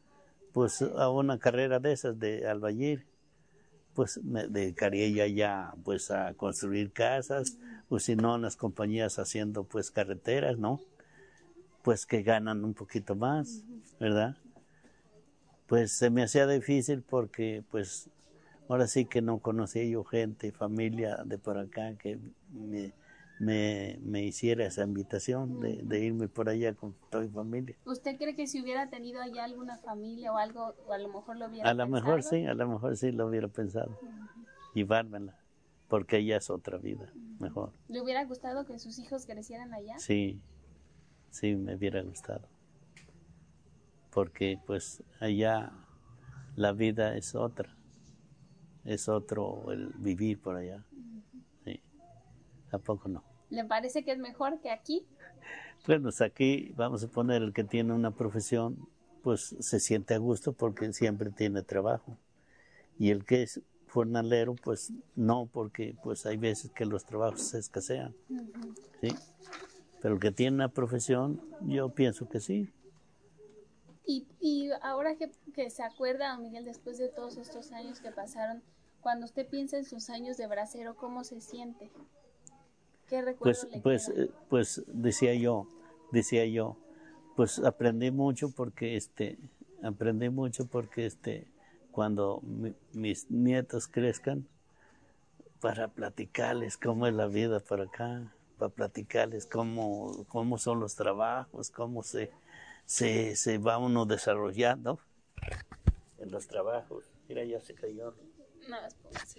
pues a una carrera de esas de albañil, pues me dedicaría ya ya pues a construir casas, o si no en las compañías haciendo pues carreteras, ¿no? Pues que ganan un poquito más, ¿verdad? Pues se me hacía difícil porque pues ahora sí que no conocía yo gente, familia de por acá que me, me, me hiciera esa invitación de, de irme por allá con toda mi familia. ¿Usted cree que si hubiera tenido allá alguna familia o algo, o a lo mejor lo hubiera A lo pensado? mejor sí, a lo mejor sí lo hubiera pensado, Uh-huh. llevármela, porque ella es otra vida, uh-huh. mejor. ¿Le hubiera gustado que sus hijos crecieran allá? Sí, sí me hubiera gustado, porque pues allá la vida es otra, es otro el vivir por allá, uh-huh. sí, tampoco no. ¿Le parece que es mejor que aquí? Bueno, pues aquí vamos a poner el que tiene una profesión, pues se siente a gusto porque siempre tiene trabajo. Y el que es jornalero, pues no, porque pues hay veces que los trabajos se escasean. Uh-huh. ¿Sí? Pero el que tiene una profesión, yo pienso que sí. Y, y ahora que, que se acuerda, don Miguel, después de todos estos años que pasaron, cuando usted piensa en sus años de bracero, ¿cómo se siente? ¿Qué recuerdo Pues, le pues, queda? pues decía yo, decía yo, pues aprendí mucho porque este, aprendí mucho porque este, cuando mi, mis nietos crezcan, para platicarles cómo es la vida por acá, para platicarles cómo, cómo son los trabajos, cómo se, se, se va uno desarrollando en los trabajos. Mira, ya se cayó. No, sí.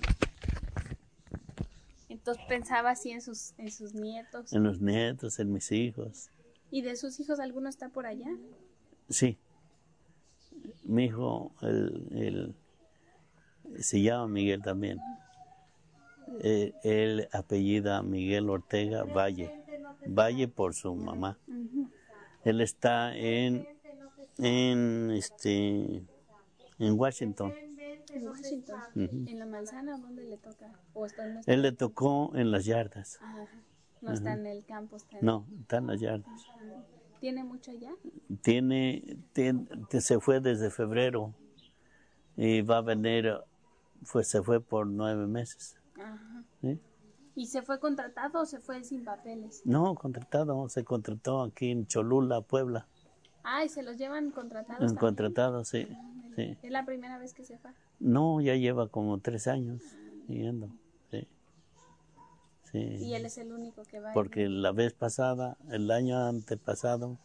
Entonces pensaba así en sus, en sus nietos. En los nietos, en mis hijos. ¿Y de sus hijos alguno está por allá? Sí. Mi hijo, el, el, se llama Miguel también. Eh, él apellida Miguel Ortega Valle. Valle por su mamá. Uh-huh. Él está en, en, este, en Washington. En Washington. Uh-huh. ¿En la manzana dónde le toca? ¿O está en Él le tocó en las yardas. Ajá. No uh-huh. está en el campo. Está en... No, está en las yardas. Uh-huh. ¿Tiene mucho allá? Tiene, tiene, se fue desde febrero y va a venir, pues se fue por nueve meses. Ajá. ¿Sí? ¿Y se fue contratado o se fue sin papeles? No, contratado, se contrató aquí en Cholula, Puebla. Ah, ¿y se los llevan contratados? En contratado, sí, ah, sí. ¿Es la primera vez que se fue? No, ya lleva como tres años yendo, sí. Sí. ¿Y él es el único que va? Porque la vez pasada, el año antepasado,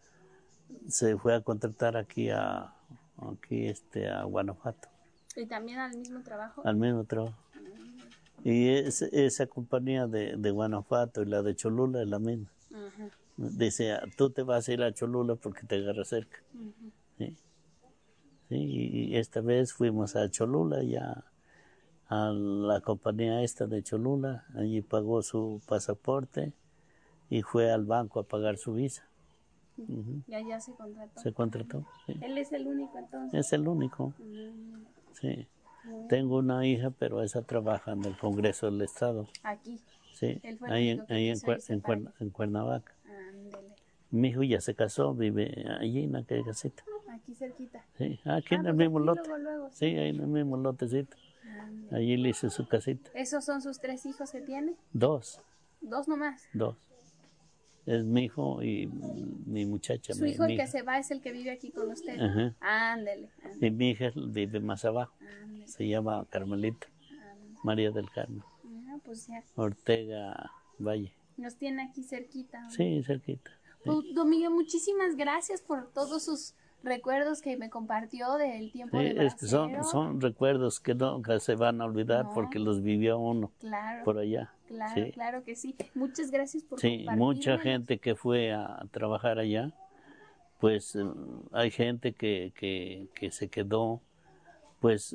se fue a contratar aquí a, aquí este, a Guanajuato. ¿Y también al mismo trabajo? Al mismo trabajo. Uh-huh. Y es, esa compañía de, de Guanajuato y la de Cholula es la misma. Uh-huh. Dice, tú te vas a ir a Cholula porque te agarra cerca. Uh-huh. ¿Sí? Sí, y esta vez fuimos a Cholula, ya a la compañía esta de Cholula, allí pagó su pasaporte y fue al banco a pagar su visa. Uh-huh. Ya ya se contrató. Se contrató, sí. ¿Él es el único entonces? Es el único, uh-huh. sí. Uh-huh. Tengo una hija, pero esa trabaja en el Congreso del Estado. ¿Aquí? Sí, ¿Él fue ahí, en, ahí en, Cuer, en, Cuer, en Cuernavaca. Ándele. Mi hijo ya se casó, vive allí en aquella casita. Aquí cerquita. Sí, aquí ah, en el pues mismo aquí lote. Luego, luego, sí. sí, ahí en el mismo lotecito. Ándele. Allí le hice su casita. ¿Esos son sus tres hijos que tiene? Dos. ¿Dos nomás? Dos. Es mi hijo y mi muchacha. Su mi, hijo, el mi que hija. se va, es el que vive aquí con usted. Ajá. Ándele. ándele. Y mi hija vive más abajo. Ándele. Se llama Carmelita. Ándele. María del Carmen. Ah, pues ya. Ortega Valle. Nos tiene aquí cerquita. ¿no? Sí, cerquita. Sí. Pues, don Miguel, muchísimas gracias por todos sus recuerdos que me compartió del tiempo sí, de bracero. Es que son, son recuerdos que nunca se van a olvidar no. porque los vivió uno claro, por allá. Claro, sí. claro que sí. Muchas gracias por sí, mucha gente que fue a trabajar allá, pues eh, hay gente que, que, que se quedó pues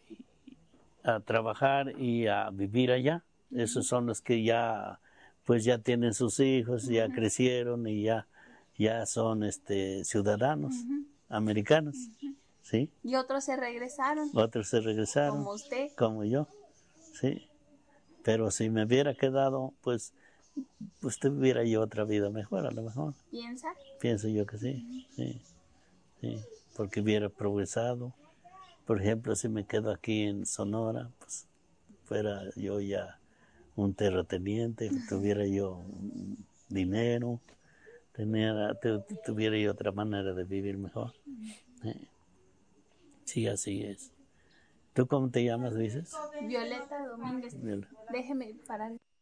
a trabajar y a vivir allá. Uh-huh. Esos son los que ya pues ya tienen sus hijos, uh-huh. ya crecieron y ya, ya son este ciudadanos uh-huh. americanos. Uh-huh. ¿Sí? Y otros se regresaron. Otros se regresaron. Como usted. Como yo, sí. Pero si me hubiera quedado, pues, pues tuviera yo otra vida mejor, a lo mejor. ¿Piensa? Pienso yo que sí, uh-huh. sí, sí. porque hubiera progresado. Por ejemplo, si me quedo aquí en Sonora, pues fuera yo ya un terrateniente, tuviera yo dinero, tenía, tuviera yo otra manera de vivir mejor. ¿Eh? Sí, así es. ¿Tú cómo te llamas, dices? Violeta Domínguez. Violeta. Déjeme parar.